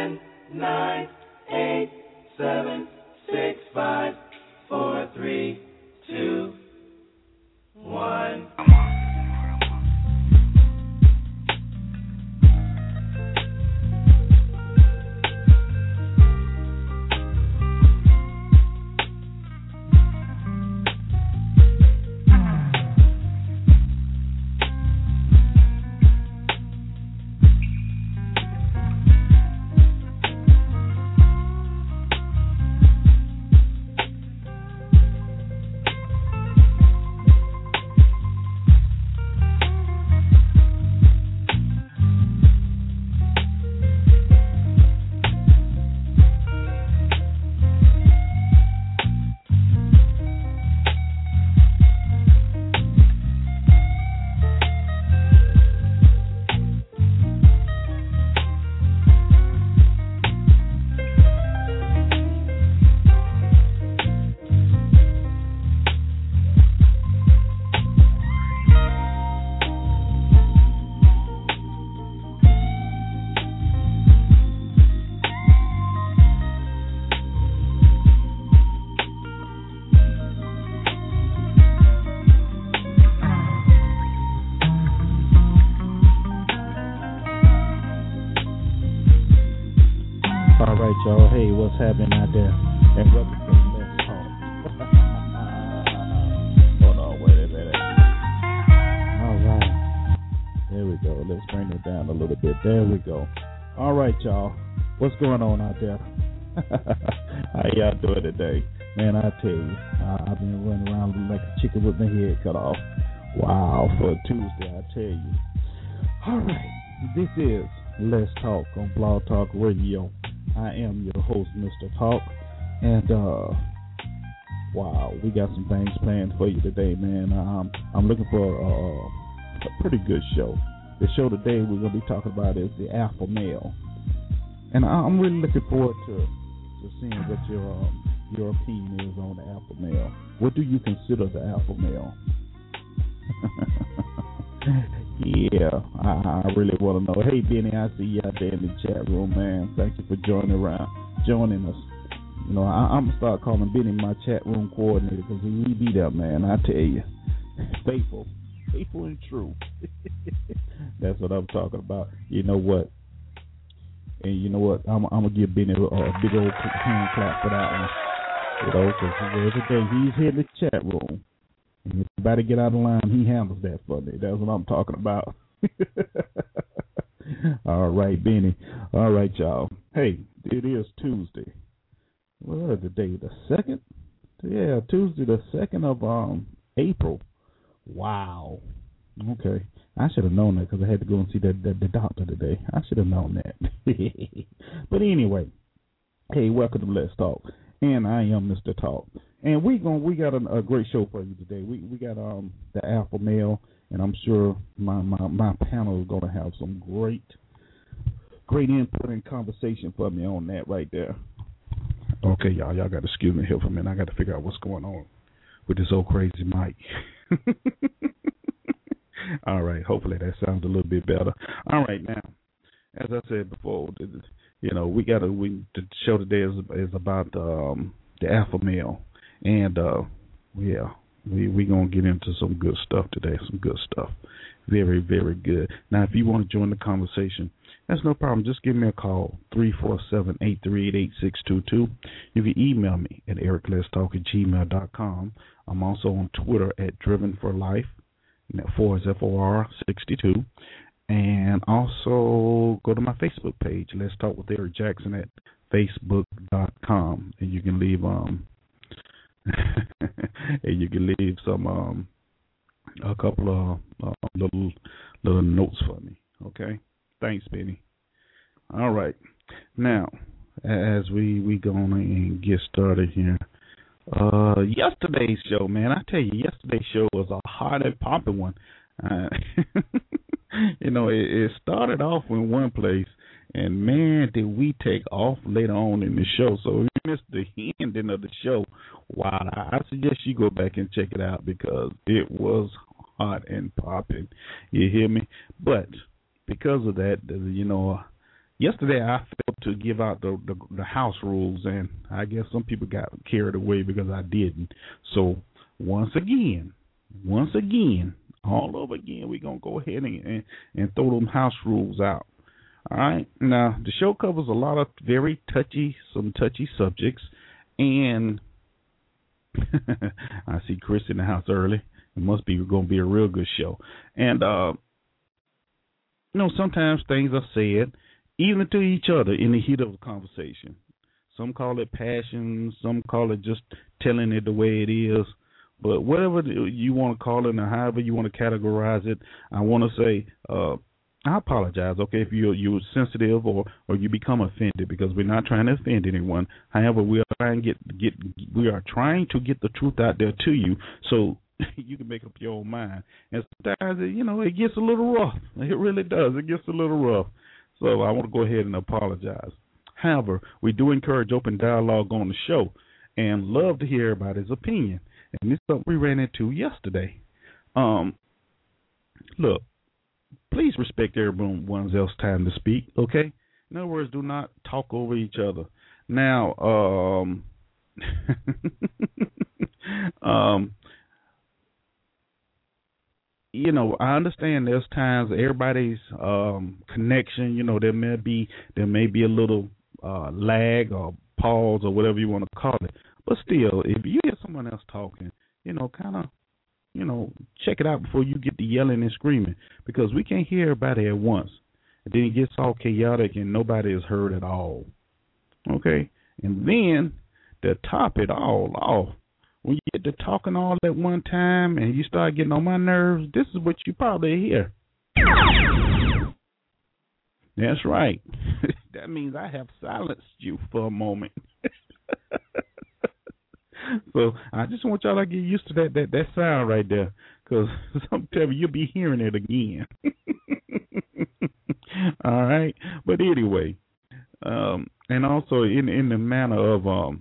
10, 9, 8, 7, 6, 5, 4, 3, 2, 1. Y'all, hey, what's happening out there? And welcome to Let's Talk. Hold on, wait a minute. All right, there we go. Let's bring it down a little bit. There we go. All right, y'all, what's going on out there? How y'all doing today? Man, I tell you, I've been running around like a chicken with my head cut off. Wow, for a Tuesday, I tell you. All right, this is Let's Talk on Blog Talk Radio. I am your host, Mr. Talk, and wow, we got some things planned for you today, man. I'm looking for a pretty good show. The show today we're going to be talking about is the alpha male, and I'm really looking forward to seeing what your opinion is on the alpha male. What do you consider the alpha male? Yeah, I really want to know. Hey, Benny, I see you out there in the chat room, man. Thank you for joining us. You know, I'm going to start calling Benny my chat room coordinator because he be there, man. I tell you, faithful and true. That's what I'm talking about. You know what? And you know what? I'm going to give Benny a big old hand clap for that one. You know, because every day he's here in the chat room. And if anybody get out of line, he handles that for me. That's what I'm talking about. All right, Benny. All right, y'all. Hey, it is Tuesday. What is the day? The 2nd? Yeah, Tuesday, the 2nd of April. Wow. Okay. I should have known that because I had to go and see the doctor today. I should have known that. But anyway, hey, welcome to Let's Talk. And I am Mr. Talk. And we got a great show for you today. We got the alpha male, and I'm sure my panel is going to have some great input and conversation for me on that right there. Okay, y'all got to excuse me here for a minute. I got to figure out what's going on with this old crazy mic. All right, hopefully that sounds a little bit better. All right, now, as I said before, you know, the show today is about the alpha male. And, yeah, we're going to get into some good stuff today, some good stuff. Very, very good. Now, if you want to join the conversation, that's no problem. Just give me a call, 347-838-8622. You can email me at ericletstalk@gmail.com. I'm also on Twitter at drivenforlife, and that 4 is FOR 62. And also go to my Facebook page, Let's Talk with Eric Jackson at facebook.com. And you can leave some a couple of little notes for me. Okay, thanks, Benny. All right, now as we go on and get started here, yesterday's show, man, I tell you, yesterday's show was a hot and popping one. You know, it started off in one place, and man, did we take off later on in the show. So if you missed the ending of the show, wow, I suggest you go back and check it out because it was hot and popping. You hear me? But because of that, you know, yesterday I felt to give out the house rules, and I guess some people got carried away because I didn't. So once again, all over again, we're going to go ahead and throw them house rules out. All right. Now, the show covers a lot of very touchy subjects, and I see Chris in the house early. It must be going to be a real good show. And, sometimes things are said, even to each other, in the heat of a conversation. Some call it passion. Some call it just telling it the way it is. But whatever you want to call it or however you want to categorize it, I want to say I apologize, okay, if you're sensitive or you become offended, because we're not trying to offend anyone. However, we are trying to get the truth out there to you so you can make up your own mind. And sometimes, it gets a little rough. It really does. It gets a little rough. So I want to go ahead and apologize. However, we do encourage open dialogue on the show and love to hear everybody's opinion. And this is something we ran into yesterday. Look, please respect everyone else's time to speak, okay? In other words, do not talk over each other. Now, I understand there's times everybody's connection, there may be a little lag or pause or whatever you want to call it. But still, if you hear someone else talking, kind of, check it out before you get to yelling and screaming, because we can't hear everybody at once. And then it gets all chaotic and nobody is heard at all. Okay? And then to top it all off, when you get to talking all at one time and you start getting on my nerves, this is what you probably hear. That's right. That means I have silenced you for a moment. So I just want y'all to get used to that sound right there, because sometimes you'll be hearing it again. All right, but anyway, and also in the manner of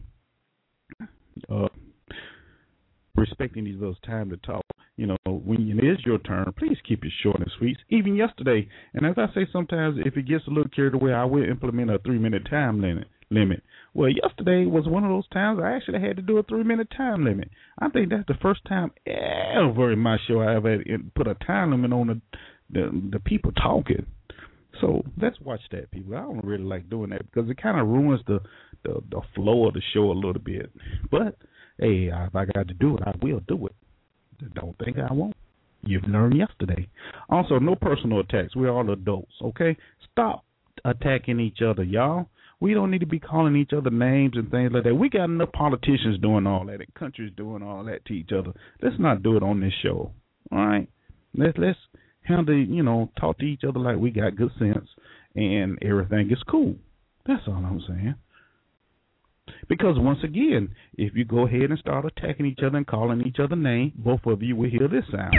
respecting each other's time to talk. When it is your turn, please keep it short and sweet. Even yesterday, and as I say, sometimes if it gets a little carried away, I will implement a 3-minute time limit. Well, yesterday was one of those times I actually had to do a 3-minute time limit. I think that's the first time ever in my show I ever put a time limit on the people talking. So let's watch that, people. I don't really like doing that because it kind of ruins the flow of the show a little bit. But hey, if I got to do it, I will do it. Don't think I won't. You've learned yesterday. Also, no personal attacks. We're all adults, okay? Stop attacking each other, y'all. We don't need to be calling each other names and things like that. We got enough politicians doing all that and countries doing all that to each other. Let's not do it on this show, all right? Let's handle, talk to each other like we got good sense and everything is cool. That's all I'm saying. Because once again, if you go ahead and start attacking each other and calling each other names, both of you will hear this sound.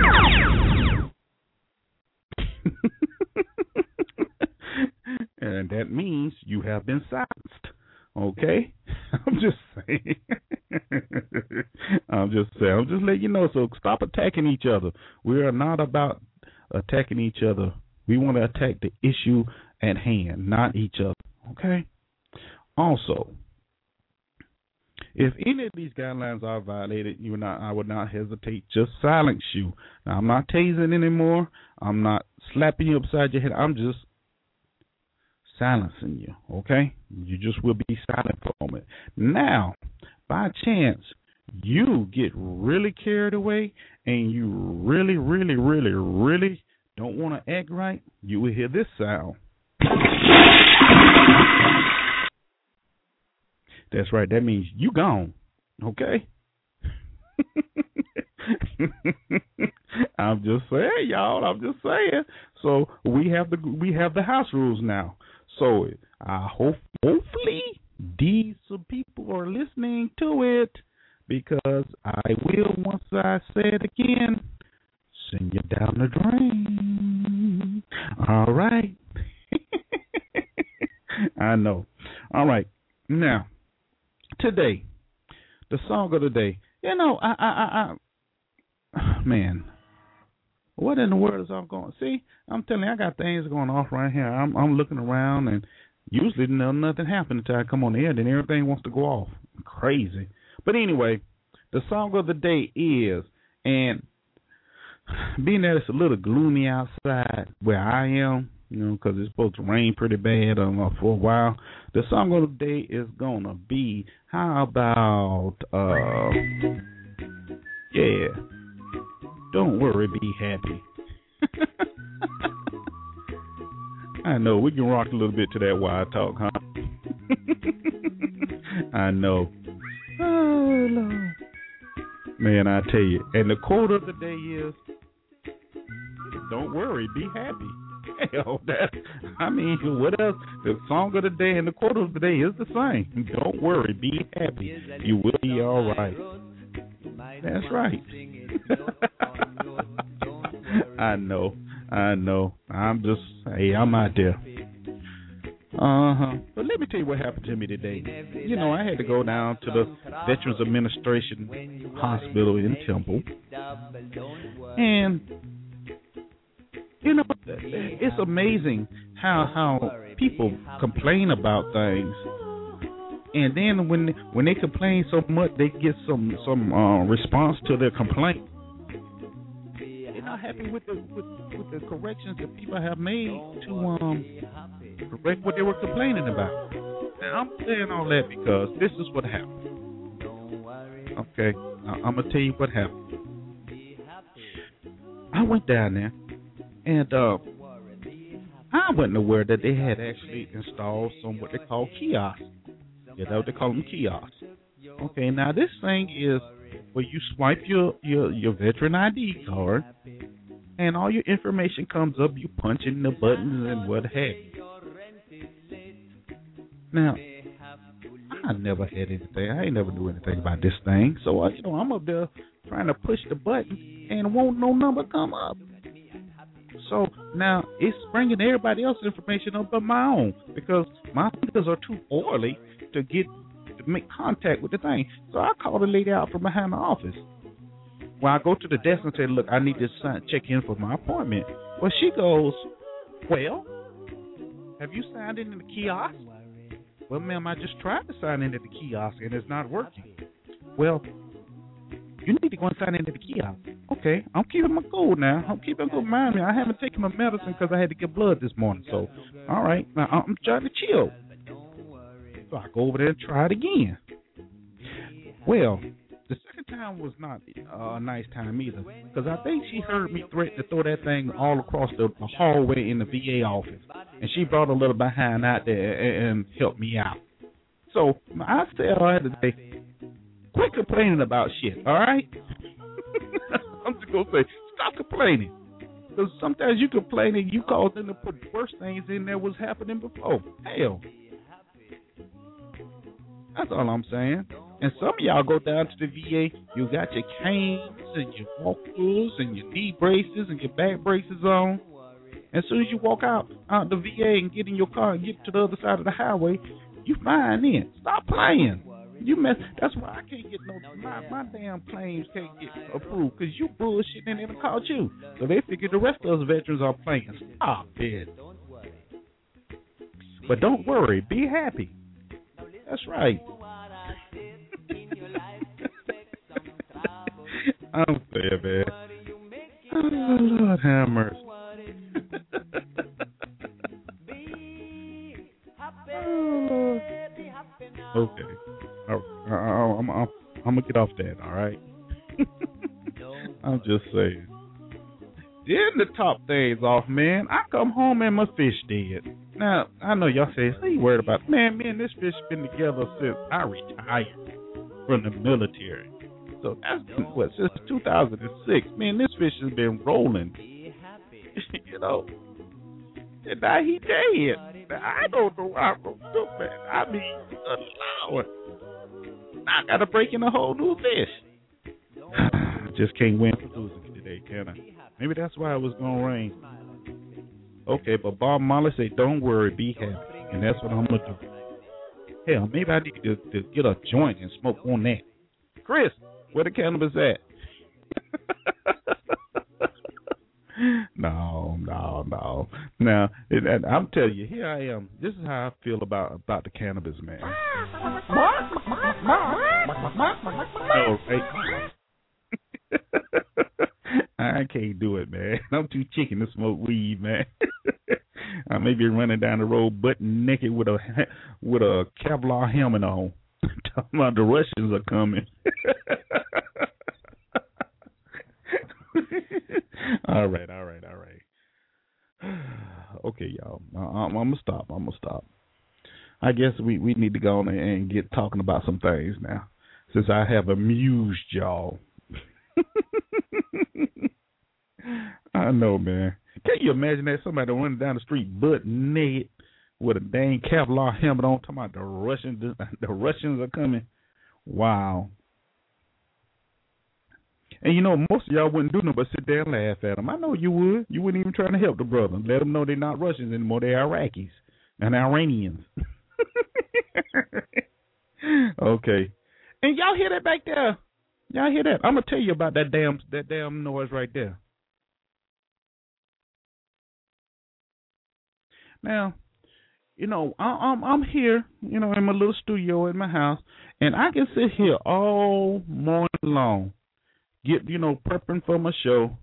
And that means you have been silenced. Okay? I'm just saying. I'm just letting you know. So stop attacking each other. We are not about attacking each other. We want to attack the issue at hand, not each other. Okay? Also, if any of these guidelines are violated, I would not hesitate. Just silence you. Now, I'm not tasing anymore. I'm not slapping you upside your head. I'm just silencing you, okay? You just will be silent for a moment. Now, by chance, you get really carried away and you really, really, really, really don't want to act right, you will hear this sound. That's right. That means you gone. Okay? I'm just saying, y'all. I'm just saying. So we have the house rules now. So I hopefully decent people are listening to it, because I will, once I say it again, send you down the drain. All right. I know. All right. Now, today, the song of the day. Man, what in the world is all going? See, I'm telling you, I got things going off right here. I'm looking around, and Usually nothing happens until I come on the air, then everything wants to go off. Crazy. But anyway, the song of the day is, and being that it's a little gloomy outside where I am, because it's supposed to rain pretty bad for a while, the song of the day is going to be, how about, Don't Worry, Be Happy. I know, we can rock a little bit to that while I talk, huh? I know. Oh, Lord. Man, I tell you. And the quote of the day is, don't worry, be happy. Hell, what else? The song of the day and the quote of the day is the same. Don't worry, be happy. You will be all right. That's right. I know. I'm out there. But let me tell you what happened to me today. I had to go down to the Veterans Administration Hospital in Temple. And, it's amazing how people complain about things. And then when they complain so much, they get some response to their complaint. They're not happy with the corrections that people have made to correct what they were complaining about. Now, I'm saying all that because this is what happened. Okay, I'm gonna tell you what happened. I went down there, and I wasn't aware that they had actually installed some what they call kiosks. Yeah, that's what they call them, kiosks. Okay, now this thing is where you swipe your veteran ID card, and all your information comes up. You punch in the buttons and what have you. Now, I never had anything. I ain't never knew anything about this thing. So, I'm up there trying to push the button, and won't no number come up. So now it's bringing everybody else's information up but my own, because my fingers are too oily to make contact with the thing. So I called a lady out from behind the office. Well, I go to the desk and say, look, I need to check in for my appointment. Well, she goes, well, have you signed in the kiosk? Well, ma'am, I just tried to sign into the kiosk and it's not working. Well, you need to go and sign into the kiosk. Okay, I'm keeping my cool now. I'm keeping cool. Mind me, I haven't taken my medicine because I had to get blood this morning. So, all right, now I'm trying to chill. So I go over there and try it again. Well, the second time was not a nice time either, because I think she heard me threaten to throw that thing all across the hallway in the VA office, and she brought a little behind out there and helped me out. So I tell her today, quit complaining about shit, all right? I'm just going to say, stop complaining. Because sometimes you complain and you cause them to put worse things in there was happening before. Hell. That's all I'm saying. And some of y'all go down to the VA, you got your canes and your walkers and your knee braces and your back braces on. As soon as you walk out the VA and get in your car and get to the other side of the highway, you fine then. Stop playing. You mess. That's why I can't get my damn claims can't get approved, because you bullshitting and they done called you. So they figure the rest of us veterans are playing. Stop it. But don't worry. Be happy. That's right. I'm fair, man. Oh, Lord have mercy. Oh, okay. I'm going to get off that, all right? I'm just saying. Then the top things off, man. I come home and my fish dead. Now, I know y'all say, what are you worried about? Man, me and this fish been together since I retired from the military. So that's since 2006. Man, this fish has been rolling. You know. And now he dead. Now, I don't know why I'm going to do that. I mean, allow it. I got to break in a whole new fish. Just can't win for losing today, can I? Maybe that's why it was going to rain. Okay, but Bob Marley said, don't worry, be happy. And that's what I'm going to do. Hell, maybe I need to get a joint and smoke on that. Chris, where the cannabis at? No, No. Now, I'm telling you, here I am. This is how I feel about the cannabis, man. No, right? I can't do it, man. I'm too chicken to smoke weed, man. I may be running down the road butt naked with a Kevlar helmet on. Talking about the Russians are coming. All right. Okay, y'all. I'm gonna stop. I guess we need to go on and get talking about some things now, since I have amused y'all. I know, man. Can you imagine that somebody running down the street butt naked with a dang Kevlar helmet on, talking about the Russians are coming? Wow. And you know, most of y'all wouldn't do nothing but sit there and laugh at them. I know you would. You wouldn't even try to help the brother. Let them know they're not Russians anymore. They're Iraqis and Iranians. Okay. And y'all hear that back there? Y'all hear that? I'm gonna tell you about that damn noise right there. Now, you know, I'm here, you know, in my little studio in my house, and I can sit here all morning long, prepping for my show.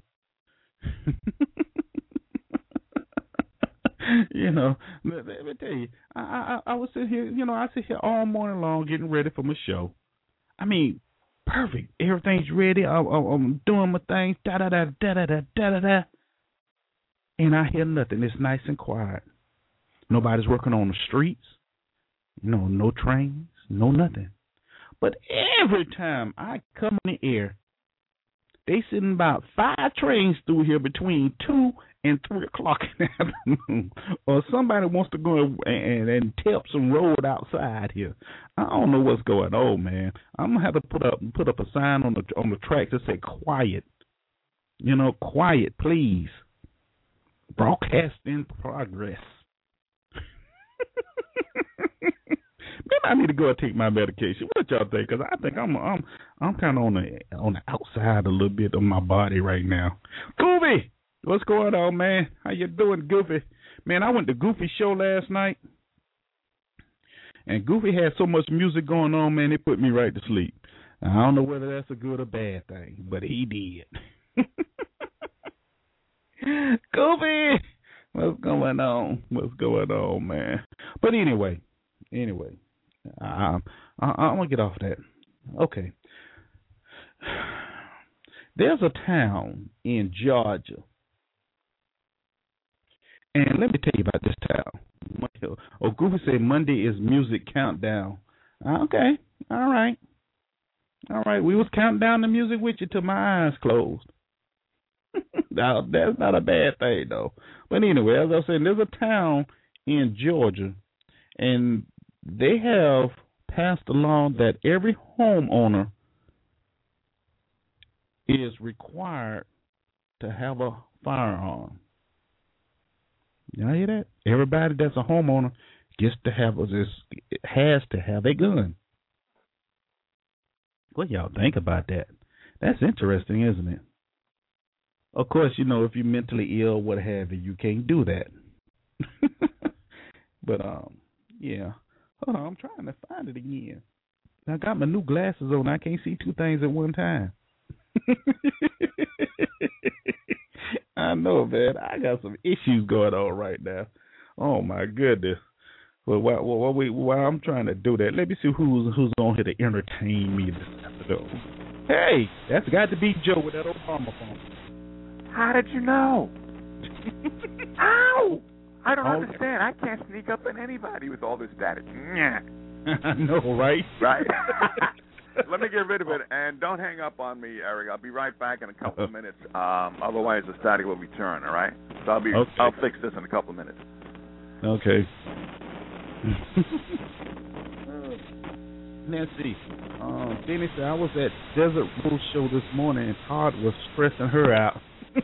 You know, let me tell you, I was sitting here, I sit here all morning long getting ready for my show. I mean, perfect. Everything's ready. I'm doing my things. Da da da da da da da da. And I hear nothing. It's nice and quiet. Nobody's working on the streets. No trains. No nothing. But every time I come in the air, they sitting about 5 trains through here between 2 and 3 o'clock in the afternoon. Or somebody wants to go and tap some road outside here. I don't know what's going on, man. I'm gonna have to put up a sign on the track that say quiet. Quiet, please. Broadcast in progress. Maybe I need to go and take my medication. What y'all think? Because I think I'm kind of on the outside a little bit of my body right now. Goofy, what's going on, man? How you doing, Goofy? Man, I went to Goofy's show last night, and Goofy had so much music going on, man, it put me right to sleep. I don't know whether that's a good or bad thing, but he did. Goofy, what's going on? What's going on, man? But anyway, I'm gonna get off that. Okay. There's a town in Georgia, and let me tell you about this town. Oh, Goofy said Monday is music countdown. Okay, all right. We was counting down the music with you till my eyes closed. Now, that's not a bad thing, though. But anyway, as I was saying, there's a town in Georgia, and they have passed a law that every homeowner is required to have a firearm. Y'all hear that? Everybody that's a homeowner has to have a gun. What y'all think about that? That's interesting, isn't it? Of course, if you're mentally ill, what have you, you can't do that. But yeah. Hold on, I'm trying to find it again. I got my new glasses on. I can't see 2 things at one time. I know, man. I got some issues going on right now. Oh my goodness. Well, while I'm trying to do that, let me see who's on here to entertain me this afternoon. Hey, that's got to be Joe with that Obama phone. How did you know? Ow! I don't understand. I can't sneak up on anybody with all this static. I know, right? Right. Let me get rid of it, and don't hang up on me, Eric. I'll be right back in a couple of minutes. Otherwise, the static will return. All right? So I'll fix this in a couple of minutes. Okay. Nancy, Denny said I was at Desert Rose Show this morning, and Todd was stressing her out.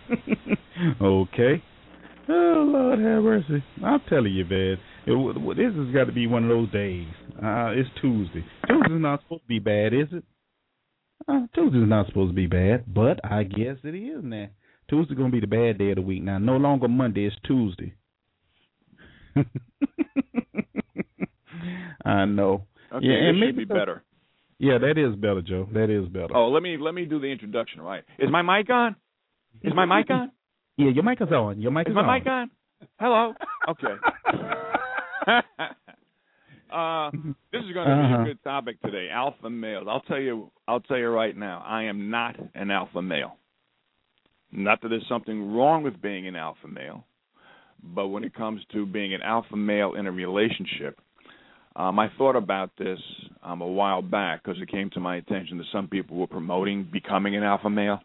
Okay. Oh, Lord have mercy. I'm telling you, man, this has got to be one of those days. It's Tuesday. Tuesday's not supposed to be bad, is it? Tuesday's not supposed to be bad, but I guess it is now. Tuesday going to be the bad day of the week now. No longer Monday, it's Tuesday. I know. Okay, yeah, and maybe be better. Yeah, that is better, Joe. That is better. Oh, let me do the introduction, right? Is my mic on? Is my mic on? Yeah, your mic is on. Your mic is on. Is my mic on? Hello? Okay. This is going to be a good topic today, alpha males. I'll tell you right now, I am not an alpha male. Not that there's something wrong with being an alpha male, but when it comes to being an alpha male in a relationship, I thought about this a while back because it came to my attention that some people were promoting becoming an alpha male.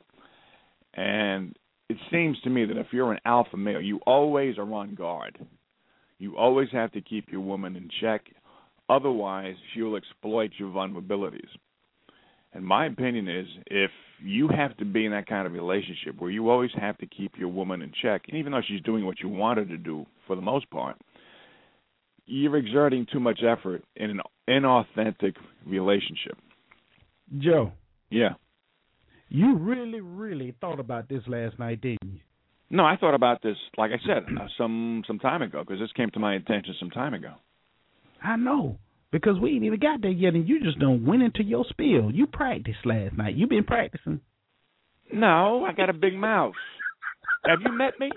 And it seems to me that if you're an alpha male, you always are on guard. You always have to keep your woman in check. Otherwise, she'll exploit your vulnerabilities. And my opinion is if you have to be in that kind of relationship where you always have to keep your woman in check, and even though she's doing what you want her to do for the most part, you're exerting too much effort in an inauthentic relationship. Joe. Yeah. You really, really thought about this last night, didn't you? No, I thought about this, like I said, some time ago, because this came to my attention some time ago. I know, because we ain't even got there yet, and you just done went into your spiel. You practiced last night. You been practicing? No, I got a big mouth. Have you met me?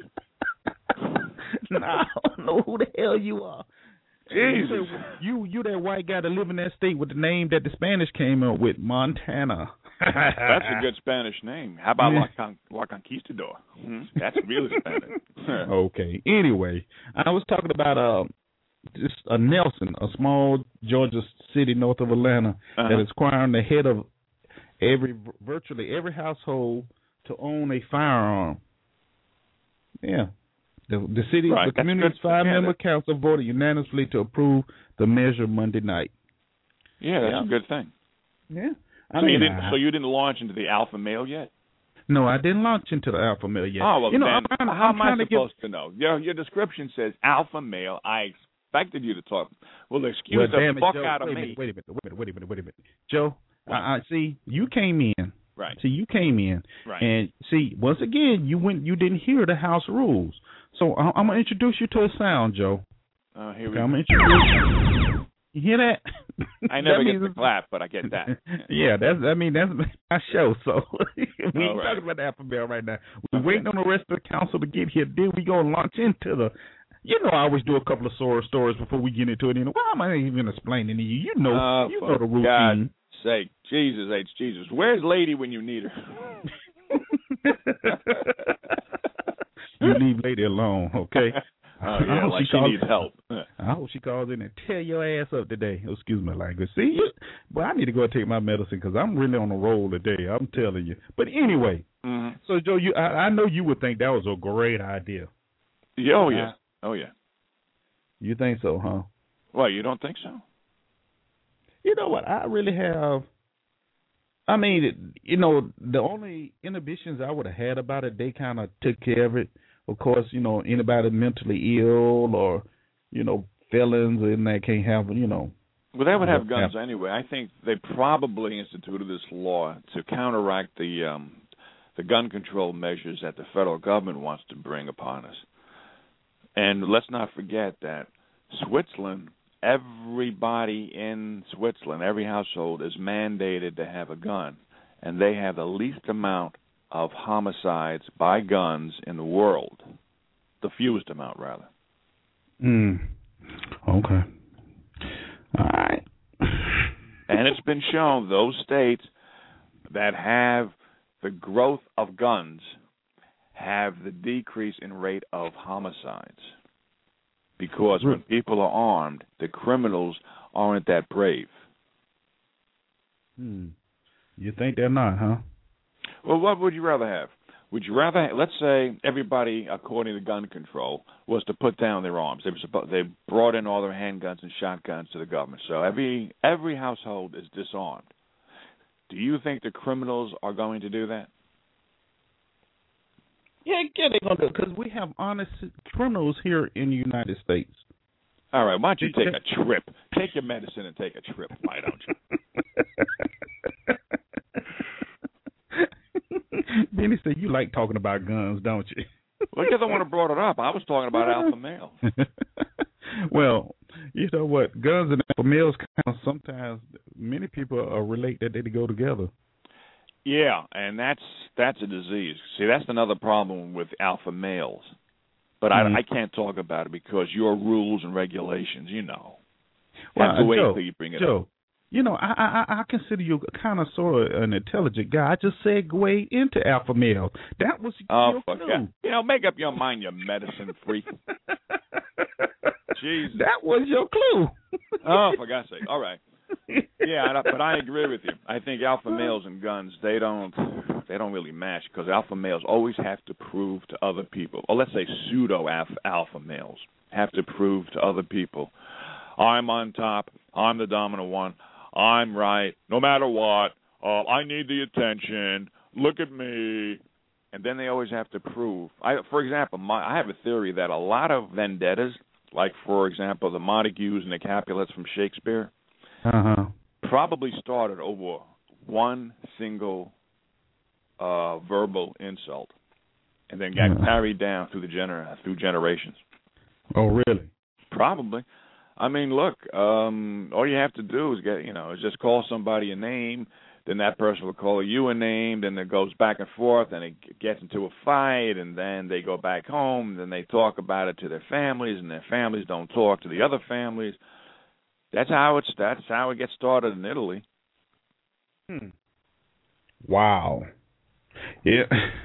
No, I don't know who the hell you are. Jesus. You that white guy that live in that state with the name that the Spanish came up with, Montana. That's a good Spanish name. How about La Conquistador? That's really Spanish. Okay. Anyway, I was talking about just Nelson, a small Georgia city north of Atlanta, that is requiring the head of virtually every household to own a firearm. Yeah. The city, right. The community's 5-member council voted unanimously to approve the measure Monday night. Yeah, that's a good thing. Yeah. So you didn't launch into the alpha male yet? No, I didn't launch into the alpha male yet. Oh, well, then, how am I supposed to know? Your description says alpha male. I expected you to talk. Well, excuse the fuck out of me. Wait a minute. Joe, I see, you came in. Right. See, you came in. Right. And see, once again, you didn't hear the house rules. So I'm going to introduce you to a sound, Joe. Here we go. I'm going to introduce you. You hear that? I never get the clap, but I get that. Yeah, that's my show. So we ain't talking about the alpha male right now. We're waiting on the rest of the council to get here. Then we go launch into the. You know, I always do a couple of stories before we get into it. Why am I even explaining to you? You know the routine. God's sake, Jesus. Where's Lady when you need her? You leave Lady alone, okay? Oh, yeah, like she needs help. I hope she calls in and tear your ass up today. Oh, excuse my language. See, I need to go and take my medicine because I'm really on a roll today. I'm telling you. But anyway, so Joe, I know you would think that was a great idea. Yeah, oh yeah. You think so, huh? Well, you don't think so? You know what? I really have. I mean, the only inhibitions I would have had about it, they kind of took care of it. Of course, anybody mentally ill or, felons and that can't have, Well, they would have guns anyway. I think they probably instituted this law to counteract the gun control measures that the federal government wants to bring upon us. And let's not forget that Switzerland, everybody in Switzerland, every household is mandated to have a gun, and they have the least amount of homicides by guns in the world, the fewest amount, rather. Okay. All right. And it's been shown those states that have the growth of guns have the decrease in rate of homicides. Because when people are armed, the criminals aren't that brave. You think they're not, huh? Well, what would you rather have? Would you rather, let's say everybody, according to gun control, was to put down their arms. They brought in all their handguns and shotguns to the government. So every household is disarmed. Do you think the criminals are going to do that? Yeah, they're going to, because we have honest criminals here in the United States. All right, why don't you take a trip? Take your medicine and take a trip, why don't you? Then he said, you like talking about guns, don't you? Well, you're the one who brought it up. I was talking about alpha males. Well, you know what? Guns and alpha males kind of sometimes many people relate that they go together. Yeah, and that's a disease. See, that's another problem with alpha males. But I can't talk about it because your rules and regulations, you know. Have to wait till you bring it up. You know, I consider you kind of sort of an intelligent guy. I just segued into alpha male. That was your clue. You know, make up your mind, you medicine freak. Jeez. That was your clue. Oh, for God's sake. All right. Yeah, but I agree with you. I think alpha males and guns, they don't really match because alpha males always have to prove to other people, or let's say pseudo alpha males have to prove to other people, I'm on top, I'm the dominant one, I'm right, no matter what, I need the attention, look at me, and then they always have to prove. For example, I have a theory that a lot of vendettas, like, for example, the Montagues and the Capulets from Shakespeare, probably started over one single verbal insult and then got carried down through through generations. Oh, really? Probably. I mean, look, all you have to do is just call somebody a name, then that person will call you a name, then it goes back and forth, and it gets into a fight, and then they go back home, and then they talk about it to their families, and their families don't talk to the other families. That's how it gets started in Italy. Wow. Yeah.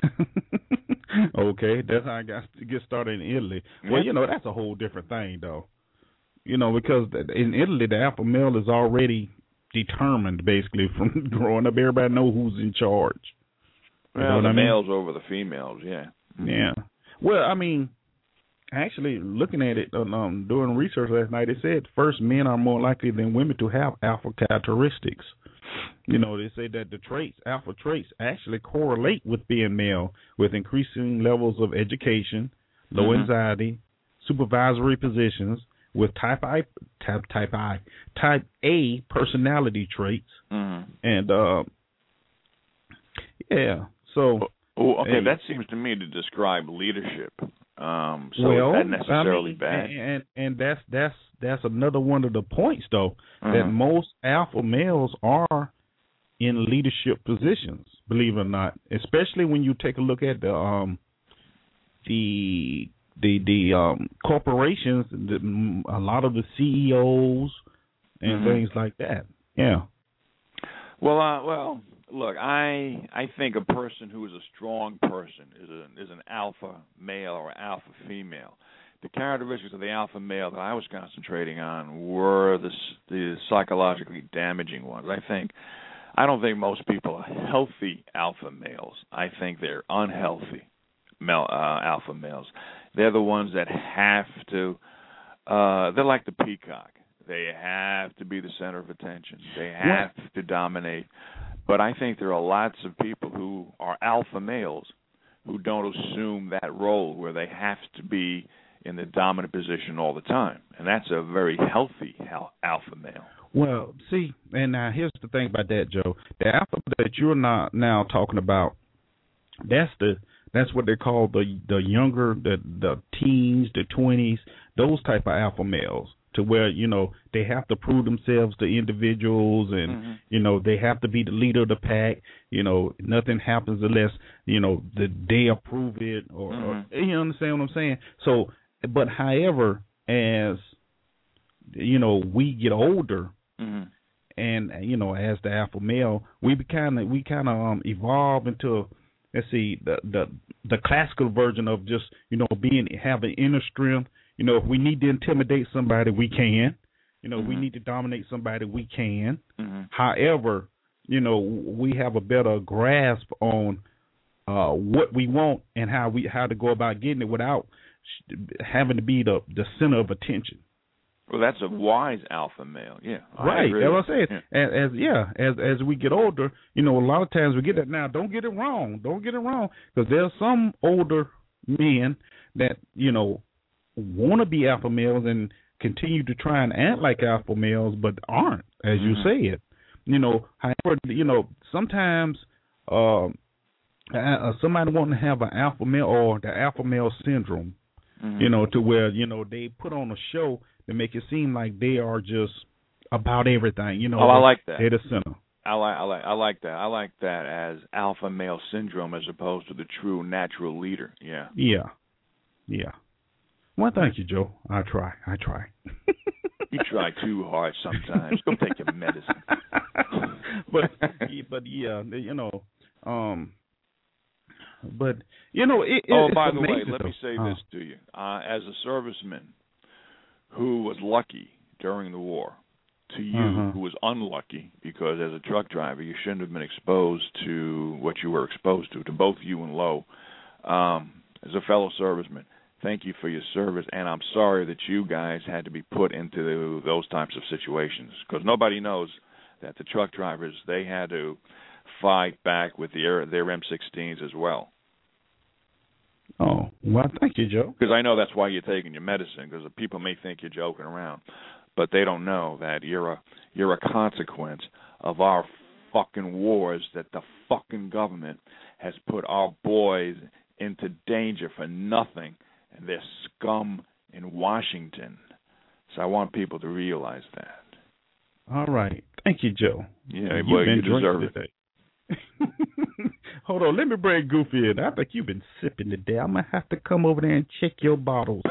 Okay, that's how I got to get started in Italy. Well, you know, that's a whole different thing, though. You know, because in Italy, the alpha male is already determined, basically, from growing up. Everybody knows who's in charge. Well, the males over the females, yeah. Yeah. Well, I mean, actually, looking at it, doing research last night, it said first men are more likely than women to have alpha characteristics. You know, they say that the alpha traits, actually correlate with being male, with increasing levels of education, low anxiety, supervisory positions, with type A personality traits, and yeah. So, okay, that seems to me to describe leadership. So is that necessarily bad? And that's another one of the points, though, that most alpha males are in leadership positions, believe it or not. Especially when you take a look at the corporations, a lot of the CEOs and things like that. Yeah. Well, look, I think a person who is a strong person is an alpha male or alpha female. The characteristics of the alpha male that I was concentrating on were the psychologically damaging ones. I don't think most people are healthy alpha males. I think they're unhealthy alpha males. They're the ones that have to, they're like the peacock. They have to be the center of attention. They have to dominate. But I think there are lots of people who are alpha males who don't assume that role where they have to be in the dominant position all the time. And that's a very healthy alpha male. Well, see, and now here's the thing about that, Joe. The alpha that you're now talking about, that's what they call the younger, the teens, the 20s, those type of alpha males, to where, you know, they have to prove themselves to individuals and, you know, they have to be the leader of the pack. You know, nothing happens unless, you know, they approve it or you understand what I'm saying? So, but however, as, you know, we get older, and, you know, as the alpha male, we kind of evolve into, let's see, the classical version of just, you know, having inner strength. You know, if we need to intimidate somebody, we can. You know, we need to dominate somebody, we can. However, you know, we have a better grasp on what we want and how to go about getting it without having to be the center of attention. Well, that's a wise alpha male, yeah. Right, that's what I'm saying. As we get older, you know, a lot of times we get that. Now, don't get it wrong, because there's some older men that, you know, want to be alpha males and continue to try and act like alpha males, but aren't, as you say it. You know, however, you know, sometimes somebody wanting to have an alpha male or the alpha male syndrome, you know, to where, you know, they put on a show to make it seem like they are just about everything, you know. I like that. They're the center. I like that. I like that as alpha male syndrome as opposed to the true natural leader. Yeah. Yeah. Well, thank you, Joe. I try. You try too hard sometimes. Go take your medicine. but yeah, you know, but you know, by the way, let me say this to you: as a serviceman who was lucky during the war, to you who was unlucky because as a truck driver you shouldn't have been exposed to what you were exposed to both you and Lowe. As a fellow serviceman, thank you for your service, and I'm sorry that you guys had to be put into those types of situations, because nobody knows that the truck drivers, they had to fight back with their M16s as well. Oh, well, thank you, Joe. Because I know that's why you're taking your medicine, because people may think you're joking around, but they don't know that you're a consequence of our fucking wars, that the fucking government has put our boys into danger for nothing, and they're scum in Washington. So I want people to realize that. All right. Thank you, Joe. Yeah, well, you deserve it. Hold on, let me bring Goofy in. I think you've been sipping today. I'm going to have to come over there and check your bottles.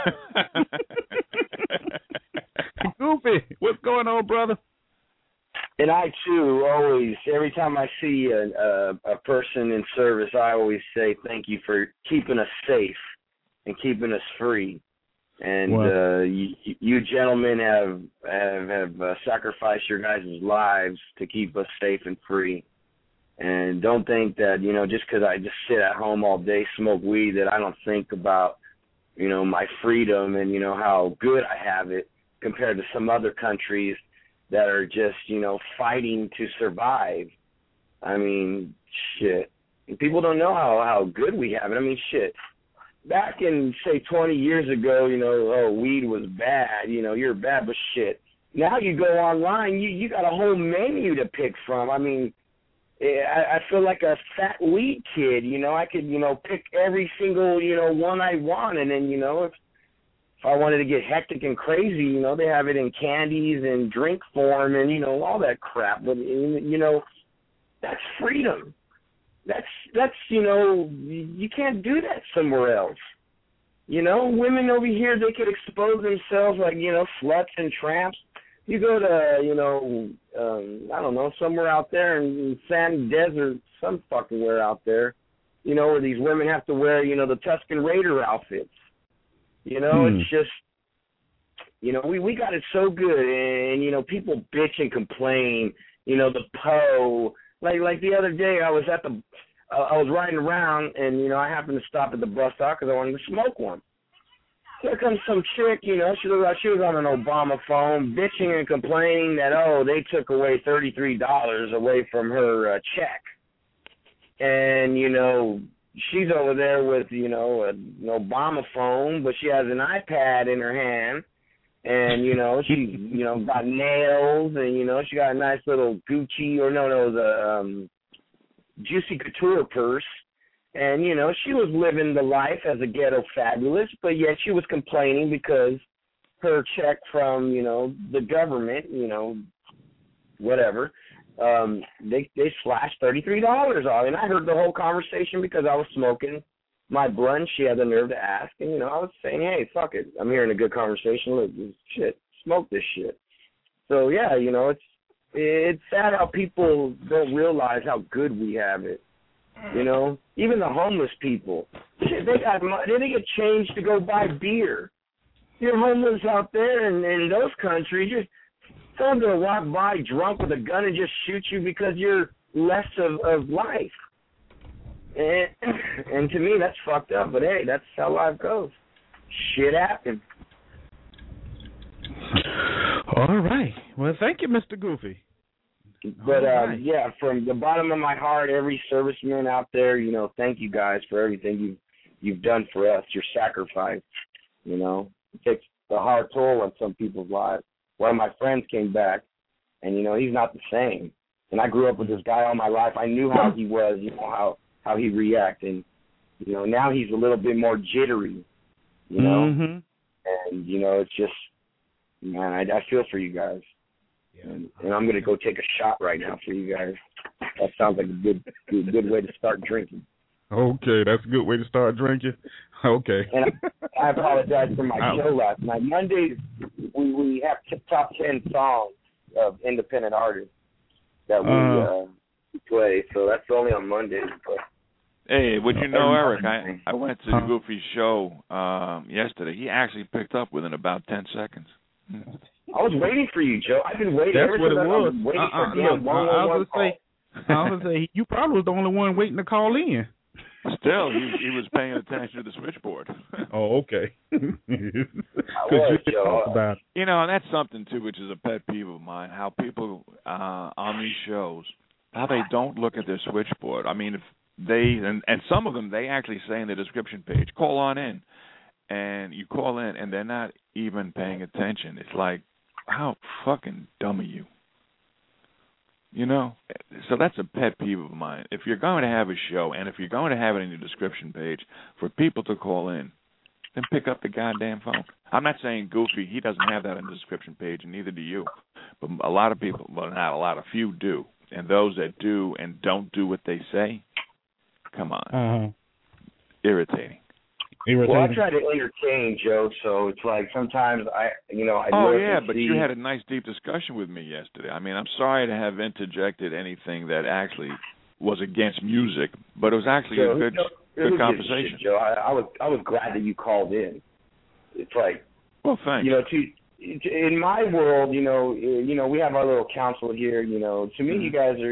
Goofy, what's going on, brother? And I, too, always, every time I see a person in service, I always say thank you for keeping us safe and keeping us free. And you gentlemen have sacrificed your guys' lives to keep us safe and free. And don't think that, you know, just because I just sit at home all day, smoke weed, that I don't think about, you know, my freedom and, you know, how good I have it compared to some other countries that are just, you know, fighting to survive. I mean, shit. And people don't know how good we have it. I mean, shit. Back in, say, 20 years ago, you know, weed was bad. You know, you're bad, but shit. Now you go online, you got a whole menu to pick from. I mean, I feel like a fat weed kid, you know. I could, you know, pick every single, you know, one I want. And then, you know, if I wanted to get hectic and crazy, you know, they have it in candies and drink form and, you know, all that crap. But, you know, that's freedom. That's you know, you can't do that somewhere else. You know, women over here, they could expose themselves like, you know, sluts and tramps. You go to, you know, I don't know, somewhere out there in Sand Desert, some fucking where out there, you know, where these women have to wear, you know, the Tusken Raider outfits. You know, it's just, you know, we got it so good, and, you know, people bitch and complain, you know, the Poe. Like the other day, I was riding around, and, you know, I happened to stop at the bus stop because I wanted to smoke one. Here comes some chick, you know, she looked like she was on an Obama phone, bitching and complaining that, oh, they took away $33 away from her check. And, you know, she's over there with, you know, an Obama phone, but she has an iPad in her hand. And, you know, she, you know, got nails, and, you know, she got a nice little Gucci, the Juicy Couture purse. And, you know, she was living the life as a ghetto fabulous, but yet she was complaining because her check from, you know, the government, you know, whatever, they slashed $33 off. And I heard the whole conversation because I was smoking my blunt. She had the nerve to ask. And, you know, I was saying, hey, fuck it. I'm hearing a good conversation. Look, shit, smoke this shit. So, yeah, you know, it's sad how people don't realize how good we have it. You know, even the homeless people, shit, they get change to go buy beer. You're homeless out there in those countries. Just someone's gonna walk by drunk with a gun and just shoot you because you're less of life. And to me, that's fucked up. But hey, that's how life goes. Shit happens. All right. Well, thank you, Mr. Goofy. But, yeah, from the bottom of my heart, every serviceman out there, you know, thank you guys for everything you've done for us, your sacrifice, you know. It takes a hard toll on some people's lives. One of my friends came back, and, you know, he's not the same. And I grew up with this guy all my life. I knew how he was, you know, how he react, and now he's a little bit more jittery, Mm-hmm. and it's just, man, I feel for you guys, and I'm gonna go take a shot right now for you guys. That sounds like a good way to start drinking. Okay, that's a good way to start drinking. Okay. And I apologize for my show last night. Monday, we have top 10 songs of independent artists that we play, so that's only on Monday. But hey, would you know, Eric, I went to Goofy's show yesterday. He actually picked up within about 10 seconds. I was waiting for you, Joe. I've been waiting. That's what it was. I was going to say, you probably was the only one waiting to call in. Still, he was paying attention to the switchboard. Oh, okay. Joe. And that's something, too, which is a pet peeve of mine, how people on these shows, how they don't look at their switchboard. I mean, if they, and some of them, they actually say in the description page, call on in. And you call in, and they're not even paying attention. It's like, how fucking dumb are you? So that's a pet peeve of mine. If you're going to have a show, and if you're going to have it in your description page for people to call in, then pick up the goddamn phone. I'm not saying Goofy, he doesn't have that in the description page, and neither do you. But a lot of people, well, not a lot, a few do. And those that do and don't do what they say, come on. Irritating. Well, I try to entertain, Joe, so it's like sometimes I but you had a nice deep discussion with me yesterday. I mean, I'm sorry to have interjected anything that actually was against music, but it was actually a good conversation. Shit, Joe, I was glad that you called in. It's like, well, thanks. In my world, we have our little council here. To me, you guys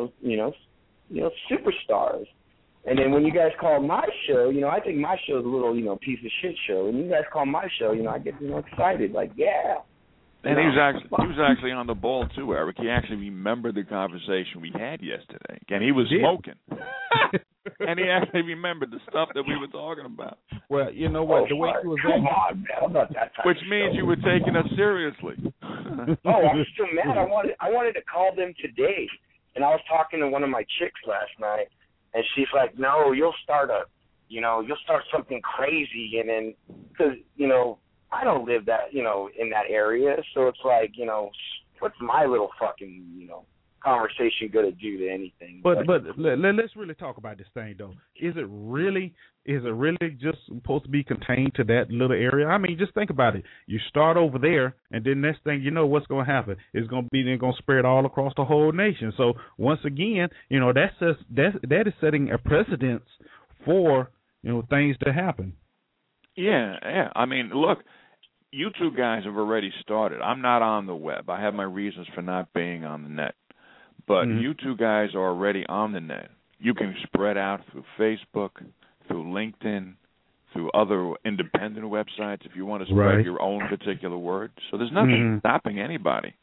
are, superstars. And then when you guys call my show, I think my show is a little, piece of shit show. And you guys call my show, I get, excited, like, yeah. And he was actually on the ball too, Eric. He actually remembered the conversation we had yesterday. And he was smoking. And he actually remembered the stuff that we were talking about. Well, you know what? The way he was come on, man. I'm not that type Which of means show. you were taking us seriously. I was still mad. I wanted to call them today. And I was talking to one of my chicks last night. And she's like, no, you'll start something crazy. And then, because, I don't live that, in that area. So it's like, what's my little fucking, conversation going to do to anything? But let's really talk about this thing, though. Is it really just supposed to be contained to that little area? I mean, just think about it. You start over there, and then next thing you know, what's going to happen? It's going to be they're going to spread all across the whole nation. So once again, that is setting a precedence for things to happen. Yeah. I mean, look, you two guys have already started. I'm not on the web. I have my reasons for not being on the net. But you two guys are already on the net. You can spread out through Facebook, through LinkedIn, through other independent websites if you want to spread your own particular word. So there's nothing stopping anybody.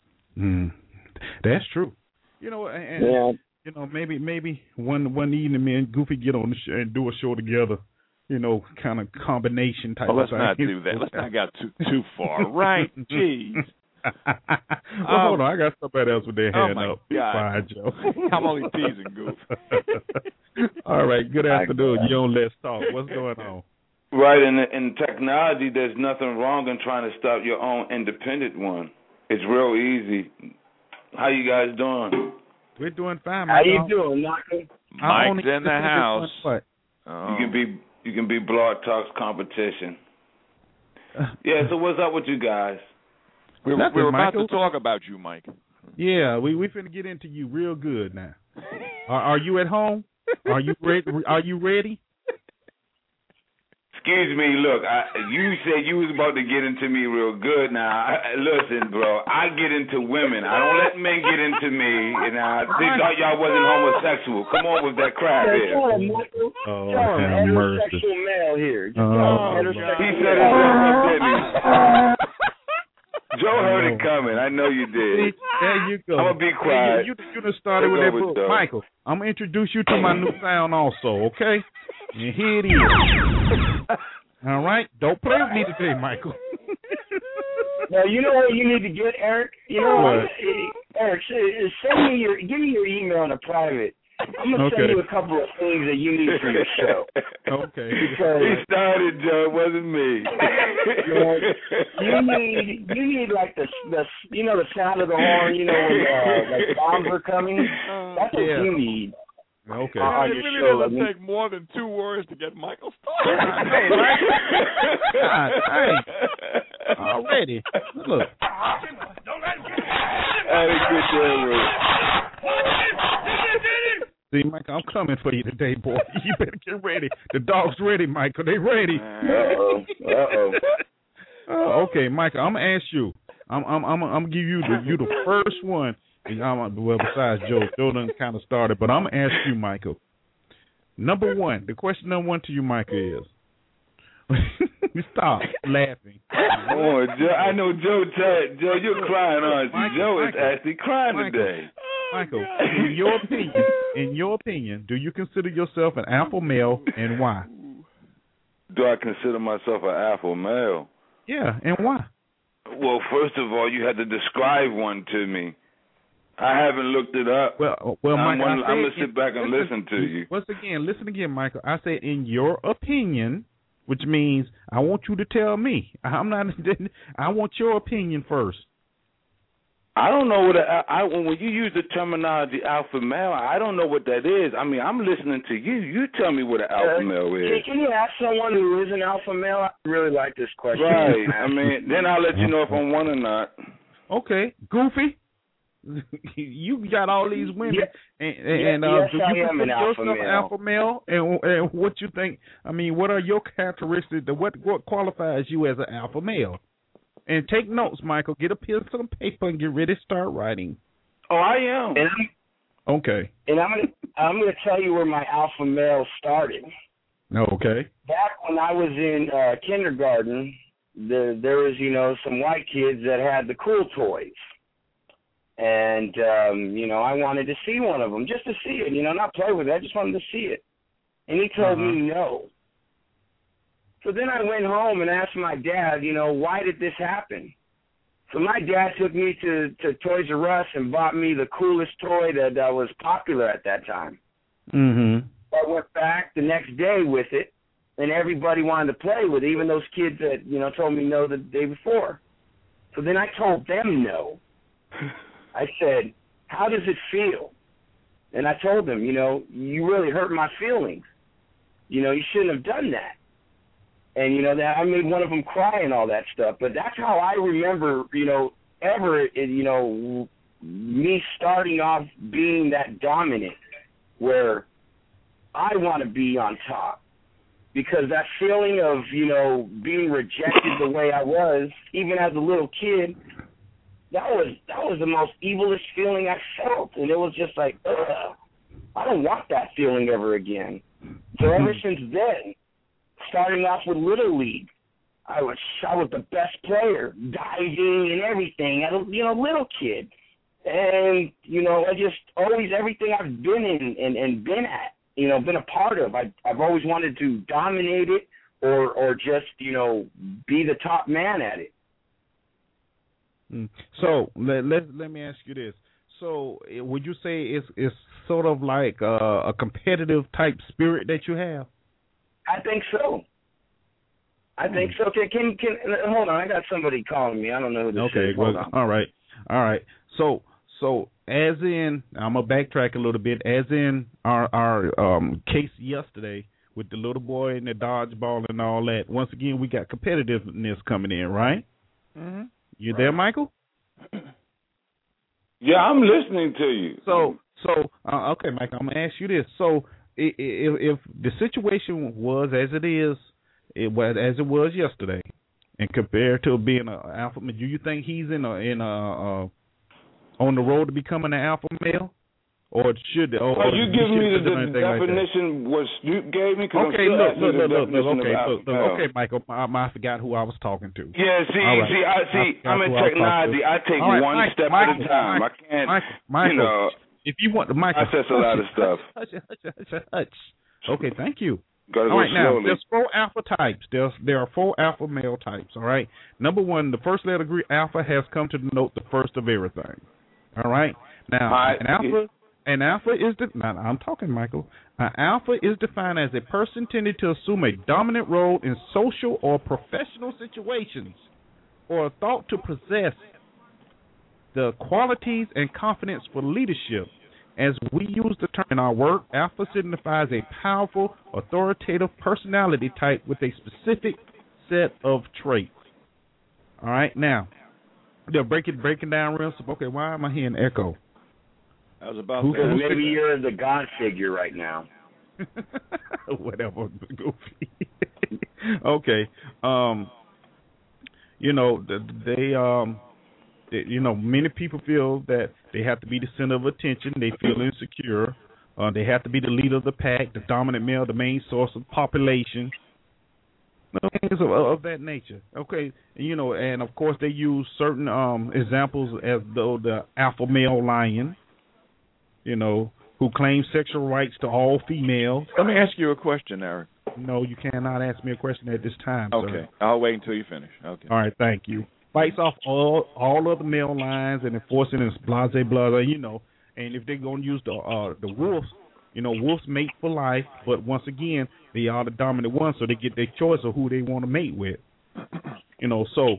That's true. Maybe one evening me and Goofy get on the show and do a show together. Kind of combination type. Well, let's not do that. Let's not go too far, right? Jeez. Hold on, I got somebody else with their hand up. God. Fine, Joe. I'm only teasing, Goof. All right, good afternoon. You're on Let's Talk. What's going on? Right, in technology, there's nothing wrong in trying to start your own independent one. It's real easy. How you guys doing? We're doing fine. How you doing, Michael? Mike's in the house. You can be Blog Talk's competition. Yeah, so what's up with you guys? We're about to talk about you, Mike. Yeah, we finna get into you real good now. Are you at home? Are you ready? Excuse me, look, you said you was about to get into me real good. Now, listen, bro, I get into women. I don't let men get into me. And they thought y'all wasn't homosexual. Come on with that crap here. Oh, mercy. Heterosexual male here. He said it himself, didn't he? Joe heard it coming. I know you did. There you go. I'm going to be quiet. You done started with that book. Michael, I'm going to introduce you to my new sound also, okay? And here it is. All right? Don't play with me today, Michael. Now, you know what you need to get, Eric? You know what? Eric, give me your email in a private, I'm going to send you a couple of things that you need for your show. Okay. Because he started, Joe. It wasn't me. you need like the the sound of the horn, when like bombs are coming. That's what you need. Okay. It really doesn't take more than 2 words to get Michael started. I know, right? God, already. Look. See, Michael, I'm coming for you today, boy. You better get ready. The dog's ready, Michael. They ready. Uh-oh. Okay, Michael, I'm gonna ask you. I'm gonna give you the first one. Well, besides Joe done kind of started, but I'm gonna ask you, Michael. Number one, the question number one to you, Michael, is stop laughing. Oh, Joe, I know Joe. Joe, you're crying, aren't you? Joe is actually crying today. Michael, in your opinion, do you consider yourself an alpha male, and why? Do I consider myself an alpha male? Yeah, and why? Well, first of all, you had to describe one to me. I haven't looked it up. Well, I'm Michael, going to sit back and listen to you. Listen again, Michael. I said in your opinion, which means I want you to tell me. I want your opinion first. I don't know when you use the terminology alpha male, I don't know what that is. I mean, I'm listening to you. You tell me what an alpha male is. Can you ask someone who is an alpha male? I really like this question. Right. I mean, then I'll let you know if I'm one or not. Okay. Goofy, you got all these women, yes, do you consider yourself an alpha male? And what you think? I mean, what are your characteristics? What qualifies you as an alpha male? And take notes, Michael. Get a pencil and paper and get ready to start writing. Oh, I am. Okay. And I'm gonna tell you where my alpha male started. Okay. Back when I was in kindergarten, there was some white kids that had the cool toys, and I wanted to see one of them just to see it. Not play with it. I just wanted to see it. And he told me no. So then I went home and asked my dad, why did this happen? So my dad took me to Toys R Us and bought me the coolest toy that was popular at that time. Mm-hmm. I went back the next day with it, and everybody wanted to play with it, even those kids that, told me no the day before. So then I told them no. I said, how does it feel? And I told them, you really hurt my feelings. You shouldn't have done that. And, that I made one of them cry and all that stuff. But that's how I remember, me starting off being that dominant where I want to be on top. Because that feeling of, being rejected the way I was, even as a little kid, that was the most evilest feeling I felt. And it was just like, ugh, I don't want that feeling ever again. So ever since then, starting off with Little League, I was the best player, diving and everything. I was, little kid. And, I just always, everything I've been in and been at, been a part of, I've always wanted to dominate it or just, be the top man at it. So let me ask you this. So would you say it's sort of like a competitive type spirit that you have? I think so. Can hold on? I got somebody calling me. I don't know who this is. Okay, well, all right. So as in, I'm gonna backtrack a little bit. As in our case yesterday with the little boy and the dodgeball and all that. Once again, we got competitiveness coming in, right? Mm-hmm. You there, Michael? Yeah, I'm listening to you. So okay, Michael, I'm gonna ask you this. So if the situation was as it was yesterday, and compared to being an alpha male, do you think he's on the road to becoming an alpha male, or should? Or you give me the definition what Snoop gave me? Okay, look. Okay, Michael, I forgot who I was talking to. Yeah, I'm in technology. I take one step at a time. I can't, Michael, if you want the Michael, I says a lot of stuff. Hush. Okay, thank you. Gotta all right, slowly. Now, there's 4 alpha types. There are 4 alpha male types, all right? Number 1, the first letter alpha has come to denote the first of everything, all right? Now, an An alpha is I'm talking, Michael. An alpha is defined as a person tending to assume a dominant role in social or professional situations, or thought to possess the qualities and confidence for leadership. As we use the term in our work, alpha signifies a powerful, authoritative personality type with a specific set of traits. All right, now they're breaking down real simple. Okay, why am I hearing echo? I was about to. Maybe you're the God figure right now. Whatever, goofy. Okay, many people feel that they have to be the center of attention. They feel insecure. They have to be the leader of the pack, the dominant male, the main source of population. Things of that nature. Okay, and of course they use certain examples as though the alpha male lion, who claims sexual rights to all females. Let me ask you a question, Eric. No, you cannot ask me a question at this time, okay, sir. I'll wait until you finish. Okay. All right, thank you. Fights off all other male lines and enforcing this blase, and if they're going to use the wolves, wolves mate for life, but once again, they are the dominant ones, so they get their choice of who they want to mate with. So,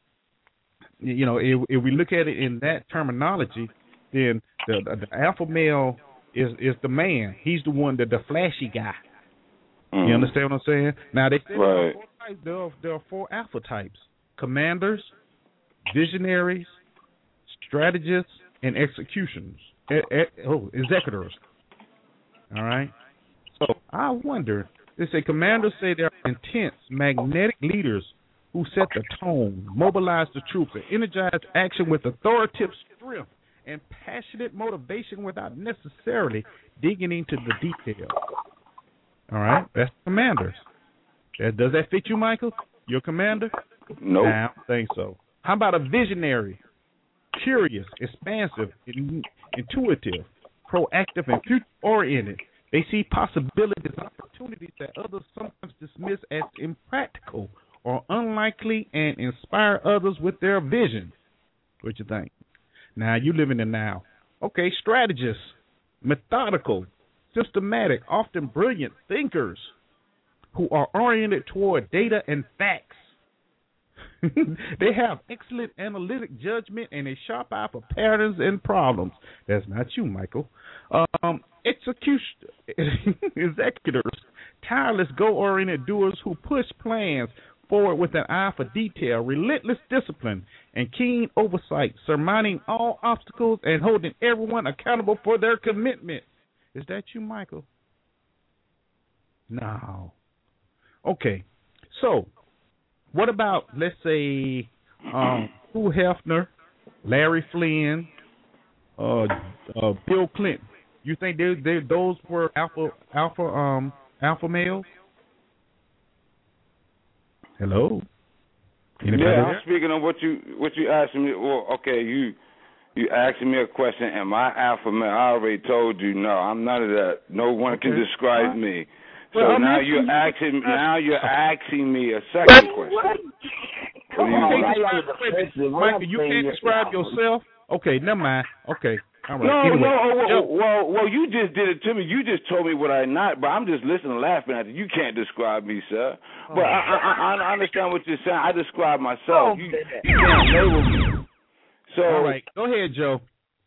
if we look at it in that terminology, then the alpha male is the man. He's the one, the flashy guy. You understand what I'm saying? Now, they say there are 4 alpha types: commanders, visionaries, strategists, and executors. All right? So I wonder, they say commanders say they are intense, magnetic leaders who set the tone, mobilize the troops, and energize action with authoritative strength and passionate motivation without necessarily digging into the details. All right? That's commanders. Does that fit you, Michael? You're a commander? No. Nope. I don't think so. How about a visionary? Curious, expansive, intuitive, proactive, and future-oriented. They see possibilities and opportunities that others sometimes dismiss as impractical or unlikely and inspire others with their vision. What you think? Now, you live in the now. Okay, strategists, methodical, systematic, often brilliant thinkers who are oriented toward data and facts. They have excellent analytic judgment and a sharp eye for patterns and problems. That's not you, Michael. Executors, tireless, goal-oriented doers who push plans forward with an eye for detail, relentless discipline, and keen oversight, surmounting all obstacles and holding everyone accountable for their commitment. Is that you, Michael? No. Okay. So, what about, let's say, Hugh Hefner, Larry Flynn, Bill Clinton? You think those were alpha males? Hello. Anybody I'm speaking on what you asking me. Well, okay, you asking me a question. Am I alpha male? I already told you no. I'm none of that. No one can describe me. So well, now you're asking me a second question. Michael, you can't describe yourself? Okay, never mind. Okay. All right. Well, you just did it to me. You just told me what I'm not, but I'm just listening and laughing at you. You can't describe me, sir. But I understand what you're saying. I describe myself. You can't label me. So, all right. Go ahead, Joe.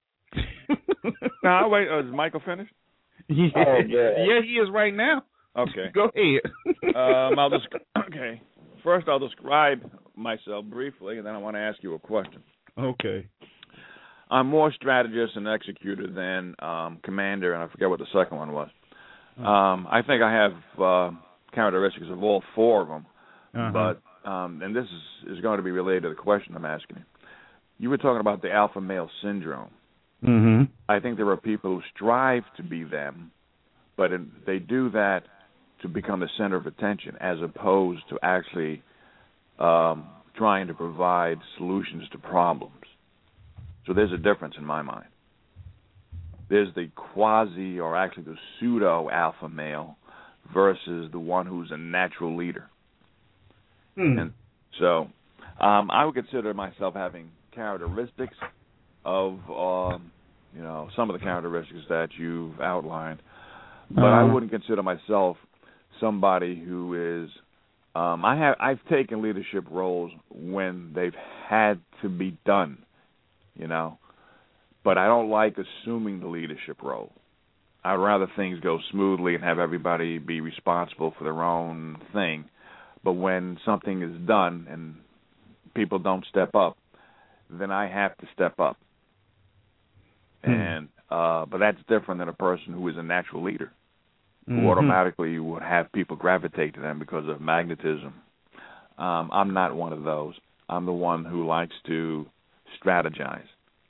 Now, wait. Is Michael finished? Yeah. Yeah, he is right now. Okay. Go ahead. Okay. First, I'll describe myself briefly, and then I want to ask you a question. Okay. I'm more strategist and executor than commander, and I forget what the second one was. I think I have characteristics of all 4 of them, but and this is going to be related to the question I'm asking you. You were talking about the alpha male syndrome. Mm-hmm. I think there are people who strive to be them, but they do that to become the center of attention as opposed to actually trying to provide solutions to problems. So there's a difference in my mind. There's the quasi or actually the pseudo alpha male versus the one who's a natural leader. And so I would consider myself having characteristics of some of the characteristics that you've outlined. But I wouldn't consider myself somebody who is. I've taken leadership roles when they've had to be done, But I don't like assuming the leadership role. I'd rather things go smoothly and have everybody be responsible for their own thing. But when something is done and people don't step up, then I have to step up. And but that's different than a person who is a natural leader, who automatically would have people gravitate to them because of magnetism. I'm not one of those. I'm the one who likes to strategize.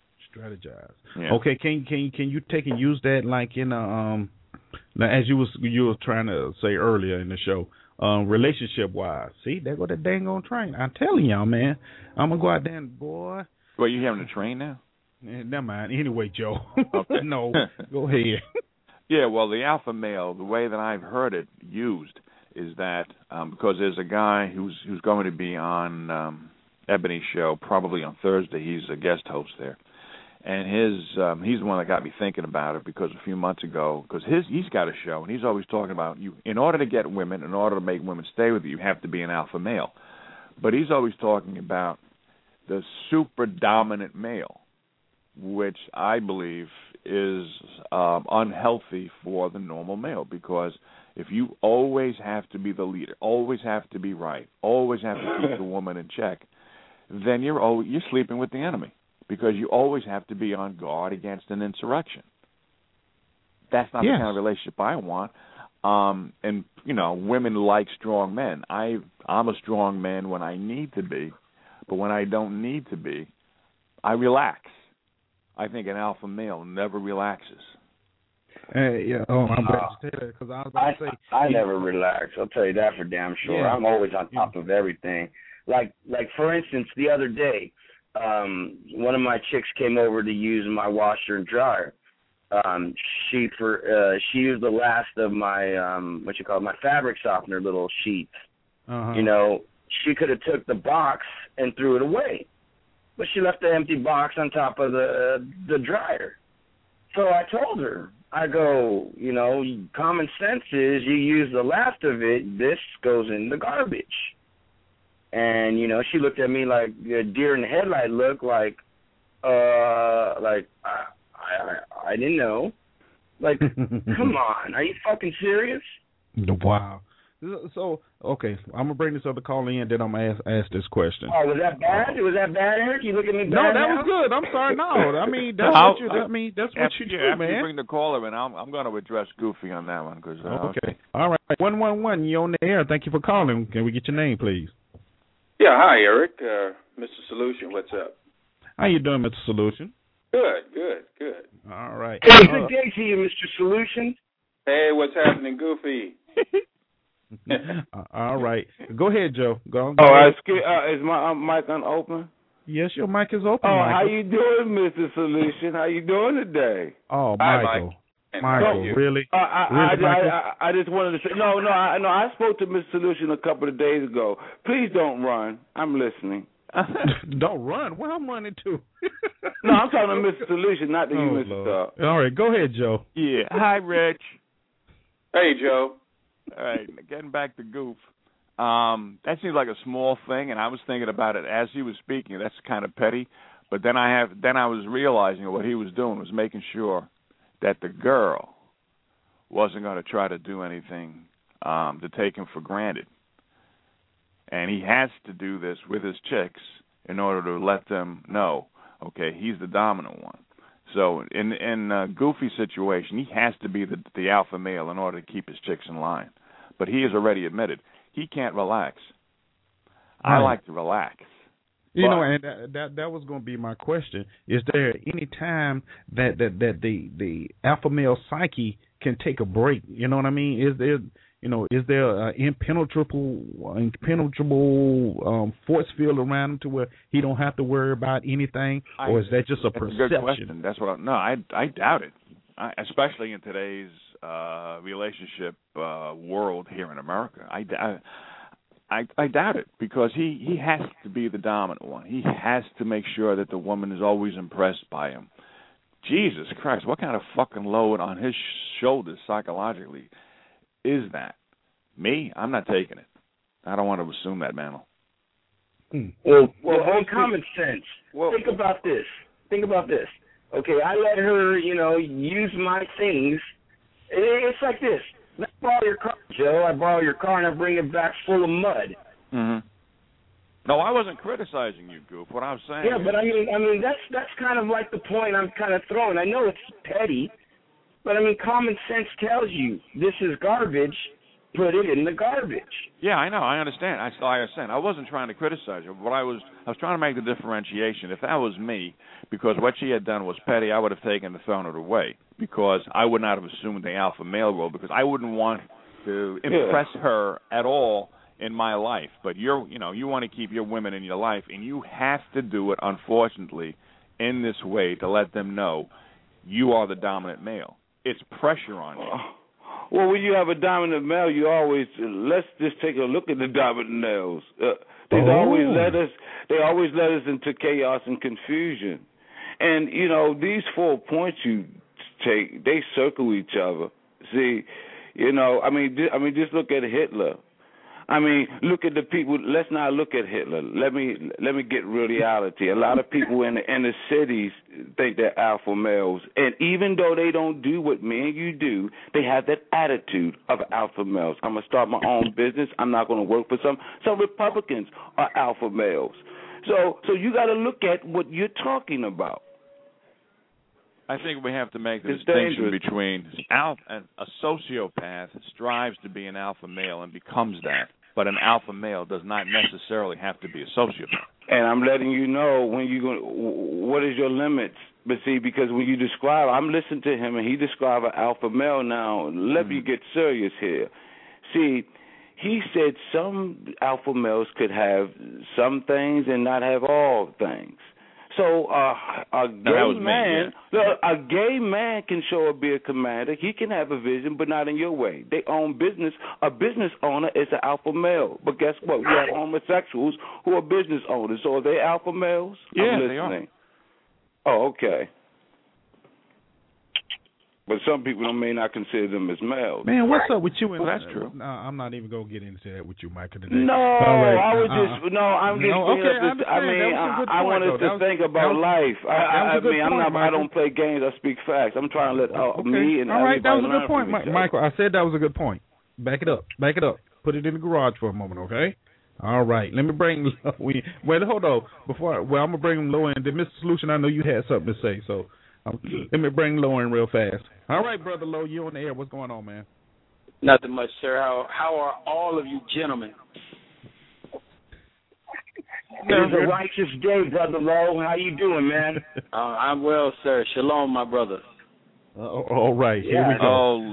Yeah. Okay, can you take and use that like in now as you were trying to say earlier in the show, relationship wise. See, there go the dang on train. I'm telling y'all, man. I'm gonna go out there and boy. Well, you having a train now? Never mind. Anyway, Joe. Okay. No, go ahead. Yeah, well, the alpha male, the way that I've heard it used is that because there's a guy who's going to be on Ebony's show probably on Thursday. He's a guest host there. And he's the one that got me thinking about it because a few months ago, because he's got a show and he's always talking about you. In order to get women, in order to make women stay with you, you have to be an alpha male. But he's always talking about the super dominant male, which I believe is unhealthy for the normal male, because if you always have to be the leader, always have to be right, always have to keep the woman in check, then you're sleeping with the enemy. Because you always have to be on guard against an insurrection. That's not the kind of relationship I want. And women like strong men. I'm a strong man when I need to be, but when I don't need to be, I relax. I think an alpha male never relaxes. I'm glad you said that because I was about to say I never relax. I'll tell you that for damn sure. Yeah. I'm always on top of everything. Like for instance, the other day. One of my chicks came over to use my washer and dryer. She used the last of my my fabric softener little sheets. She could have took the box and threw it away, but she left the empty box on top of the dryer. So I told her, I go, common sense is you use the last of it, this goes in the garbage. And, she looked at me like a deer in the headlight look, like I didn't know. Like, come on, are you fucking serious? Wow. So, okay, I'm going to bring this other call in, then I'm going to ask this question. Oh, was that bad? Was that bad, Eric? You look at me bad No, that now? was good. I'm sorry, no. I mean, that's what you do, after man. You bring the caller in, I'm going to address Goofy on that one. Cause, okay. All right. 111, you're on the air. Thank you for calling. Can we get your name, please? Yeah, hi, Eric. Mr. Solution, what's up? How you doing, Mr. Solution? Good. All right. Hey, good day to you, Mr. Solution. Hey, what's happening, Goofy? All right. Go ahead, Joe. Go ahead. Is my mic unopen? Yes, your mic is open, Michael. How you doing, Mr. Solution? How you doing today? Oh, Hi, Michael. Michael, really? I just wanted to say, I spoke to Mr. Solution a couple of days ago. Please don't run. I'm listening. Don't run? Where I'm running to? No, I'm talking to Mr. Solution, not to you, Mr. Lord. All right, go ahead, Joe. Yeah. Hi, Rich. Hey, Joe. All right, getting back to Goof. That seems like a small thing, and I was thinking about it as he was speaking. That's kind of petty, but then I was realizing what he was doing was making sure that the girl wasn't going to try to do anything to take him for granted. And he has to do this with his chicks in order to let them know, okay, he's the dominant one. So in a Goofy situation, he has to be the alpha male in order to keep his chicks in line. But he has already admitted he can't relax. Right. I like to relax. And that was going to be my question. Is there any time that the alpha male psyche can take a break? You know what I mean? Is there impenetrable force field around him to where he don't have to worry about anything, or is that just a perception? That's a good question. That's what I doubt it, especially in today's relationship world here in America. I doubt it, because he has to be the dominant one. He has to make sure that the woman is always impressed by him. Jesus Christ, what kind of fucking load on his shoulders psychologically is that? Me? I'm not taking it. I don't want to assume that mantle. Well, on common sense, think about this. Okay, I let her, use my things. It's like this. Let me borrow your car, Joe. I borrow your car and I bring it back full of mud. Mm-hmm. No, I wasn't criticizing you, Goof. What I was saying. Yeah, but I mean, that's kind of like the point I'm kind of throwing. I know it's petty, but I mean, common sense tells you this is garbage. Put it in the garbage. Yeah, I know. I understand. I wasn't trying to criticize you, but I was trying to make the differentiation. If that was me, because what she had done was petty, I would have taken and thrown it away, because I would not have assumed the alpha male role, because I wouldn't want to impress her at all in my life. But you want to keep your women in your life, and you have to do it, unfortunately, in this way to let them know you are the dominant male. It's pressure on you. Well, when you have a dominant male, you always let's just take a look at the dominant males. They always let us into chaos and confusion. And these 4 points you take, they circle each other. See, just look at Hitler. Look at the people. Let's not look at Hitler. Let me get reality. A lot of people in the cities think they're alpha males, and even though they don't do what me and you do, they have that attitude of alpha males. I'm gonna start my own business. I'm not gonna work for some Republicans are alpha males. So you got to look at what you're talking about. I think we have to make the distinction between a sociopath strives to be an alpha male and becomes that, but an alpha male does not necessarily have to be a sociopath. And I'm letting you know what is your limits. But see, because when you describe, I'm listening to him and he described an alpha male. Now, let me get serious here. See, he said some alpha males could have some things and not have all things. So a gay man can show up be a commander. He can have a vision, but not in your way. They own business. A business owner is an alpha male. But guess what? We have homosexuals who are business owners. So are they alpha males? Yeah, they are. Oh, okay. But some people may not consider them as males. Man, what's up with you? Well, that's true. No, I'm not even going to get into that with you, Michael, today. No, I want us to think about life. I don't play games. I speak facts. I'm trying to let me and all right, that was a learn good point, Michael. I said that was a good point. Back it up. Put it in the garage for a moment, okay? All right. Let me bring hold on. I'm going to bring him low in. Mr. Solution, I know you had something to say, so let me bring Low in real fast. All right, Brother Low, you on the air. What's going on, man? Nothing much, sir. How are all of you gentlemen? It was a righteous day, Brother Low. How you doing, man? I'm well, sir. Shalom, my brother. All right. Here we go.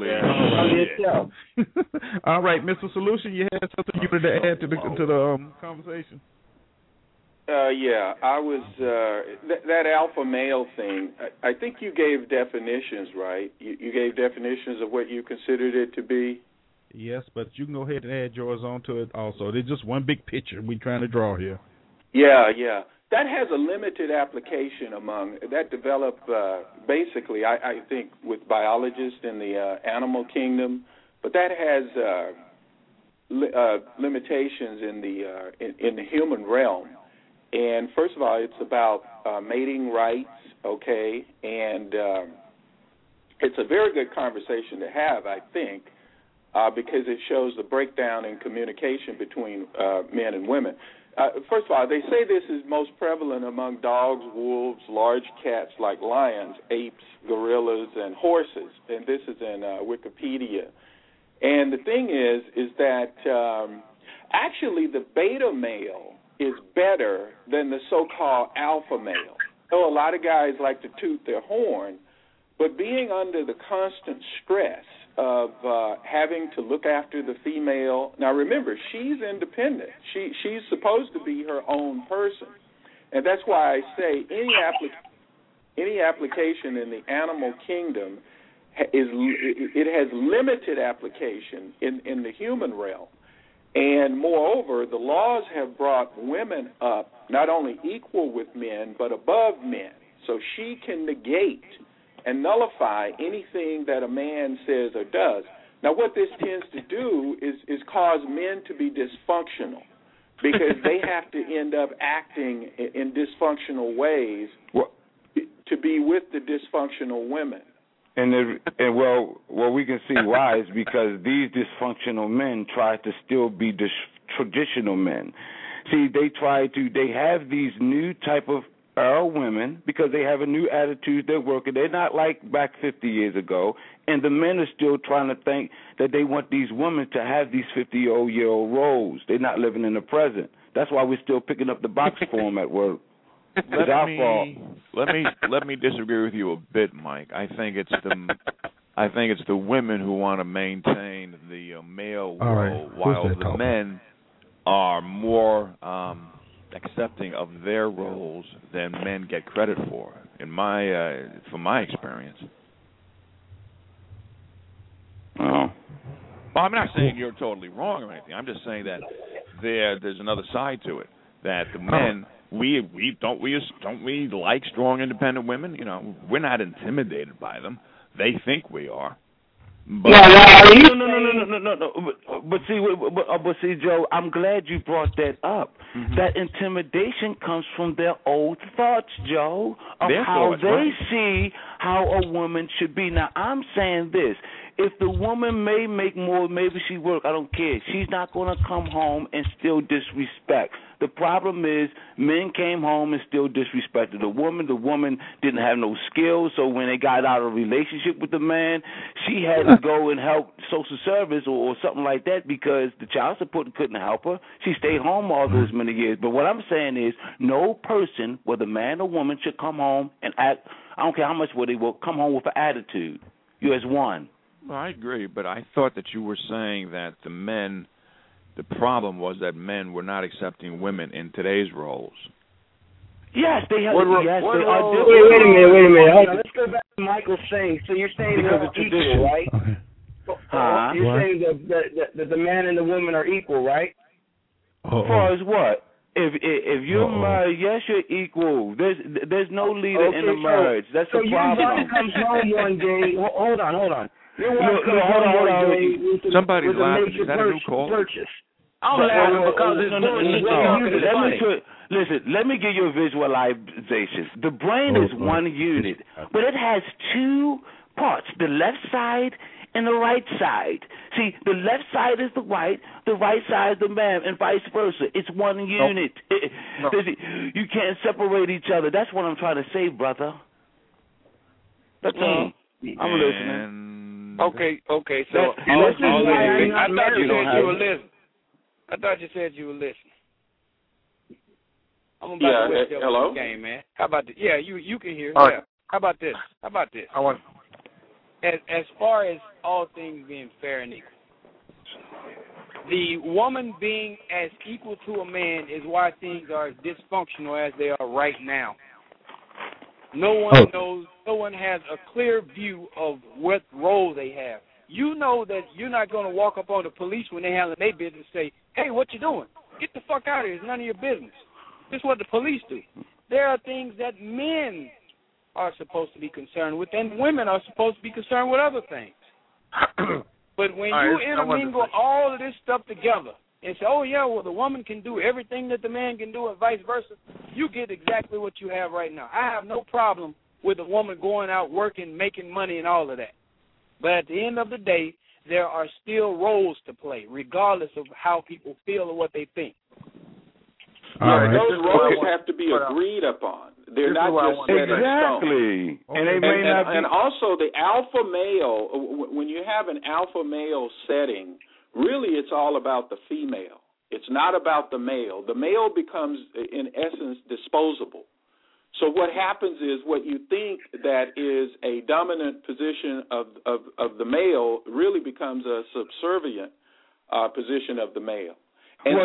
All right, Mr. Solution, you had something you wanted to add to the conversation? Yeah, I was that alpha male thing. I think you gave definitions, right? You gave definitions of what you considered it to be. Yes, but you can go ahead and add yours onto it also. There's just one big picture we're trying to draw here. Yeah. That has a limited application that developed basically, I think, with biologists in the animal kingdom, but that has limitations in the human realm. And first of all, it's about mating rights, okay, and it's a very good conversation to have, I think, because it shows the breakdown in communication between men and women. First of all, they say this is most prevalent among dogs, wolves, large cats like lions, apes, gorillas, and horses, and this is in Wikipedia. And the thing is that actually the beta male is better than the so-called alpha male. So a lot of guys like to toot their horn, but being under the constant stress of having to look after the female. Now remember, she's independent. She's supposed to be her own person, and that's why I say any application in the animal kingdom has limited application in the human realm. And moreover, the laws have brought women up not only equal with men, but above men. So she can negate and nullify anything that a man says or does. Now, what this tends to do is cause men to be dysfunctional because they have to end up acting in dysfunctional ways to be with the dysfunctional women. And we can see why is because these dysfunctional men try to still be traditional men. See, they have these new type of women because they have a new attitude. They're working. They're not like back 50 years ago. And the men are still trying to think that they want these women to have these 50-year-old roles. They're not living in the present. That's why we're still picking up the box for them at work. Let me disagree with you a bit, Mike. I think it's the women who want to maintain the male role, while the men are more accepting of their roles than men get credit for. From my experience. Oh. Well, I'm not saying you're totally wrong or anything. I'm just saying that there's another side to it. That the men, we like strong, independent women. You know, we're not intimidated by them. They think we are. But No. But see, Joe, I'm glad you brought that up. Mm-hmm. That intimidation comes from their old thoughts, Joe, of how they see how a woman should be. Now, I'm saying this. If the woman may make more, maybe she work, I don't care. She's not going to come home and still disrespect. The problem is men came home and still disrespected the woman. The woman didn't have no skills, so when they got out of a relationship with the man, she had to go and help social service or something like that because the child support couldn't help her. She stayed home all those many years. But what I'm saying is no person, whether man or woman, should come home and act, I don't care how much they will, come home with an attitude. You as one. Well, I agree, but I thought that you were saying that the problem was that men were not accepting women in today's roles. Yes, they have. Wait a minute. Hold on. Let's go back to Michael's saying. So you're saying they're all equal, right? Okay. You're saying that the man and the woman are equal, right? As far as what? If you're married, yes, you're equal. There's no leader in the marriage. That's the problem. So your wife comes home one day. Hold on. Hold on. Somebody's laughing. Is that a new call? I'm laughing because it's Listen, let me give you a visualization. The brain is one unit, but it has two parts, the left side and the right side. See, the left side is the right side is the man, and vice versa. It's one unit. You can't separate each other. That's what I'm trying to say, brother. That's all. I'm listening. Okay. So I thought you said you were listening. I'm about to hello? Game, man. How about this? Yeah, you can hear. Yeah. How about this? I want. As far as all things being fair and equal, the woman being as equal to a man is why things are as dysfunctional as they are right now. No one knows. No one has a clear view of what role they have. You know that you're not going to walk up on the police when they handle their business and say, "Hey, what you doing? Get the fuck out of here. It's none of your business." This is what the police do. There are things that men are supposed to be concerned with, and women are supposed to be concerned with other things. But when you intermingle all of this stuff together and say, "Oh yeah, well the woman can do everything that the man can do," and vice versa, you get exactly what you have right now. I have no problem with a woman going out working, making money, and all of that. But at the end of the day, there are still roles to play, regardless of how people feel or what they think. Those roles have to be agreed upon. They're not just set in stone. Exactly. And they may not be. And also the alpha male, when you have an alpha male setting, really it's all about the female. It's not about the male. The male becomes, in essence, disposable. So what happens is what you think that is a dominant position of the male really becomes a subservient position of the male. And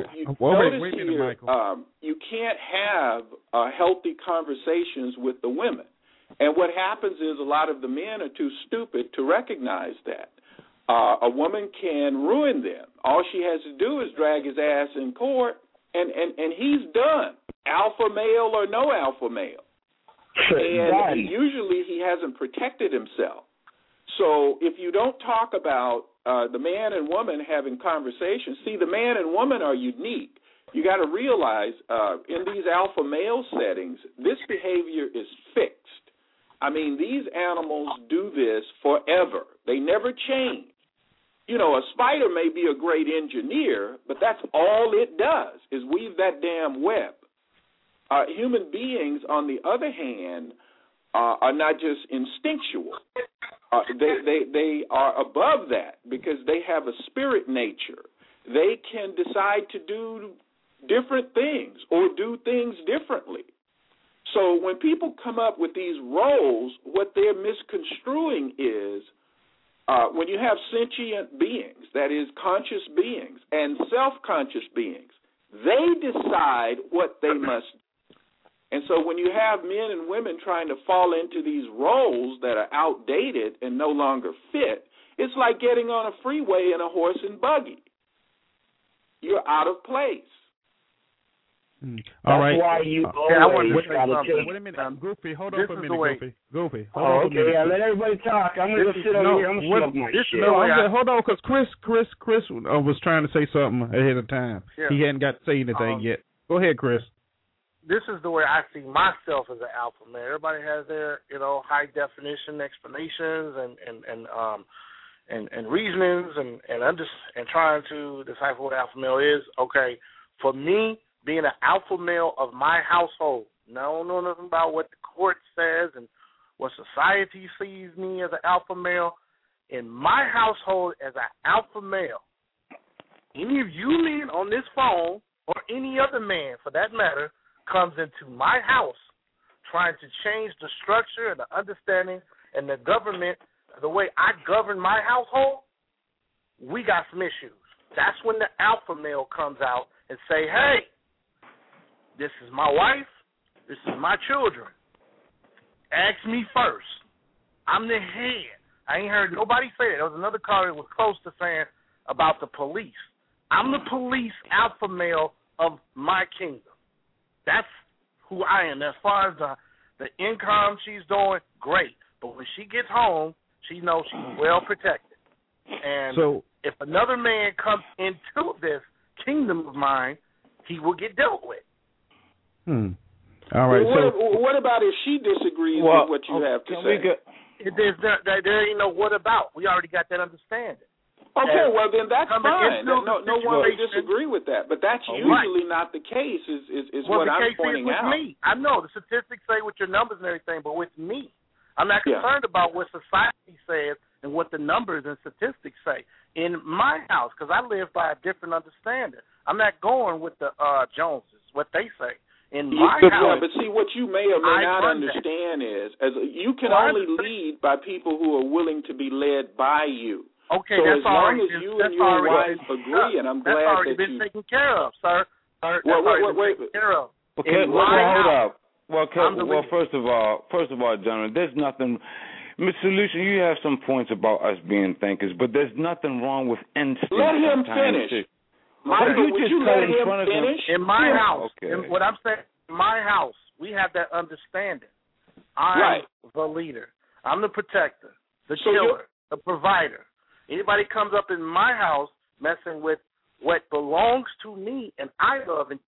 you can't have healthy conversations with the women. And what happens is a lot of the men are too stupid to recognize that. A woman can ruin them. All she has to do is drag his ass in court, and he's done, alpha male or no alpha male. And usually he hasn't protected himself. So if you don't talk about the man and woman having conversations, see, the man and woman are unique. You got to realize in these alpha male settings, this behavior is fixed. I mean, these animals do this forever. They never change. You know, a spider may be a great engineer, but that's all it does is weave that damn web. Human beings, on the other hand, are not just instinctual. They are above that because they have a spirit nature. They can decide to do different things or do things differently. So when people come up with these roles, what they're misconstruing is when you have sentient beings, that is conscious beings, and self-conscious beings, they decide what they must do. And so when you have men and women trying to fall into these roles that are outdated and no longer fit, it's like getting on a freeway in a horse and buggy. You're out of place. All right. That's why you always got to take... Wait a minute. Goofy, hold on for a minute, Goofy. Hold on okay, yeah, let everybody talk. I'm going to go sit over here. I'm going to smoke my shit. Hold on, because Chris was trying to say something ahead of time. Yeah. He hadn't got to say anything yet. Go ahead, Chris. This is the way I see myself as an alpha male. Everybody has their, high definition explanations and reasonings and trying to decipher what alpha male is. Okay, for me, being an alpha male of my household, I don't know nothing about what the court says and what society sees me as an alpha male. In my household, as an alpha male, any of you men on this phone or any other man, for that matter, comes into my house trying to change the structure and the understanding and the government, the way I govern my household, we got some issues. That's when the alpha male comes out and say, hey, this is my wife, this is my children. Ask me first. I'm the head. I ain't heard nobody say it. There was another caller that was close to saying about the police. I'm the police alpha male of my kingdom. That's who I am. As far as the income she's doing, great. But when she gets home, she knows she's well protected. And so, if another man comes into this kingdom of mine, he will get dealt with. All right. Well, what about if she disagrees with what you have to say? There ain't no what about. We already got that understanding. Okay, well then that's fine. No one may disagree with that, but that's usually not the case. Is what I'm pointing out. Me. I know the statistics say with your numbers and everything, but with me, I'm not concerned about what society says and what the numbers and statistics say. In my house, because I live by a different understanding, I'm not going with the Joneses, what they say. In my house, yeah, but see, what you may or may not understand is, you can only lead by people who are willing to be led by you. Okay, so that's as long as you and your wife agree, and I'm glad that's already that been taken care of, sir. Wait. Care of. Okay, hold up. Well, first of all, gentlemen, there's nothing. Mr. Lucian, you have some points about us being thinkers, but there's nothing wrong with instinct. Let him finish. Michael, would you let him finish? In my house, what I'm saying, in my house, we have that understanding. I'm the leader. I'm the protector, the killer, the provider. Anybody comes up in my house messing with what belongs to me and I love and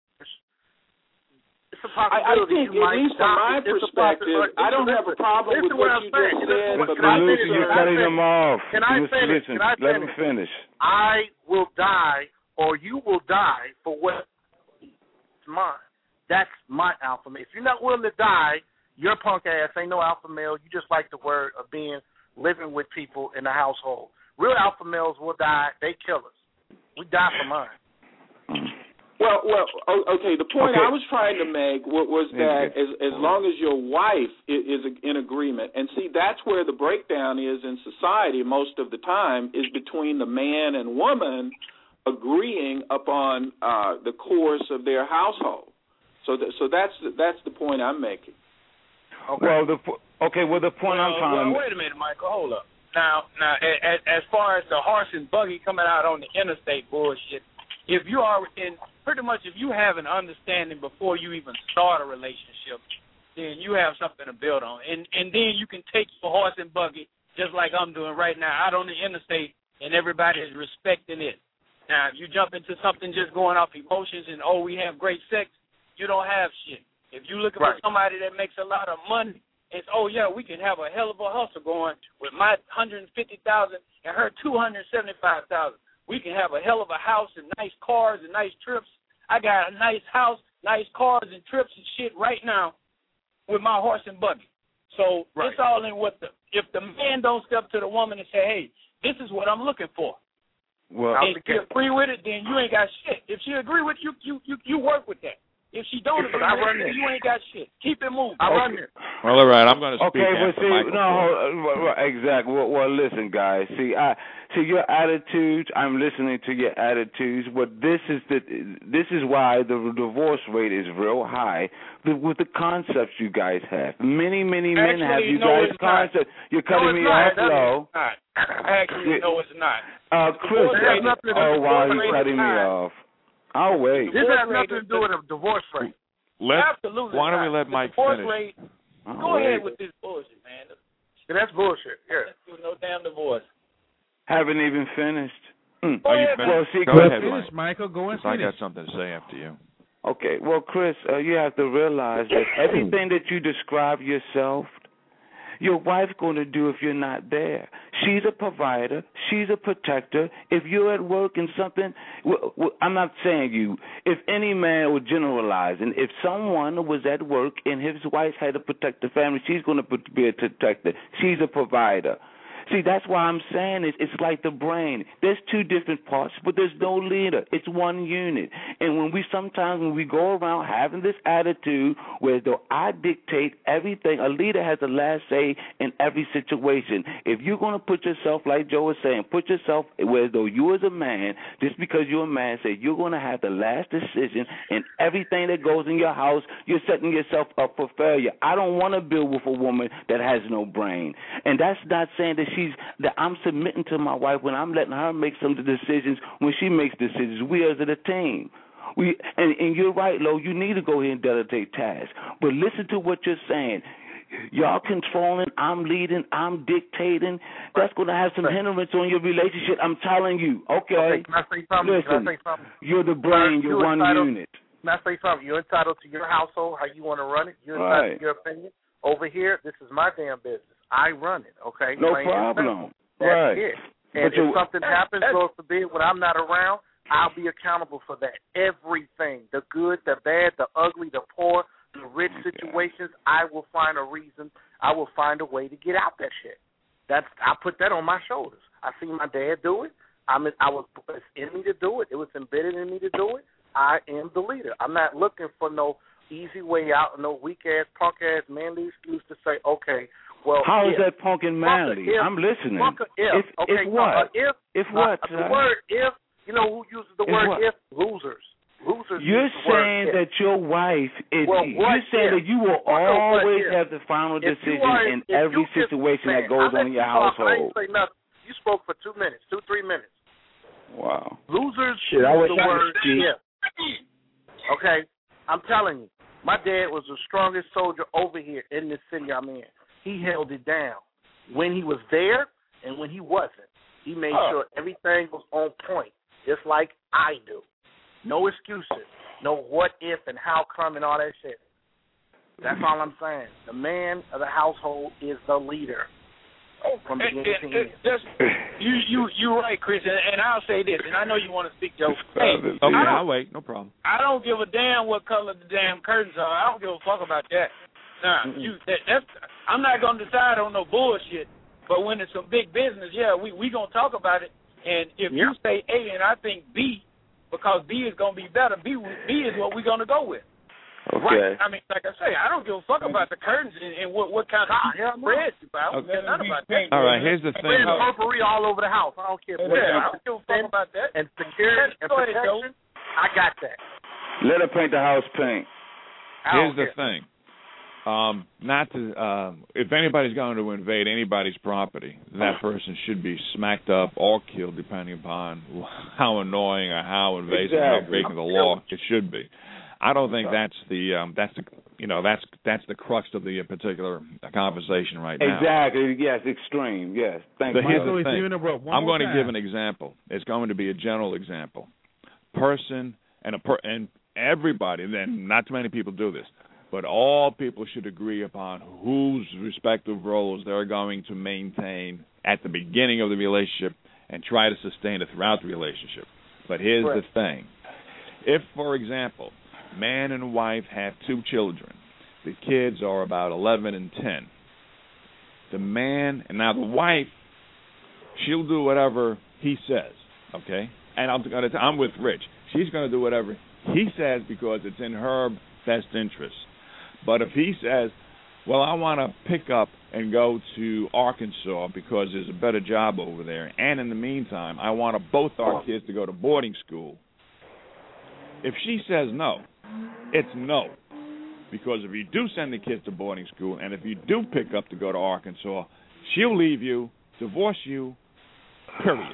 it's a possibility. I think, at least from my perspective, I don't have a problem with what you just said. Mr. Lucian, you're cutting him off. Can I finish? Let him finish. I will die or you will die for what's mine. That's my alpha male. If you're not willing to die, your punk ass ain't no alpha male. You just like the word of living with people in the household. Real alpha males will die. They kill us. We die for mine. Well, okay. The point I was trying to make was that as long as your wife is in agreement, and see, that's where the breakdown is in society most of the time, is between the man and woman agreeing upon the course of their household. So that's the point I'm making. Okay. The point I'm trying to make. Wait a minute, Michael. Hold up. Now, as far as the horse and buggy coming out on the interstate bullshit, if you are if you have an understanding before you even start a relationship, then you have something to build on. And then you can take your horse and buggy, just like I'm doing right now, out on the interstate, and everybody is respecting it. Now, if you jump into something just going off emotions and, oh, we have great sex, you don't have shit. If you're looking for somebody that makes a lot of money, it's, oh, yeah, we can have a hell of a hustle going with my $150,000 and her $275,000. We can have a hell of a house and nice cars and nice trips. I got a nice house, nice cars and trips and shit right now with my horse and buggy. So it's all in what if the man don't step to the woman and say, hey, this is what I'm looking for. Well, and if you agree with it, then you ain't got shit. If she agree with you, you work with that. If she don't agree with it, you ain't got shit. Keep it moving. I run it. Well, all right, I'm going to speak after Michael. Exactly. Well, listen, guys. See your attitudes. I'm listening to your attitudes. But this is why the divorce rate is real high with the concepts you guys have. Many men have you guys concepts. You're cutting me off low. Actually, no, it's not. Chris, why are you cutting me off? I'll wait. This has nothing to do with a divorce rate. Absolutely. Why don't we let Mike finish? Rate, go ahead with this bullshit, man. That's bullshit. Yeah. No damn divorce. Haven't even finished. Go ahead, Go ahead, finish, Michael. Go and I finish. got something to say after you. Okay. Well, Chris, you have to realize that everything that you describe yourself, your wife's going to do if you're not there. She's a provider. She's a protector. If you're at work and something, I'm not saying you. If any man would generalize, and if someone was at work and his wife had to protect the family, she's going to be a protector. She's a provider. See, that's why I'm saying it's like the brain. There's two different parts, but there's no leader. It's one unit. And when we go around having this attitude where though I dictate everything, a leader has the last say in every situation. If you're going to put yourself, like Joe was saying, put yourself where though you as a man, just because you're a man, say you're going to have the last decision in everything that goes in your house, you're setting yourself up for failure. I don't want to build with a woman that has no brain. And that's not saying that I'm submitting to my wife when I'm letting her make some of the decisions when she makes decisions. We as a team. And you're right, Lo, you need to go ahead and delegate tasks. But listen to what you're saying. Y'all controlling, I'm leading, I'm dictating. That's going to have some hindrance on your relationship. I'm telling you. Okay. Can I say something? Listen, you're the brain. You're one unit. Can I say something? You're entitled to your household, how you want to run it. You're entitled to your opinion. Over here, this is my damn business. I run it, okay? No problem. That's it. And if something happens, God forbid, when I'm not around, I'll be accountable for that. Everything, the good, the bad, the ugly, the poor, the rich situations, I will find a reason. I will find a way to get out that shit. I put that on my shoulders. I see my dad do it. It's in me to do it. It was embedded in me to do it. I am the leader. I'm not looking for no easy way out, no weak-ass, punk-ass, manly excuse to say, okay, well, how is that punk and manly? I'm listening. If what? If what? The word if, you know who uses the word if? Losers. Losers. You're saying that your wife is. You're saying that you will always have the final decision in every situation that goes on in your household. I ain't say nothing. You spoke for 2 minutes, 3 minutes. Wow. Losers use the word if. Okay, I'm telling you, my dad was the strongest soldier over here in this city I'm in. He held it down when he was there and when he wasn't. He made sure everything was on point, just like I do. No excuses, no what if and how come and all that shit. That's all I'm saying. The man of the household is the leader. From beginning to end. You're right, Chris, and I'll say this, and I know you want to speak, Joe. Hey, okay, I'll wait, no problem. I don't give a damn what color the damn curtains are. I don't give a fuck about that. Nah, I'm not gonna decide on no bullshit. But when it's some big business, we gonna talk about it. And if you say A and I think B, because B is gonna be better, B is what we're gonna go with. Okay. Right. I mean, like I say, I don't give a fuck about the curtains and what kind of bread you buy. I don't care nothing about that. All right, here's the thing. There's potpourri all over the house. I don't care. I don't give a fuck about that. And security and protection, I got that. Let her paint the house pink. Here's the thing. If anybody's going to invade anybody's property, that person should be smacked up or killed, depending upon how annoying or how invasive, how breaking the law it should be. I don't think that's the that's the crux of the particular conversation right now. Exactly. Yes, extreme. Yes. Thank you. Here's the thing. I'm going to give an example. It's going to be a general example. Person and everybody. Then not too many people do this, but all people should agree upon whose respective roles they're going to maintain at the beginning of the relationship and try to sustain it throughout the relationship. But here's the thing. If, for example, man and wife have 2 children, the kids are about 11 and 10. The man, and now the wife, she'll do whatever he says, okay? And I'm with Rich. She's going to do whatever he says because it's in her best interest. But if he says, well, I want to pick up and go to Arkansas because there's a better job over there, and in the meantime, I want both our kids to go to boarding school. If she says no, it's no. Because if you do send the kids to boarding school, and if you do pick up to go to Arkansas, she'll leave you, divorce you, period.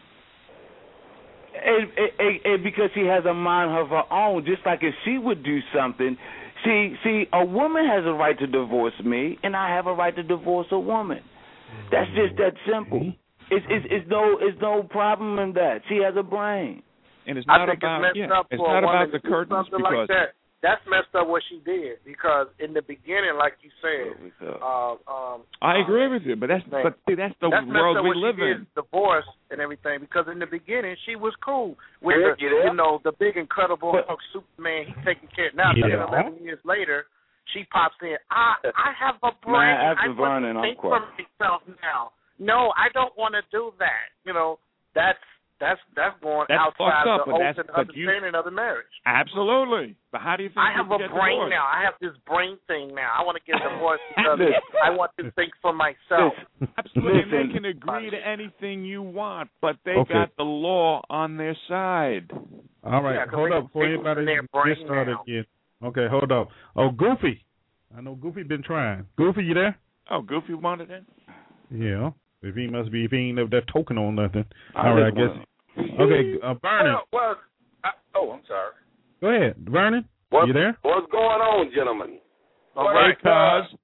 And because she has a mind of her own, just like if she would do something. See, a woman has a right to divorce me, and I have a right to divorce a woman. That's just that simple. It's no problem in that. She has a brain. And it's not about the curtains because like that. That's messed up what she did because in the beginning, like you said, I agree with you, but that's the world we live in. Divorce and everything because in the beginning she was cool with the big incredible Hulk Superman. He's taking care. Now 11 years later, she pops in. I have a brain. I want to think for myself now. No, I don't want to do that. That's going outside the open understanding of the marriage. Absolutely. But how do you think I have a brain divorced? Now. I have this brain thing now. I want to get divorced because I want to think for myself. Absolutely. And they can agree to anything you want, but they got the law on their side. All right. Hold up before anybody gets started again. Okay, hold up. Oh, Goofy. I know Goofy been trying. Goofy, you there? Oh, Goofy wanted in? Yeah. If he ain't up there token on nothing. All right, I guess. Okay, Vernon. I'm sorry. Go ahead, Vernon. You there? What's going on, gentlemen? All right, cuz.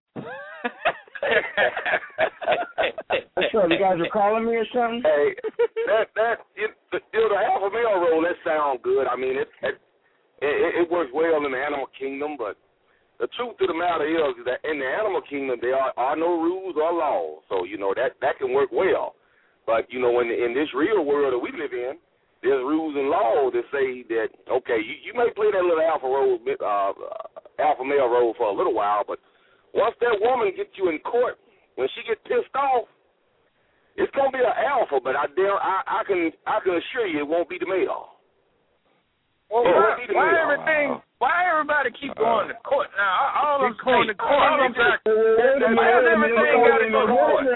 So you guys were calling me or something? Hey, the alpha male role, that sounds good. I mean, it works well in the animal kingdom, but the truth of the matter is that in the animal kingdom there are no rules or laws, so that can work well. But in this real world that we live in, there's rules and laws that say that you may play that little alpha male role for a little while, but once that woman gets you in court, when she gets pissed off, it's gonna be an alpha. But I can assure you it won't be the male. Well, why everybody keep going to court now? All of them going to court. Why does everything got to go to court?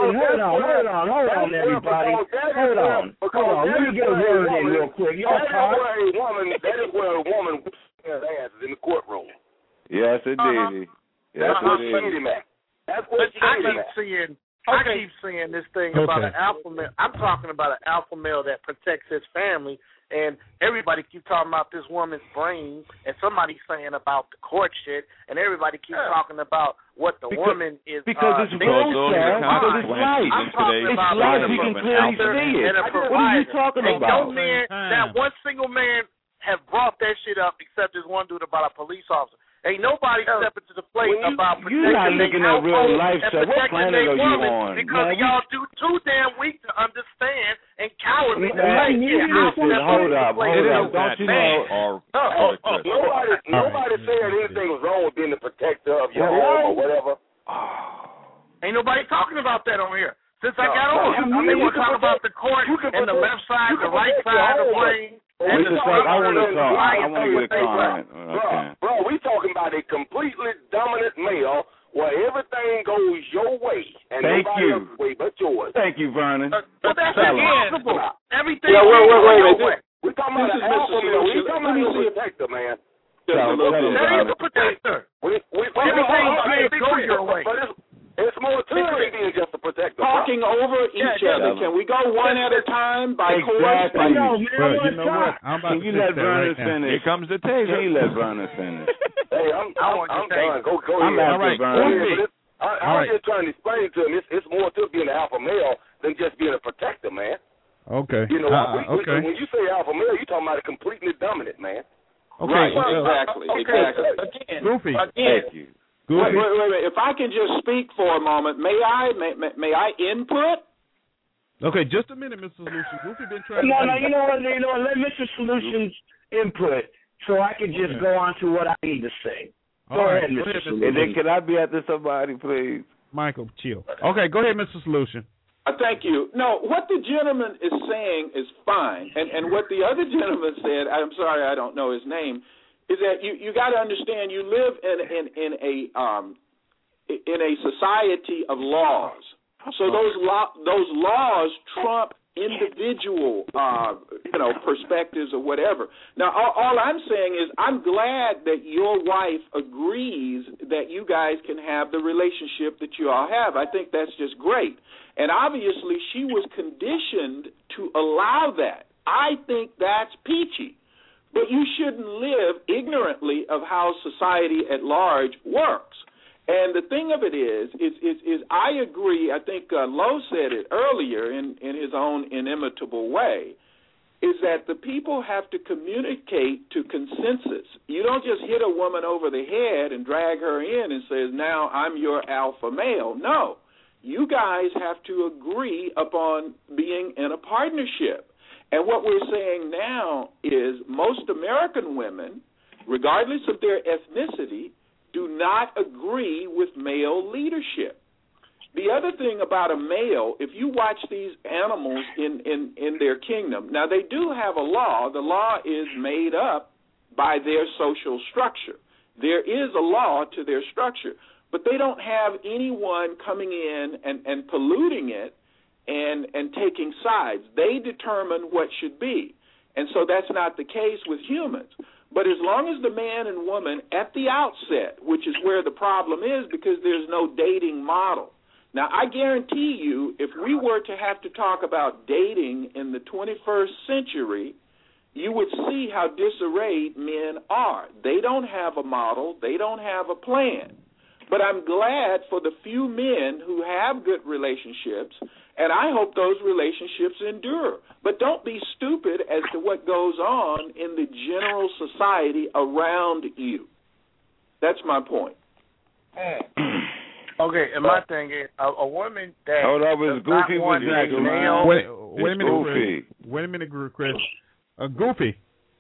Hold on, everybody. Hold on. Let me get a word in real quick. That is where a woman whips her ass is in the courtroom. Yes, indeed. That's what she did, man. That's what she did. I keep seeing this thing about an alpha male. I'm talking about an alpha male that protects his family. And everybody keeps talking about this woman's brain, and somebody's saying about the court shit, and everybody keeps talking about what the woman is. Because it's close, sir. Because it's light. I'm talking about you can clearly see it. What are you talking about? No man, not one single man have brought that shit up except this one dude about a police officer. Ain't nobody stepping to the plate about protecting you're not looking at real life, sir. What planet are you on? Because y'all too damn weak to understand and cowardly. Hold up. Don't you know? Nobody said anything was wrong with being the protector of your home or whatever. Ain't nobody talking about that on here. Since I got on, they were talking about the court and the left side, the right side, the brain. I want to get a comment. Bro, we talking about a completely dominant male where everything goes your way and nobody else's way but yours. Thank you, Vernon. But that's impossible. Everything wait. We're talking about an alpha male. We're talking about a protector, man. There is a protector. Everything can't go your way. It's more to it than just a protector. Talking over each other. Can we go one at a time by course? You know what? I'm about Can you let Vernon finish? Here comes the taser. Can you let Vernon finish? Hey, Hey, I'm done. Go ahead. All right, Goofy. I'm just trying to explain to him it's more to being an alpha male than just being a protector, man. Okay. You know, when you say alpha male, you're talking about a completely dominant man. Okay. Right, exactly. Again, Goofy. Thank you. Goofy. Wait. If I can just speak for a moment, may I input? Okay, just a minute, Mr. Solution. Goofy been trying. No, you know what? Let Mr. Solutions input so I can just go on to what I need to say. Go ahead, Mr. Solution. And then can I be after somebody, please? Michael, chill. Okay, go ahead, Mr. Solution. Thank you. No, what the gentleman is saying is fine, and what the other gentleman said, I'm sorry I don't know his name, is that you got to understand you live in a society of laws. So those laws trump individual perspectives or whatever. Now, all I'm saying is I'm glad that your wife agrees that you guys can have the relationship that you all have. I think that's just great. And obviously she was conditioned to allow that. I think that's peachy. But you shouldn't live ignorantly of how society at large works. And the thing of it is I agree, I think Lowe said it earlier in his own inimitable way, is that the people have to communicate to consensus. You don't just hit a woman over the head and drag her in and say, now I'm your alpha male. No. You guys have to agree upon being in a partnership. And what we're saying now is most American women, regardless of their ethnicity, do not agree with male leadership. The other thing about a male, if you watch these animals in their kingdom, now they do have a law. The law is made up by their social structure. There is a law to their structure, but they don't have anyone coming in and polluting it and taking sides. They determine what should be. And so that's not the case with humans. But as long as the man and woman at the outset, which is where the problem is because there's no dating model. Now, I guarantee you, if we were to have to talk about dating in the 21st century, you would see how disarrayed men are. They don't have a model. They don't have a plan. But I'm glad for the few men who have good relationships, and I hope those relationships endure. But don't be stupid as to what goes on in the general society around you. That's my point. Okay, and my thing is, a woman that hold on, was Goofy was next. Wait a minute, Chris. Wait a minute, Chris. Goofy.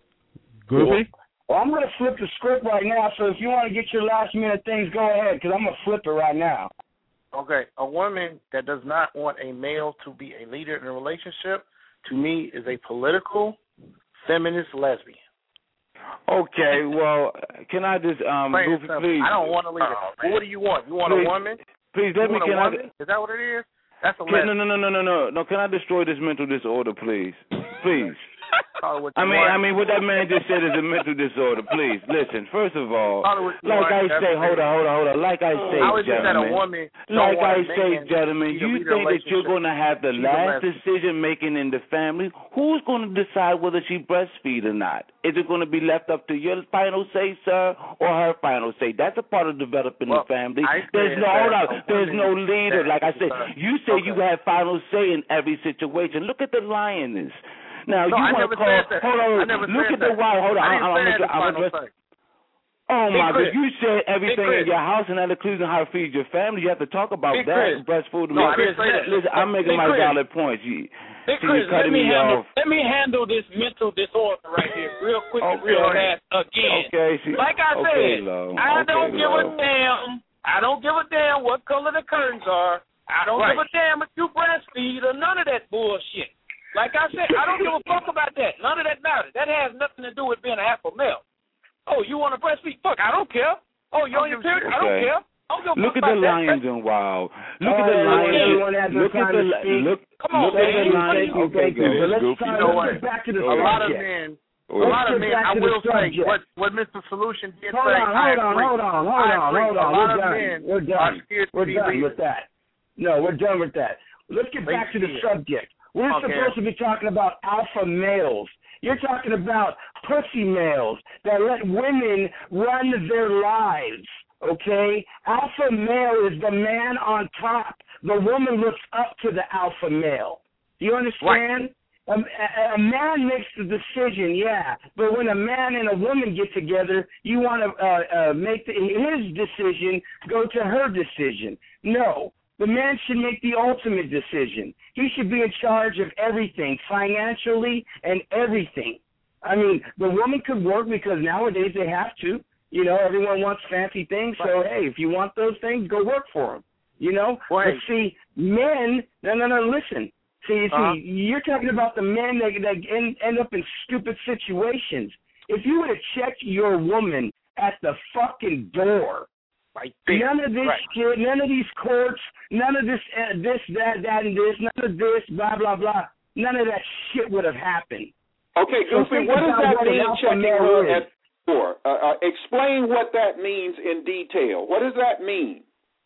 Well, I'm going to flip the script right now, so if you want to get your last-minute things, go ahead, because I'm going to flip it right now. Okay, a woman that does not want a male to be a leader in a relationship, to me, is a political, feminist lesbian. Okay, well, can I just, Goofy, please? I don't want a leader. Well, what do you want? You want a woman? Please, let me, is that what it is? That's a lesbian. No, can I destroy this mental disorder, please? Please. What that man just said is a mental disorder. Please, listen. First of all, hold on. Like I say, gentlemen, you think that you're going to have the last decision making in the family? Who's going to decide whether she breastfeed or not? Is it going to be left up to your final say, sir, or her final say? That's a part of developing the family. There's no leader. Like I said, you say you have final say in every situation. Look at the lioness. Now, you want to call, hold on, look at the wife, hold on, I'm address. Oh, my God, you said everything in your house, and that includes how to feed your family. You have to talk about that, breast food. Listen, I'm making my valid points. Big Chris, let me handle this mental disorder right here real quick and real fast again. Like I said, I don't give a damn. I don't give a damn what color the curtains are. I don't give a damn if you breastfeed or none of that bullshit. Like I said, I don't give a fuck about that. None of that matters. That has nothing to do with being an alpha male. Oh, you want to breastfeed? Fuck, I don't care. Oh, you on your period? I don't care. Look at the lions and wow. Look at the lions. Look at the lions. Okay, good. Let's get back to the subject. A lot of men, I will say, what Mr. Solution did say. Hold on. We're done with that. No, we're done with that. Let's get back to the subject. We're supposed to be talking about alpha males. You're talking about pussy males that let women run their lives, okay? Alpha male is the man on top. The woman looks up to the alpha male. Do you understand? Right. A man makes the decision, yeah, but when a man and a woman get together, you want to make his decision go to her decision. No, the man should make the ultimate decision. He should be in charge of everything, financially and everything. I mean, the woman could work because nowadays they have to. You know, everyone wants fancy things, so, hey, if you want those things, go work for them. You know? Right. But see, men, no, listen. See, you're talking about the men that end up in stupid situations. If you would have checked your woman at the fucking door, none of this shit, none of these courts, none of this, that, and this, none of this, blah, blah, blah, none of that shit would have happened. Okay, Goofy, what does that mean, checking her at the door? Explain what that means in detail. What does that mean?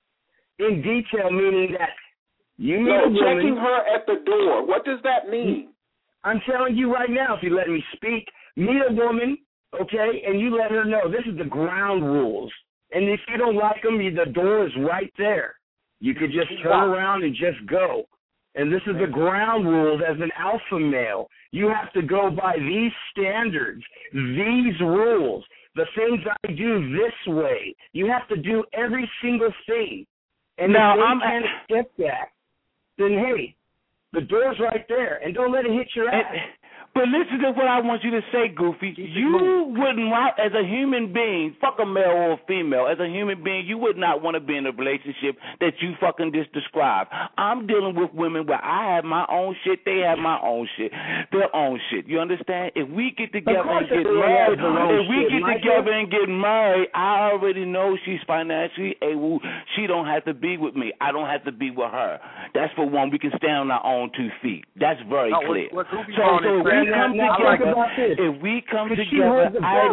In detail, meaning that you meet a woman. Checking her at the door. What does that mean? I'm telling you right now, if you let me speak, meet a woman, okay, and you let her know this is the ground rules. And if you don't like them, the door is right there. You could just turn around and just go. And this is the ground rules as an alpha male. You have to go by these standards, these rules, the things I do this way. You have to do every single thing. And now, if they can't accept that, then, hey, the door's right there, and don't let it hit your ass. But listen to what I want you to say, Goofy. You wouldn't, as a human being, fuck a male or a female, as a human being, you would not want to be in a relationship that you fucking just described. I'm dealing with women where I have my own shit, they have my own shit, their own shit. You understand? If we get together and get married, I already know she's financially able. She don't have to be with me. I don't have to be with her. That's for one. We can stand on our own 2 feet. That's very clear. If we come together,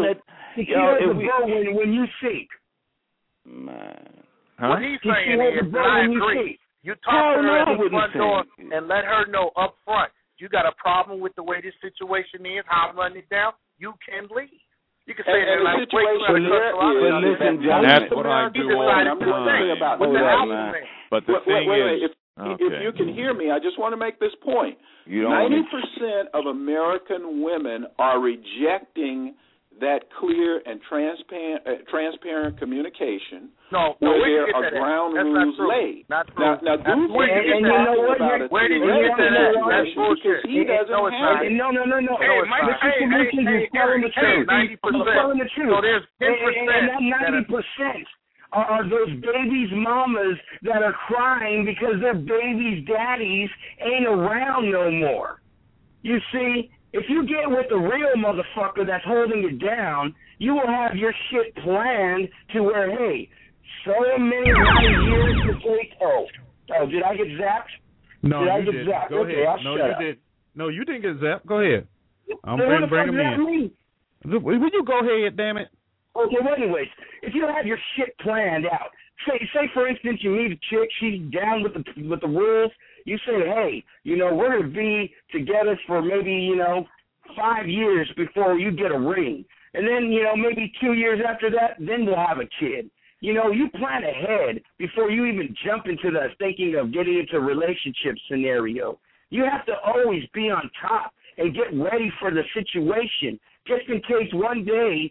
when you seek. Man. What he's saying is, I agree. You talk to her at the front door and let her know up front, you got a problem with the way this situation is, how I'm running it down, you can leave. You can say that like, listen, John, that's what I do all the time. But the thing is, if you can hear me, I just want to make this point. 90% of American women are rejecting that clear and transparent communication where there are ground rules laid. Not true. Now, Goofy is talking about a where did you get that? That's bullshit. He doesn't have it. No. Hey, Eric, 90%. So there's 10%. And that 90%. Are those babies' mamas that are crying because their babies' daddies ain't around no more. You see, if you get with the real motherfucker that's holding it down, you will have your shit planned to where, hey, so many years to take. Oh, did I get zapped? No, did I you get zapped? Go okay, ahead. I'll shut up. No, you didn't get zapped. Go ahead. I'm bring him in. Will you go ahead, damn it? Okay, well, anyways, if you have your shit planned out, say for instance you meet a chick, she's down with the rules, you say, hey, we're going to be together for maybe, 5 years before you get a ring. And then, maybe 2 years after that, then we'll have a kid. You plan ahead before you even jump into the thinking of getting into a relationship scenario. You have to always be on top and get ready for the situation, just in case one day,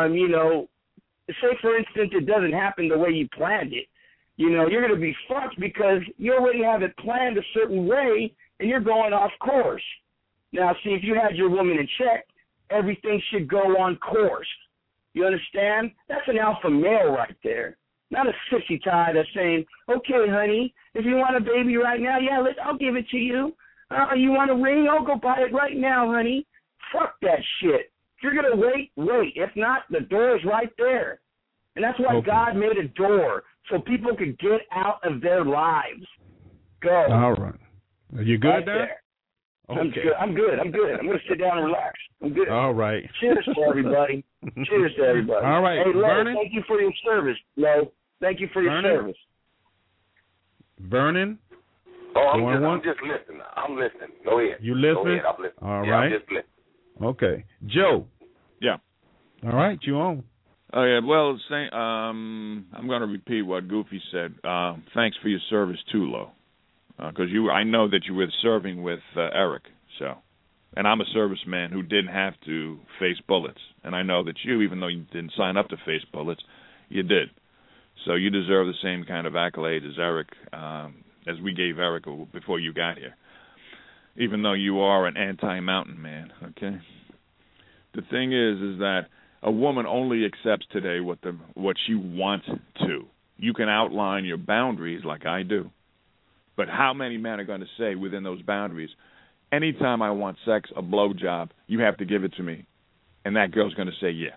say for instance it doesn't happen the way you planned it. You're going to be fucked because you already have it planned a certain way and you're going off course. Now, see, if you had your woman in check, everything should go on course. You understand? That's an alpha male right there. Not a sissy tie that's saying, okay, honey, if you want a baby right now, yeah, I'll give it to you. You want a ring? I'll go buy it right now, honey. Fuck that shit. If you're going to wait. If not, the door is right there. And that's why God made a door, so people could get out of their lives. Go. All right. Are you good right there? Okay. I'm good. I'm going to sit down and relax. I'm good. All right. Cheers to everybody. Cheers to everybody. All right. Hey, Vernon? thank you for your service, Lo. Thank you for your service. Vernon? I'm just listening. I'm listening. Go ahead. You listening? Go ahead. I'm listening. All yeah, right. I'm just listening. Okay. Joe. Yeah. All right, you on. Oh, yeah. Well, I'm going to repeat what Goofy said. Thanks for your service, too, Lo. Because I know that you were serving with Eric, so. And I'm a serviceman who didn't have to face bullets. And I know that you, even though you didn't sign up to face bullets, you did. So you deserve the same kind of accolades as Eric, as we gave Eric before you got here. Even though you are an anti-mountain man, okay? The thing is that a woman only accepts today what she wants to. You can outline your boundaries like I do. But how many men are going to say within those boundaries, anytime I want sex, a blowjob, you have to give it to me? And that girl's going to say, yeah.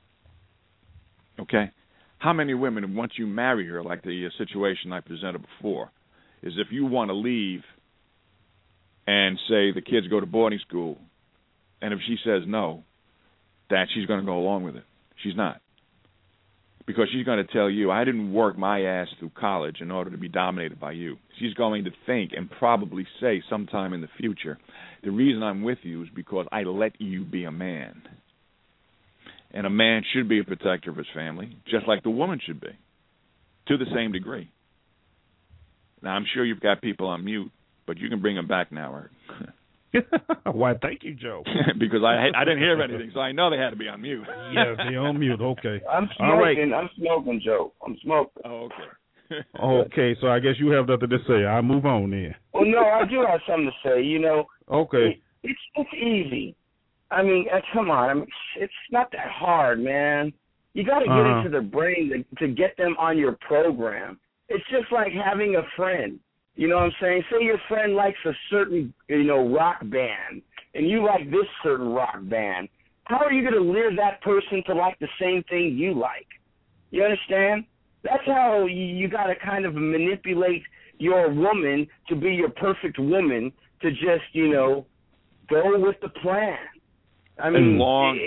Okay? How many women, once you marry her, like the situation I presented before, is if you want to leave and say the kids go to boarding school, and if she says no, that she's going to go along with it. She's not. Because she's going to tell you, I didn't work my ass through college in order to be dominated by you. She's going to think and probably say sometime in the future, the reason I'm with you is because I let you be a man. And a man should be a protector of his family, just like the woman should be, to the same degree. Now, I'm sure you've got people on mute, but you can bring them back now, Eric. Why, thank you, Joe. Because I didn't hear anything, so I know they had to be on mute. Yes, they're on mute. Okay. I'm smoking. All right. I'm smoking, Joe. I'm smoking. Oh, okay. Okay, so I guess you have nothing to say. I'll move on then. Well, no, I do have something to say. You know. Okay. It's easy. I mean, come on. I mean, it's not that hard, man. You got to get into their brain to get them on your program. It's just like having a friend. You know what I'm saying? Say your friend likes a certain, rock band, and you like this certain rock band. How are you going to lure that person to like the same thing you like? You understand? That's how you got to kind of manipulate your woman to be your perfect woman to just, go with the plan. I mean,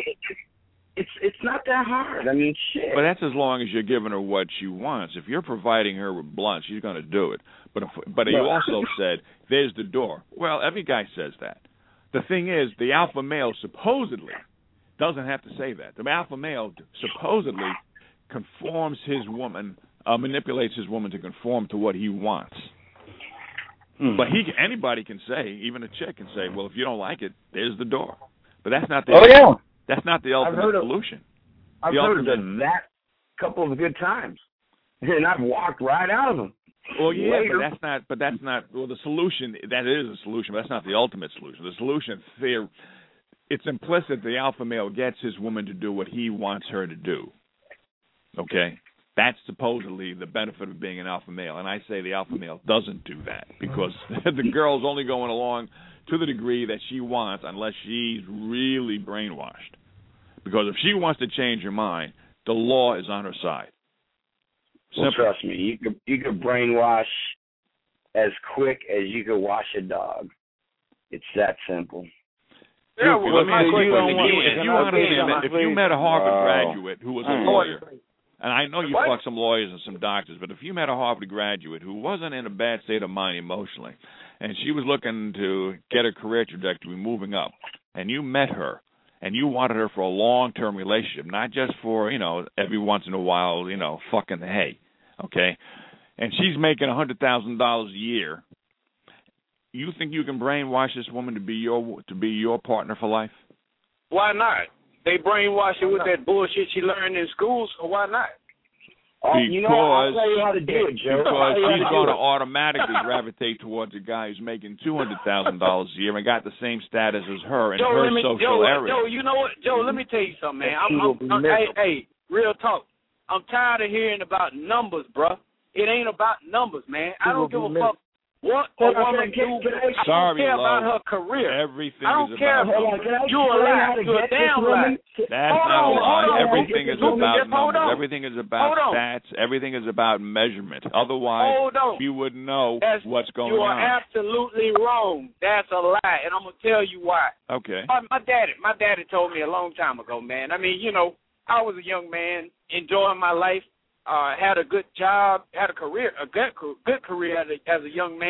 it's not that hard. I mean, shit. But that's as long as you're giving her what she wants. If you're providing her with blunt, she's going to do it. But you also said, there's the door. Well, every guy says that. The thing is, the alpha male supposedly doesn't have to say that. The alpha male supposedly conforms his woman, manipulates his woman to conform to what he wants. But anybody can say, even a chick can say, well, if you don't like it, there's the door. But that's not the that's not the ultimate solution. I've heard of that a couple of good times, and I've walked right out of them. Well, yeah, but that's not. Well, the solution, that is a solution, but that's not the ultimate solution. The solution, it's implicit. The alpha male gets his woman to do what he wants her to do. Okay, that's supposedly the benefit of being an alpha male, and I say the alpha male doesn't do that because the girl's only going along to the degree that she wants, unless she's really brainwashed. Because if she wants to change her mind, the law is on her side. Well, trust me, you could brainwash as quick as you could wash a dog. It's that simple. Yeah, well, if you met a Harvard graduate who was a lawyer, and I know you fucked some lawyers and some doctors, but if you met a Harvard graduate who wasn't in a bad state of mind emotionally, and she was looking to get her career trajectory moving up, and you met her, and you wanted her for a long-term relationship, not just for, every once in a while, fucking the hay, okay? And she's making $100,000 a year. You think you can brainwash this woman to be your partner for life? Why not? They brainwash her with that bullshit she learned in school, so why not? I'll tell you how to do it, Joe. Because she's going to automatically gravitate towards a guy who's making $200,000 a year and got the same status as her in her social area. Joe, you know what? Joe, let me tell you something, man. Hey, real talk. I'm tired of hearing about numbers, bruh. It ain't about numbers, man. I don't give a fuck what a woman do. I don't care about her career. Everything I don't is care about if you're alive. You're a damn lie. That's not why. Everything is about numbers. Everything is about stats. Everything is about measurement. Otherwise, you wouldn't know what's going on. You are absolutely wrong. That's a lie, and I'm gonna tell you why. Okay. My daddy told me a long time ago, man. I mean, I was a young man enjoying my life. Had a good job, had a career, a good career as a young man.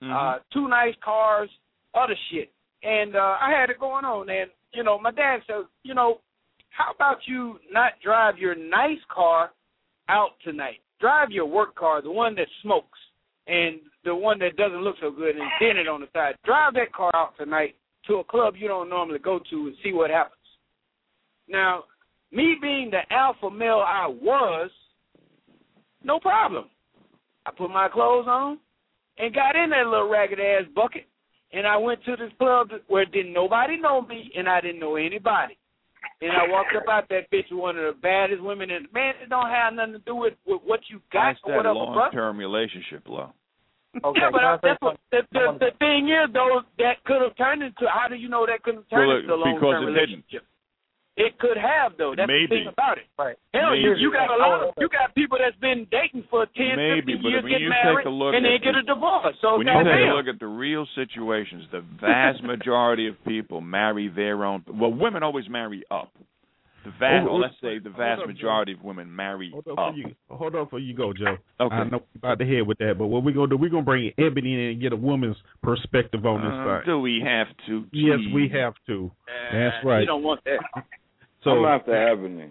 2 nice cars, other shit. And I had it going on. And, you know, my dad said, you know, how about you not drive your nice car out tonight? Drive your work car, the one that smokes and the one that doesn't look so good and dented on the side. Drive that car out tonight to a club you don't normally go to and see what happens. Now, me being the alpha male I was, no problem. I put my clothes on and got in that little ragged-ass bucket, and I went to this club where didn't nobody know me and I didn't know anybody. And I walked up out that bitch with one of the baddest women, and man, it don't have nothing to do with what you got or whatever, brother. That's that long-term relationship, Lo. Okay, yeah, but that's what, the thing is, though, that could have turned into, how do you know that could have turned into a long-term relationship? It could have, though. That's the thing about it. Right. Hell, you got you got people that's been dating for 10, 15 years, get married, and then get a divorce. So when you take a look at the real situations, the vast majority of people marry their own. Well, women always marry up. Let's say the vast majority of women marry up. Hold on before you go, Joe. Okay. I know about the head with that, but what we're going to do, we're going to bring Ebony in and get a woman's perspective on this thing. Do we have to? Yes, we have to. That's right. You don't want that. So, I'm after Ebony.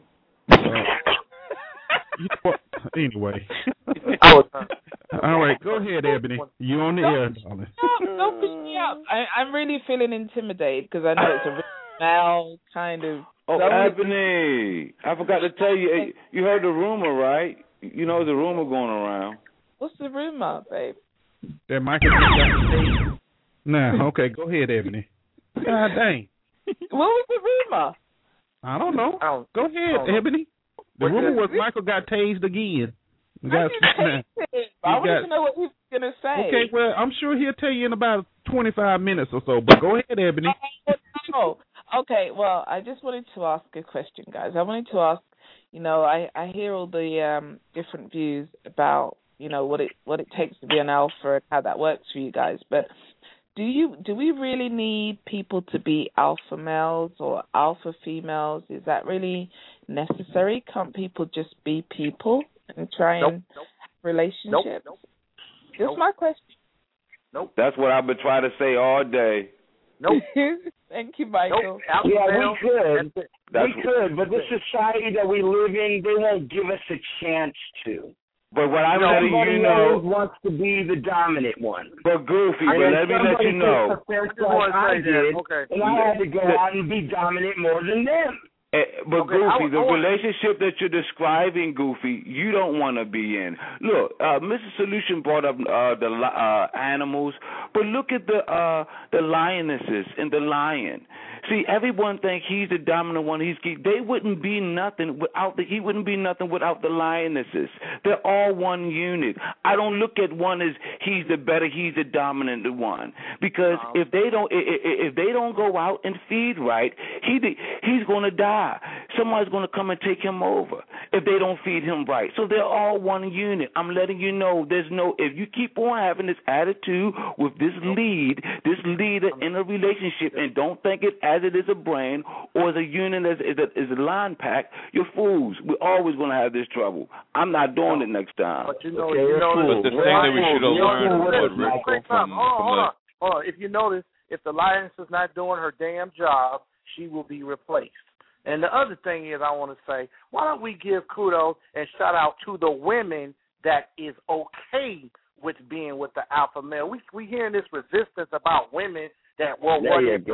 Anyway. All right, go ahead, Ebony. You on the air, darling. Don't push me up. I'm really feeling intimidated because I know it's a real male kind of. Oh, Ebony, I forgot to tell you. You heard the rumor, right? You know the rumor going around. What's the rumor, babe? That Michael got Nah, okay, go ahead, Ebony. God dang. What was the rumor? I don't know. Go ahead, Ebony. The rumor was Michael got tased again. I want to know what he's going to say. Okay, well, I'm sure he'll tell you in about 25 minutes or so, but go ahead, Ebony. Oh, okay, well, I just wanted to ask a question, guys. I wanted to ask, you know, I hear all the different views about, you know, what it takes to be an alpha and how that works for you guys, but do we really need people to be alpha males or alpha females? Is that really necessary? Can't people just be people and try and relationships? Just my question. Nope. That's what I've been trying to say all day. Nope. Thank you, Michael. Yeah, we could, but the society that we live in, they won't give us a chance to. But what I'm letting you know, wants to be the dominant one. But Goofy, let me let you know. And I had to go out and be dominant more than them. But Goofy, the relationship that you're describing, Goofy, you don't want to be in. Look, Mr. Solution brought up the animals, but look at the lionesses and the lion. See, everyone thinks he's the dominant one. They wouldn't be nothing without he wouldn't be nothing without the lionesses. They're all one unit. I don't look at one as he's the dominant one, because if they don't go out and feed right, he's going to die. Somebody's going to come and take him over if they don't feed him right. So they're all one unit. I'm letting you know if you keep on having this attitude with this leader in a relationship and don't think it as it is a brain or as a unit as a line pack, you're fools. We're always going to have this trouble. I'm not doing it next time. But the thing that we should have learned Hold on. If you notice, if the lioness is not doing her damn job, she will be replaced. And the other thing is, I want to say, why don't we give kudos and shout out to the women that is okay with being with the alpha male. We hearing this resistance about women that some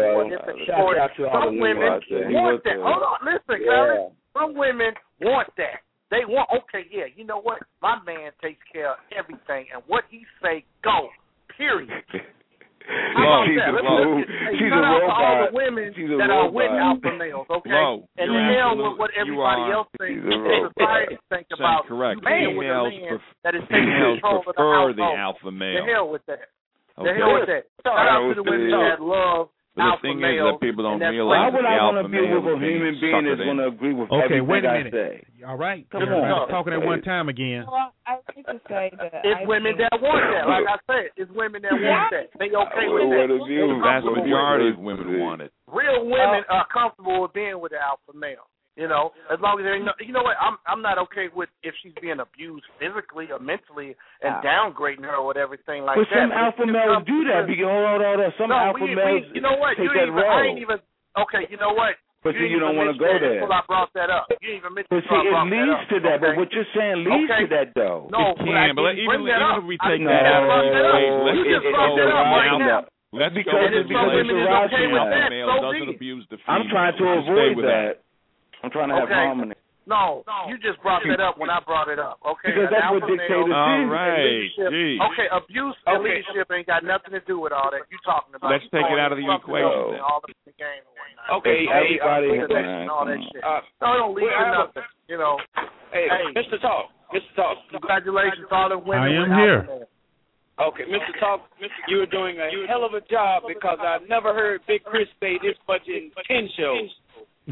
women want that. Hold on, listen, Karen. Some women want that. They want, you know what? My man takes care of everything, and what he say, go. Period. She's a robot. All the women that are with alpha males, okay? And the hell with what everybody else thinks, society thinks about. Correct. Females prefer the alpha male. The hell with that. The hell with that. Shout out to the women that love alpha thing male. Is that people don't realize why would I want to be with a human being that's going to agree with everything I say? All right. Come on. Talking at one time again. Well, I need to say that it's women that want that. Like I said, it's women that want that. They okay with that. The vast majority of women want it. Real women are comfortable with being with the alpha male. As long as there ain't no, you know what, I'm not okay with if she's being abused physically or mentally and downgrading her or whatever thing like but that. Some alpha males do that. Hold on. Some alpha males you know what? take that role. I ain't even. Okay, you know what? But you don't want to go there. Until I brought that up. You didn't even mention but see, it leads to that. Okay. But what you're saying leads to that, though. it No, can, but even if we take that out of the equation, let's just brought that up right now. Let's because go it's okay with that. Male doesn't abuse the female. I'm trying to avoid that. I'm trying to have harmony. No, you just brought that up when I brought it up. Okay, because that's what dictators do. All right. Okay, abuse and leadership ain't got nothing to do with all that you talking about. Let's take it out of the equation. All the game. Okay, everybody and all that shit. No, it don't lead to nothing. Hey, Mr. Talk. Congratulations to all the women. I am here. Okay, Mr. Talk, you were doing a hell of a job because I've never heard Big Chris say this much in 10 shows. I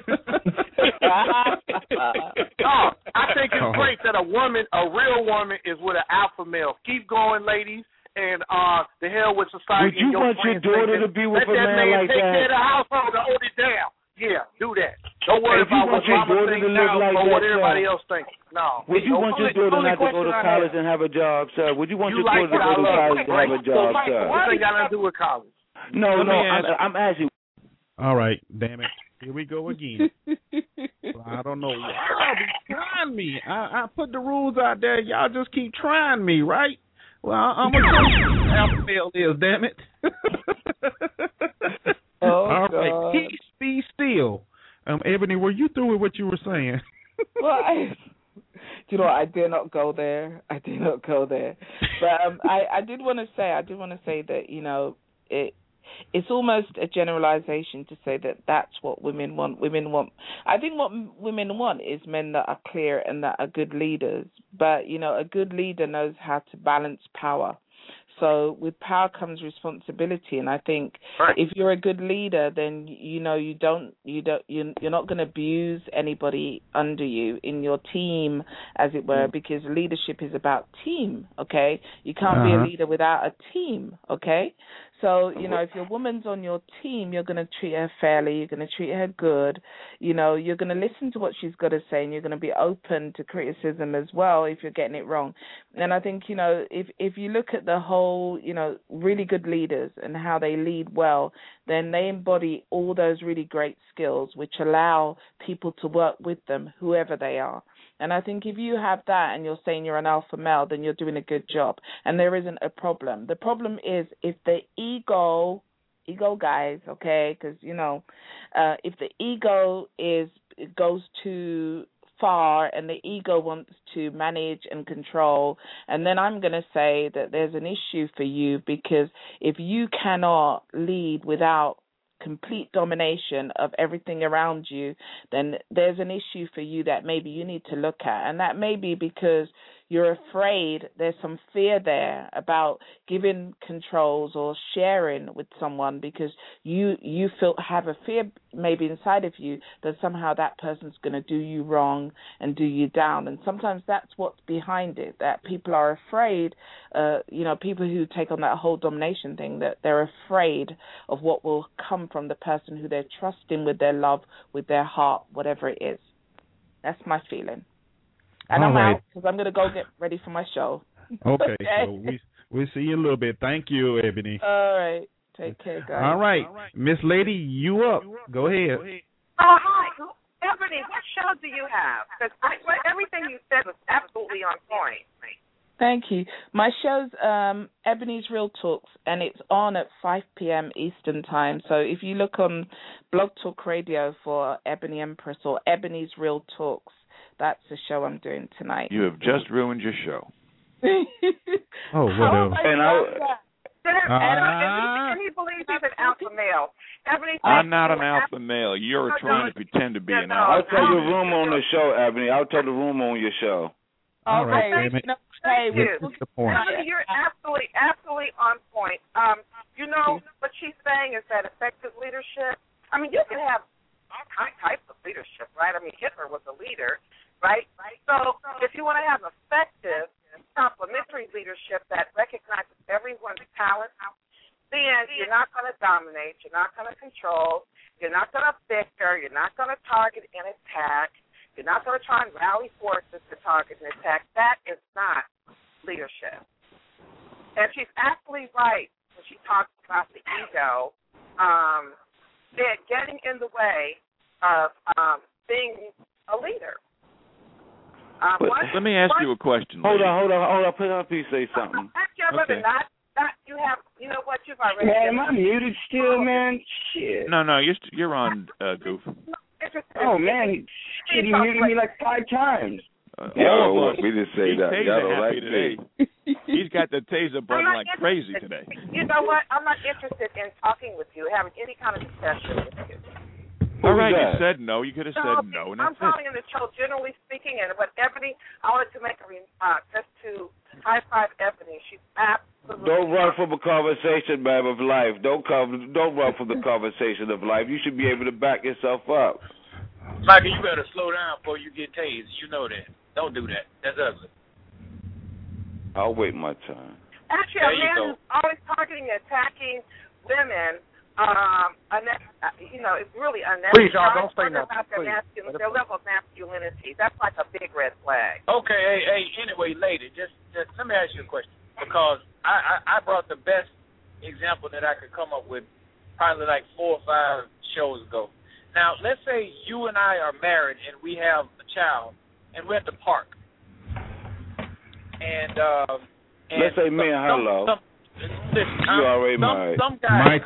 think it's great that a real woman, is with an alpha male. Keep going, ladies, and the hell with society. Would you want your daughter to be with a man like that? Let that man take care of the household and hold it down. Yeah, do that. Don't worry about what mama thinks now or what everybody else thinks. No. Would you want your daughter not to go to college and have a job, sir? Would you want your daughter to go to college and have a job, sir? What they got to do with college? No, I'm asking. All right, damn it. Here we go again. I don't know why y'all be trying me. I put the rules out there. Y'all just keep trying me, right? Well, I'm going to tell you what alpha male is, damn it. All right. Peace, be still. Ebony, were you through with what you were saying? Well, you know, I did not go there. But I did want to say that, you know, it's almost a generalization to say that that's what women want. I think what women want is men that are clear and that are good leaders. But, you know, a good leader knows how to balance power. So with power comes responsibility, and I think if you're a good leader, then you know you're not going to abuse anybody under you in your team, as it were, because leadership is about team. Okay, you can't be a leader without a team. Okay, so you know if your woman's on your team, you're going to treat her fairly, you're going to treat her good. You know you're going to listen to what she's got to say, and you're going to be open to criticism as well if you're getting it wrong. And I think you know if you look at the whole, you know, really good leaders and how they lead well, then they embody all those really great skills which allow people to work with them, whoever they are. And I think if you have that and you're saying you're an alpha male, then you're doing a good job. And there isn't a problem. The problem is if the ego guys, okay, because, you know, if the ego goes too far and the ego wants to manage and control, and then I'm going to say that there's an issue for you, because if you cannot lead without complete domination of everything around you, then there's an issue for you that maybe you need to look at. And that may be because you're afraid, there's some fear there about giving controls or sharing with someone, because you have a fear maybe inside of you that somehow that person's going to do you wrong and do you down. And sometimes that's what's behind it, that people are afraid, you know, people who take on that whole domination thing, that they're afraid of what will come from the person who they're trusting with their love, with their heart, whatever it is. That's my feeling. And I'm out because I'm going to go get ready for my show. Okay. So we'll see you in a little bit. Thank you, Ebony. All right. Take care, guys. All right. Miss Lady, you up. Go ahead. Hi. Ebony, what show do you have? Because everything you said was absolutely on point. Thank you. My show's Ebony's Real Talks, and it's on at 5 p.m. Eastern Time. So if you look on Blog Talk Radio for Ebony Empress or Ebony's Real Talks, that's the show I'm doing tonight. You have just ruined your show. Oh, whatever. And he believes he's an alpha male. I'm not an alpha male. You're trying to pretend to be an alpha. I'll tell your room on the show, Ebony. I'll tell the room on your show. All right, Thank you. You're absolutely on point. You know, what she's saying is that effective leadership, I mean, you can have all types of leadership, right? I mean, Hitler was a leader, right? So if you want to have effective, complementary leadership that recognizes everyone's talent, then you're not going to dominate, you're not going to control, You're not going to bicker. You're not going to target and attack. You're not going to try and rally forces to target and attack. That is not leadership. And she's absolutely right when she talks about the ego getting in the way of being a leader. Let me ask you a question. Hold on. Please say something. Okay. You have, you know what, you've already. Man, am I muted still, man? Shit. No, you're on, Goof. Oh, man. Shit, he muted me like 5 times. Y'all don't want me to say that. Y'all don't like me. He's got the taser button like crazy today. You know what? I'm not interested in talking with you, having any kind of discussion with you. All right, you said no. You could have said no. And I'm calling in the show, generally speaking, and with Ebony, I wanted to make a just to high five Ebony. She's absolutely. Don't run from a conversation, man, of life. Don't run from the conversation of life. You should be able to back yourself up. Michael, you better slow down before you get tased. You know that. Don't do that. That's ugly. I'll wait my turn. Actually, a man who's always targeting and attacking women. It's really unnecessary. Please, y'all, don't say nothing. Their level of masculinity. That's like a big red flag. Okay, anyway, lady, just let me ask you a question. Because I brought the best example that I could come up with probably like 4 or 5 shows ago. Now, let's say you and I are married and we have a child and we're at the park. And let's say me and her, love. You already married. Some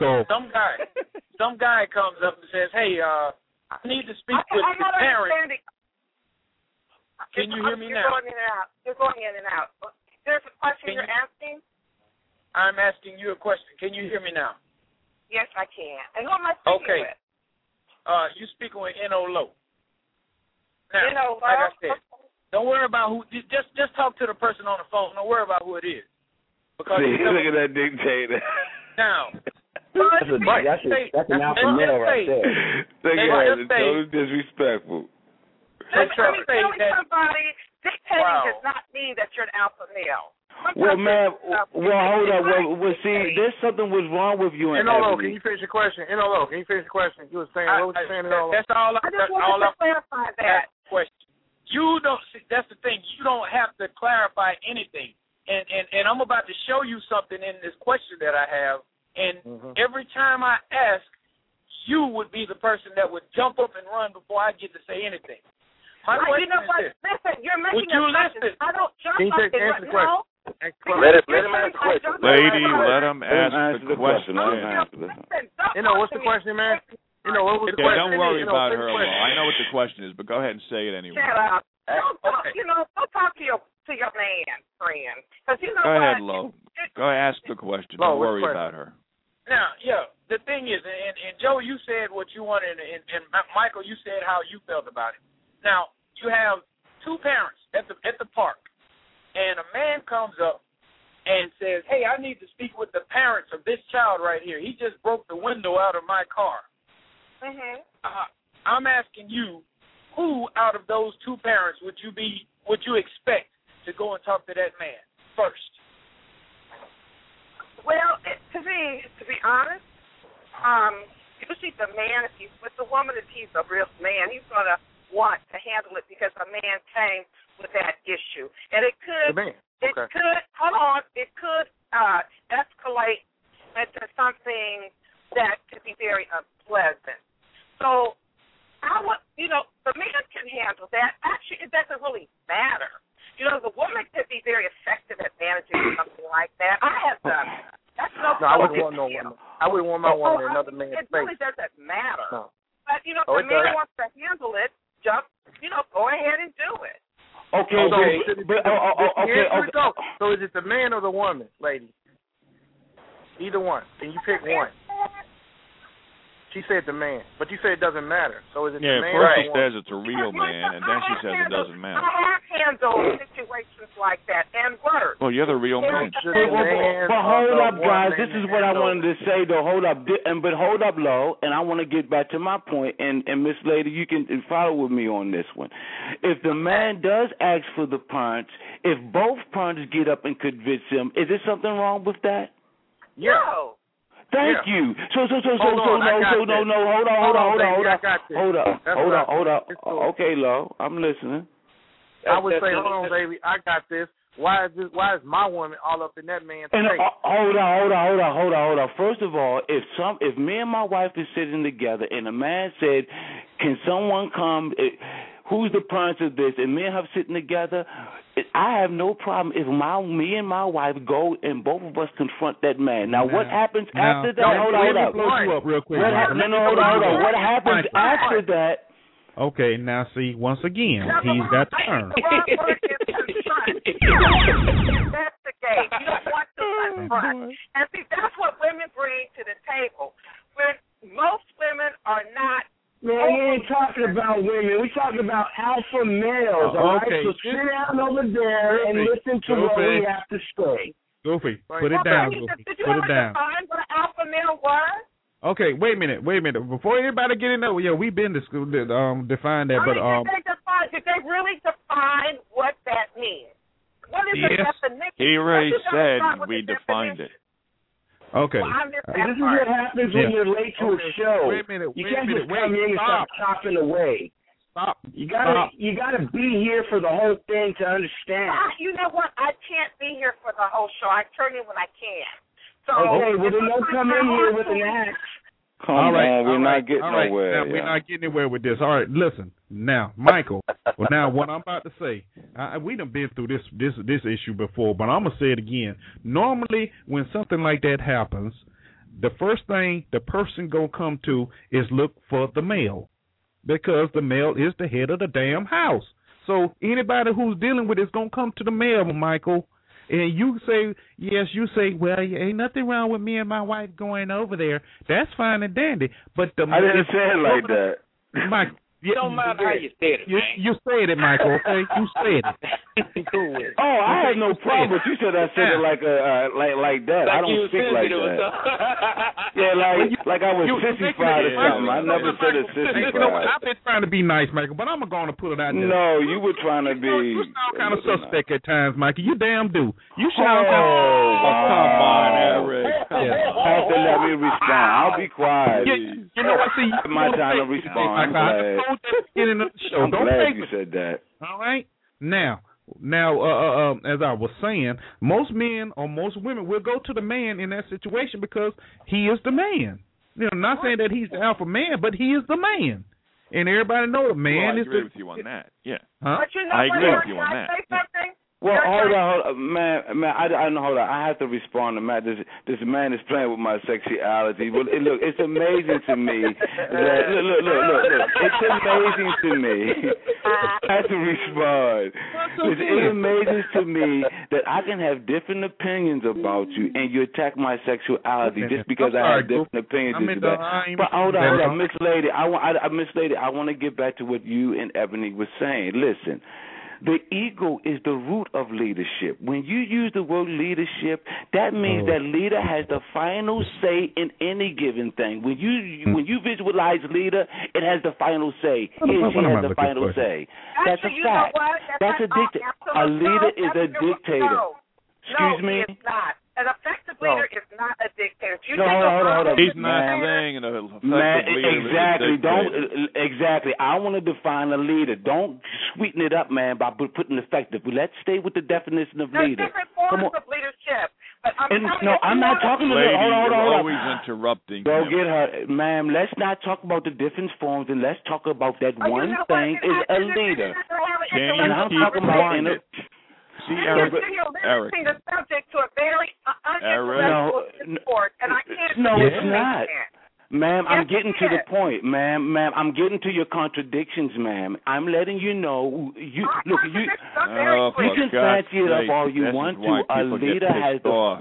guy comes up and says, "Hey, I need to speak with the parent." Can you hear me now? You're going in and out. There's a question you're asking? I'm asking you a question. Can you hear me now? Yes, I can. And who am I speaking with? You speaking with N.O. Lowe. Now, N.O. Lowe? like I said, don't worry about who. Just talk to the person on the phone. Don't worry about who it is. Because look at that dictator. Now, that's an alpha male right there. Look at it. So disrespectful. Let me tell somebody, dictating does not mean that you're an alpha male. Well, man, hold on. Well, see, there's something was wrong with you. N.O. can you finish your question? N.O. can you finish your question? You were saying, what was you saying? That's all. I just wanted to clarify that. Question. You don't. That's the thing. You don't have to clarify anything. And I'm about to show you something in this question that I have. And every time I ask, you would be the person that would jump up and run before I get to say anything. My question is this. Listen, you're making a question. I don't jump up and run. No. Let him ask the question. Lady, let him ask the question. What's the question, man? What was the question? Don't worry about her. I know what the question is, but go ahead and say it anyway. Shut up. Don't talk to your man friend. Go ahead, Lo. Go ahead, ask the question. Don't worry about her. Now, the thing is, and Joe, you said what you wanted, and Michael, you said how you felt about it. Now, you have 2 parents at the park, and a man comes up and says, "Hey, I need to speak with the parents of this child right here. He just broke the window out of my car." I'm asking you, who out of those 2 parents would you expect to go and talk to that man first? Well, to be honest, usually the man, if he's with the woman, if he's a real man, he's going to want to handle it because a man came with that issue. And it could escalate into something that could be very unpleasant. So, the man can handle that. Actually, it doesn't really matter. The woman could be very effective at managing something like that. I have done that. That's no I wouldn't want no woman. I wouldn't want my woman in another man's face. It really doesn't matter. No. But, if the man wants to handle it, go ahead and do it. Okay. So is it the man or the woman, lady? Either one. Can you pick one? She said the man, but you said it doesn't matter. So is it the man? Yeah, first she says it's a real man, and then she says it doesn't matter. I have handled situations like that and worse. Well, you're the real man. But hold up, guys. This is what I wanted to say, though. Hold up. But hold up, Lo, and I want to get back to my point. And Miss Lady, you can follow with me on this one. If the man does ask for the parents, if both parents get up and convince him, is there something wrong with that? No. Thank you. So no. Hold on. Okay, Lo, I'm listening. I would say, hold on, baby, I got this. Why is my woman all up in that man's face? Hold on. First of all, if me and my wife is sitting together and a man said, "Can someone come? Who's the parents of this?" and me and her sitting together, I have no problem if me and my wife go and both of us confront that man. Now, what happens after that? Hold on. Blow you up real quick. Hold on. What happens after that? Okay, now see, once again, he's got the turn. Investigate. You don't want to confront. And see, that's what women bring to the table. When most women are not. Man, we ain't talking about women. We're talking about alpha males, all right? So sit down over there and listen to what we have to say. Goofy, put it down, Goofy. Did you ever define what an alpha male was? Okay, wait a minute. Before anybody get in there, we've been defined that, but did they really define what that means? What is the definition? He already said we defined it. Okay. Well, this is what happens when you're late to a show. Wait a minute. You can't just come in and start chopping away. Stop. You gotta be here for the whole thing to understand. You know what? I can't be here for the whole show. I turn in when I can. So, okay, well then don't come in here with an axe. We're not getting nowhere. We're not getting anywhere with this. All right, listen. Now, Michael, what I'm about to say, we done been through this issue before, but I'm going to say it again. Normally, when something like that happens, the first thing the person going to come to is look for the male, because the male is the head of the damn house. So anybody who's dealing with it is going to come to the male, Michael. And you say, well, ain't nothing wrong with me and my wife going over there. That's fine and dandy. But I didn't say it like that. Michael, it don't matter how you said it, man. You said it, Michael, okay? You said it. Cool with it. Oh, I had no problem, but you said I said it like that. Like I don't speak like that. Yeah, like I was sissified or something. I never said it sissified. You know what? I've been trying to be nice, Michael, but I'm going to put it out there. No, you were trying to be. You sound kind of suspect at times, Michael. You damn do. You sound come on, Eric. Have to let me respond. I'll be quiet. You know what? See, my time to respond. I'm glad you said that. All right. Now, as I was saying, most men or most women will go to the man in that situation because he is the man. You know, not saying that he's the alpha man, but he is the man, and everybody knows the man is. I agree with you on that. Yeah. Huh? But you know I agree with you on that. Say something? Well, hold on, man. Hold on. I have to respond to Matt. This man is playing with my sexuality. Well, look, it's amazing to me that look. It's amazing to me. I have to respond. It's amazing to me that I can have different opinions about you, and you attack my sexuality just because I have different opinions. But hold on, Miss Lady. Miss Lady, I want to get back to what you and Ebony were saying. Listen. The ego is the root of leadership. When you use the word leadership, that means that leader has the final say in any given thing. When you visualize leader, it has the final say. He has the final say. That's a fact. That's a dictator. A leader is a dictator. Excuse me? It's not. An effective leader is not a dictator. Hold on. He's not saying an effective leader exactly. is a dictator. Exactly. I want to define a leader. Don't sweeten it up, man, by putting effective. Let's stay with the definition of leader. There's different forms of leadership. But I'm not talking to Lady, hold on. Always interrupting. Go get her, ma'am. Let's not talk about the different forms, and let's talk about that one thing is a leader. And I'm talking about See, Eric. The subject to a very unintellectual sport, and I can't. No, it's not. Ma'am, I'm getting to the point, ma'am. I'm getting to your contradictions, ma'am. I'm letting you know. You can fancy it up all you want to. A leader has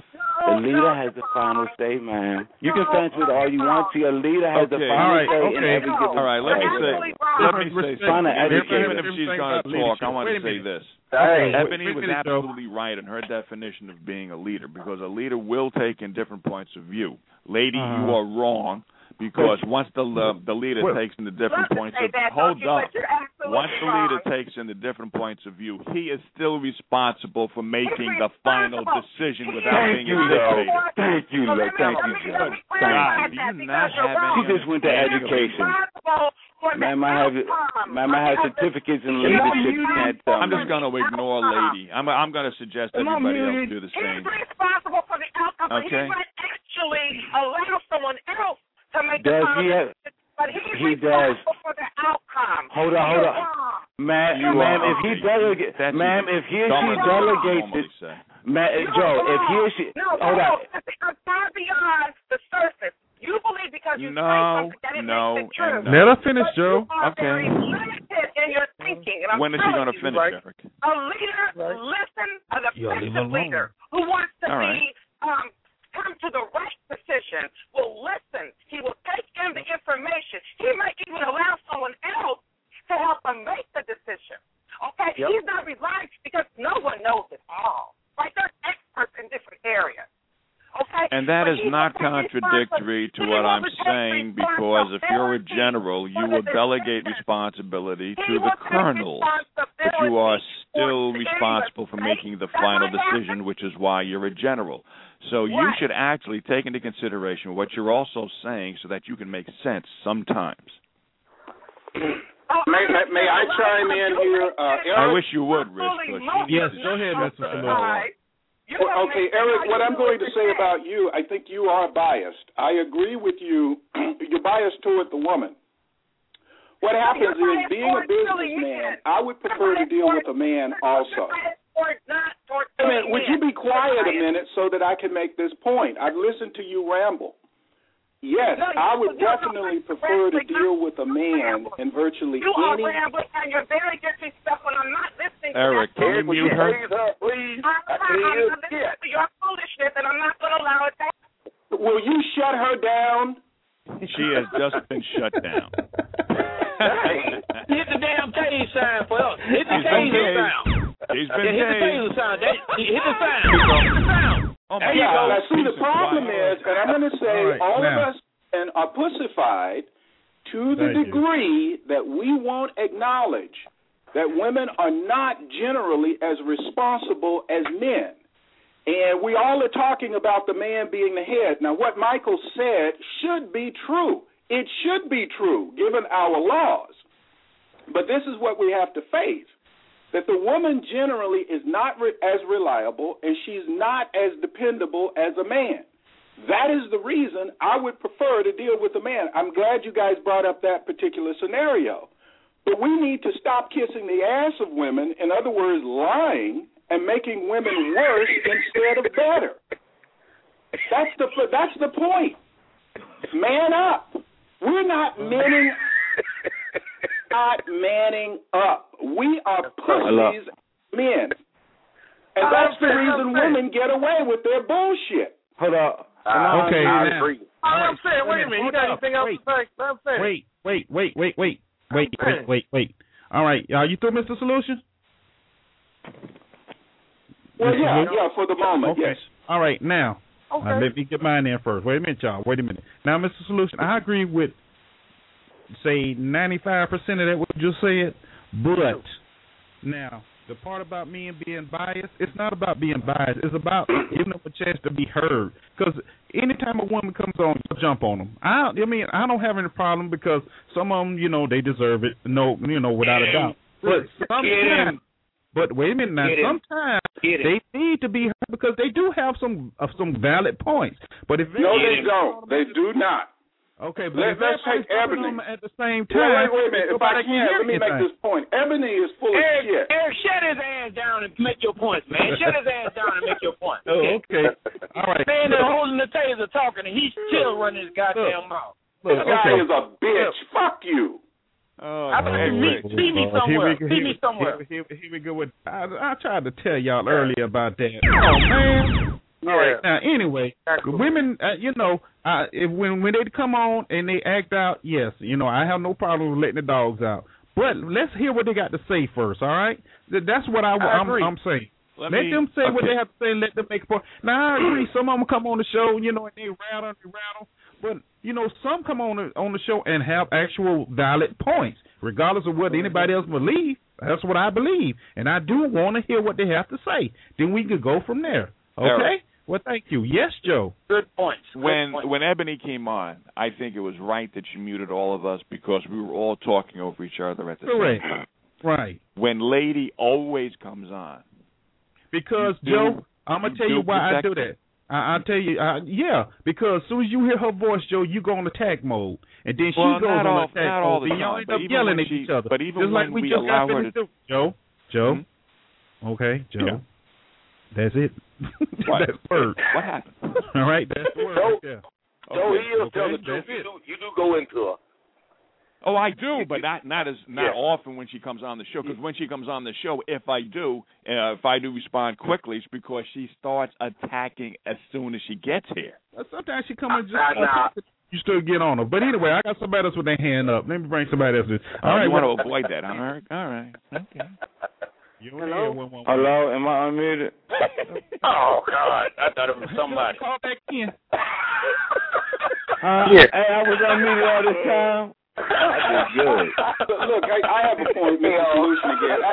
the final say, ma'am. You can fancy it all you want to. A leader has the final say in every given. All right, let me say even if she's going to talk, I want to say this. Ebony was absolutely right in her definition of being a leader, because a leader will take in different points of view. Lady, you are wrong, because once the leader takes in the different points of view, hold up. But you're absolutely once the leader wrong. takes in the different points of view, he is still responsible for making the final decision without being a dictator. Thank you, Joe. Thank you, Joe. God, do you not have any? He just went to education. Ma'am, I have certificates in leadership. I'm just going to ignore Lady. I'm going to suggest everybody else do the same. He's responsible for the outcome, but he might actually allow someone else to make the final decision. But he's responsible for the outcome. Hold on. Ma'am, if he delegates, Joe, if he or she, hold on. I'm far beyond the surface. You believe because you say something that it makes it true. Let her finish, Joe. Okay. Limited in your thinking. And when is he going to finish, Eric? A leader, an effective leader who wants to come to the right decision will listen. He will take in the information. He might even allow someone else to help him make the decision. Okay? Yep. He's not relying because no one knows it all. Right? There's experts in different areas. Okay? And that is not contradictory to what I'm saying, because if you're a general, you will delegate responsibility to the colonel, but you are still responsible for making the final decision, which is why you're a general. So you should actually take into consideration what you're also saying so that you can make sense sometimes. May I chime in here? Eric? I wish you would, Rich. Yes, go ahead, Mr. Salucci. Okay, Eric, what I'm going to say about you, I think you are biased. I agree with you. You're biased toward the woman. What happens is, being a businessman, I would prefer to deal with a man also. Would you be quiet a minute so that I can make this point? I've listened to you ramble. Yes, I would definitely prefer to deal with a man in virtually any... You are rambling and you're very disrespectful when I'm not listening Eric, to can you mute her? Please. I'm listening to your foolishness and I'm not going to allow it to happen. Will you shut her down? She has just been shut down. Hit the damn taser sign for us. Hit the taser sound. He's been hit the taser sound. Hit the sound. There you go. Now, see, the problem is, and I'm going to say, all of us are pussified to the degree that we won't acknowledge that women are not generally as responsible as men. And we all are talking about the man being the head. Now, what Michael said should be true. It should be true, given our laws. But this is what we have to face, that the woman generally is not as reliable and she's not as dependable as a man. That is the reason I would prefer to deal with a man. I'm glad you guys brought up that particular scenario. But we need to stop kissing the ass of women, in other words, lying, and making women worse instead of better. That's the point. Man up. We're not manning up. We are pussies men. And that's the reason women get away with their bullshit. Hold on. Okay. I agree. I'm saying, wait a minute. You got anything else to say? I'm saying. Wait. All right. Are you through, Mr. Solution? Well, yeah, for the moment, okay. Yes. All right, now, let me get mine in first. Wait a minute, y'all. Wait a minute. Now, Mr. Solution, I agree with, say, 95% of that what you just said, but now, the part about men being biased, it's not about being biased. It's about giving them a chance to be heard. Because anytime a woman comes on, you jump on them. I don't have any problem because some of them, they deserve it, without a doubt. But sometimes... But wait a minute now. Sometimes they need to be heard because they do have some valid points. But if no, they don't. They do not. Okay, but let's take Ebony at the same time. Wait a minute. If I can, let me make this point. Ebony is full of shit. Eric, shut his ass down and make your points, man. Shut his ass down and make your point. Oh, okay. All right. Man, they're holding the taser talking, and he's still running his goddamn mouth. This guy is a bitch. Fuck you. See me somewhere. Here we go with. I tried to tell y'all earlier about that. Oh man. All right. Now, anyway, women, when they come on and they act out, yes, I have no problem with letting the dogs out. But let's hear what they got to say first. All right. That's what I'm saying. Let them say what they have to say and let them make a point. Now, I agree. Some of them come on the show, and they rattle. But some come on the show and have actual valid points, regardless of what anybody else believes. That's what I believe, and I do want to hear what they have to say. Then we could go from there. Okay? Well, thank you. Yes, Joe. Good points. When Ebony came on, I think it was right that she muted all of us because we were all talking over each other at the same time. Right. When Lady always comes on. Because, Joe, I'm going to tell you why I do that. I'll tell you, because as soon as you hear her voice, Joe, you go on attack mode. And then she goes on attack mode, and y'all end up yelling at each other. But even just when like we we just allow got her finished to... Joe? Okay, Joe. Yeah. That's it. That's the word. What happened? All right, that's the word. Joe, he'll tell the truth. You do go into her. Oh, I do, but not often when she comes on the show. Because when she comes on the show, if I do respond quickly, it's because she starts attacking as soon as she gets here. Sometimes she comes and just you still get on her. But anyway, I got somebody else with their hand up. Let me bring somebody else in. All right, you want to avoid that, huh, Eric? All right. Okay. Hello, am I unmuted? Oh, God. I thought it was somebody. Call back in. Hey, I was unmuted all this time. I did good. Look, I have a point, Mr. Solution again.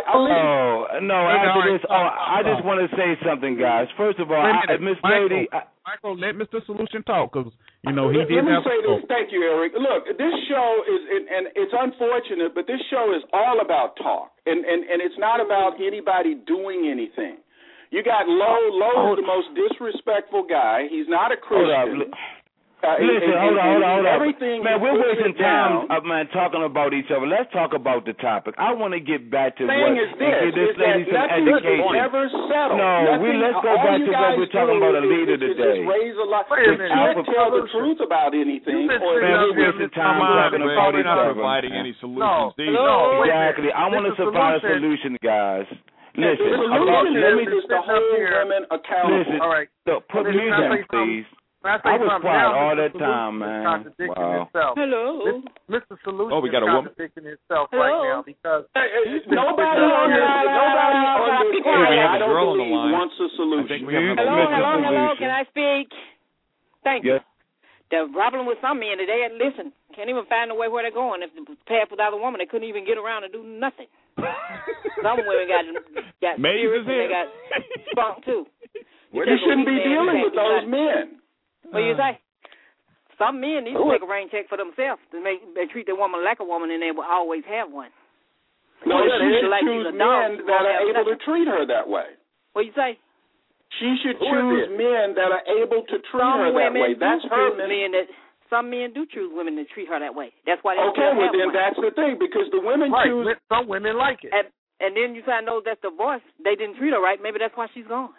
After this, I just want to say something, guys. First of all, Miss Lady... Michael, let Mr. Solution talk, because, he did Let me say this. Thank you, Eric. Look, this show is, and it's unfortunate, but this show is all about talk, and it's not about anybody doing anything. You got Lowe is the most disrespectful guy. He's not a Christian. Listen, hold on. Everything man, we're wasting time, talking about each other. Let's talk about the topic. I want to get back to what give this lady some education. Never settle. No, let's go back to what we're talking about a leader today. Just raise a lot. You can't tell the truth about anything. Man, we're wasting time talking about each other. Providing any solutions. No, exactly. I want to provide a solution, guys. Listen, the solution is to hold women accountable. Listen, all right. Put music, please. I was quiet all that time, man. Wow. Hello, Mr. Solution. Oh, we got a woman. Contradicting himself right now because nobody on the line wants a solution. Hello. Can I speak? Thank you. Yes. The problem with some men today, listen, can't even find a way where they're going. If the path without a woman, they couldn't even get around and do nothing. Some women got serious and they got spunk too. You shouldn't be dealing with those men. What do you say? Some men need to take a rain check for themselves. They treat their woman like a woman, and they will always have one. No, she should choose men that are able to treat her that way. What do you say? She should choose men that are able to treat her that way. That's her men. Some men do choose women to treat her that way. That's why they then that's the thing, because the women choose. Some women like it. And then you find out that's divorce. They didn't treat her right. Maybe that's why she's gone.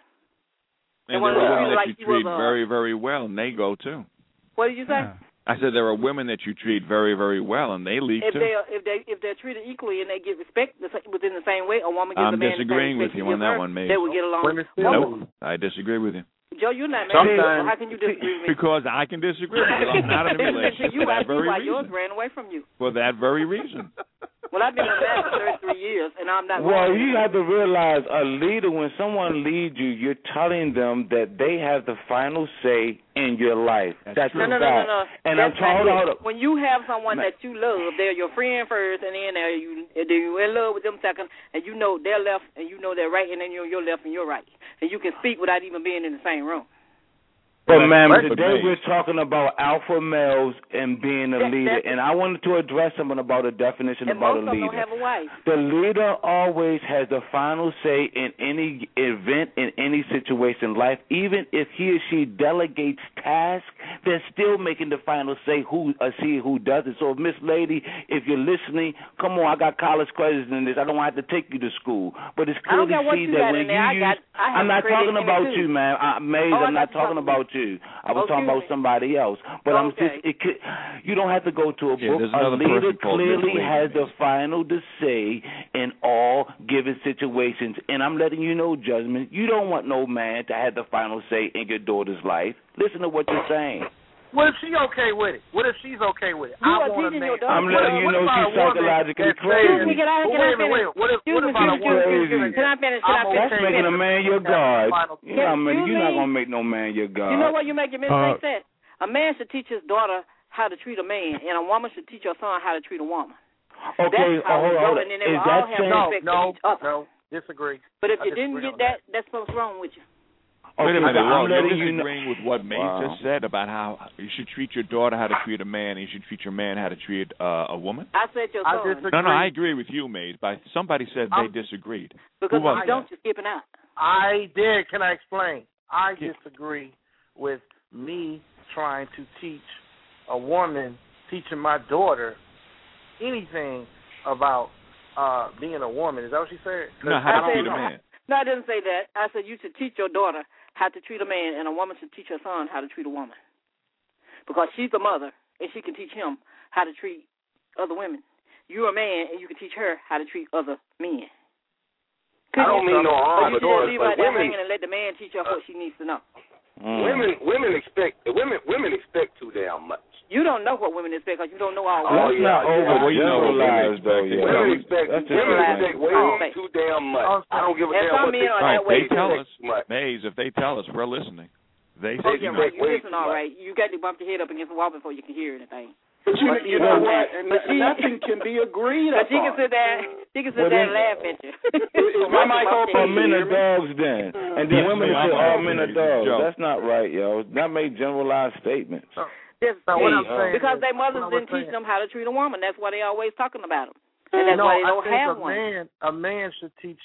And there are women that you treat very, very well, and they go too. What did you say? I said there are women that you treat very, very well, and they leave too. If they're treated equally and they get respect within the same way, a woman gives a man the same respect. I'm disagreeing with you on that one, maybe. They will get along. No, I disagree with you. Joe, you're not married. So how can you disagree with me? Because I can disagree with you. I'm not in a relationship for that very reason. Yours ran away from you. For that very reason. Well, I've been with that for 33 years, and I'm not. Well, you have to realize a leader, when someone leads you, you're telling them that they have the final say in your life. That's no. And I'm talking when you have someone that you love, they're your friend first, and then you're in love with them second, and you know they're left, and you know they're right, and then you're left and you're right, and you can speak without even being in the same room. But, ma'am, today we're talking about alpha males and being a leader, and I wanted to address something about a definition about a leader. Don't have a wife. The leader always has the final say in any event, in any situation in life. Even if he or she delegates tasks, they're still making the final say who does it. So, Miss Lady, if you're listening, come on, I got college credits in this. I don't have to take you to school. But it's clearly see that when you use... I'm not talking about you, ma'am. Maze, I'm not talking about you. I was talking about somebody else. But you don't have to go to a book. A leader clearly has the final say in all given situations. And I'm letting you know, Judgment, you don't want no man to have the final say in your daughter's life. Listen to what you're saying. What if she's okay with it? What if she's okay with it? I'm letting you know she's psychologically crazy. Can I finish? Can I finish? That's making a man your God. You're not going to make no man your God. You know what you're making me think that? A man should teach his daughter how to treat a man, and a woman should teach her son how to treat a woman. Okay, hold on. And then is all that have respect for each other. No, disagree. But if you didn't get that, that's what's wrong with you. Wait a minute, you're you disagreeing with what Maze just said about how you should treat your daughter how to treat a man, and you should treat your man how to treat a woman? I said your son. No, I agree with you, Maze, but somebody said they disagreed. Because if you don't, you're skipping out. I did. Can I explain? I disagree with me trying to teach a woman, teaching my daughter anything about being a woman. Is that what she said? No, how to treat a man. No, I didn't say that. I said you should teach your daughter how to treat a man, and a woman should teach her son how to treat a woman. Because she's the mother, and she can teach him how to treat other women. You're a man, and you can teach her how to treat other men. I don't mean no harm at all, but you just leave her there hanging and let the man teach her what she needs to know. Women expect too damn much. You don't know what women expect because you don't know all. That's not overgeneralized, though. Women expect way too damn much. I don't give a damn what they tell us. Maze, if they tell us, we're listening. They say you listen all right. You got to bump your head up against the wall before you can hear anything. But you know what? Nothing can be agreed upon. But she can sit there and laugh at you. My mic open? Men are dogs then. And then women say all men are dogs. That's not right, yo. That make generalized statements. Because their mothers didn't teach them how to treat a woman. That's why they always talking about them. And that's why they don't have one. A man should teach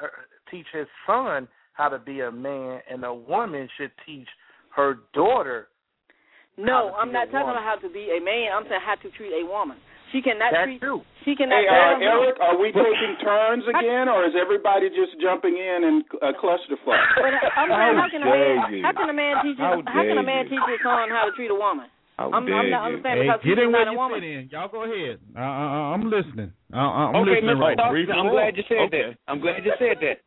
his son how to be a man, and a woman should teach her daughter. No, I'm not talking about how to be a man. I'm saying how to treat a woman. She cannot treat. She cannot. Hey, Eric, are we taking turns again, or is everybody just jumping in and clusterfuck? I'm saying, how can a man teach his son how to treat a woman? I'm not understanding because he's not a woman. Y'all go ahead. I'm listening. I'm okay, listening right now. I'm glad you said that. I'm glad you said that.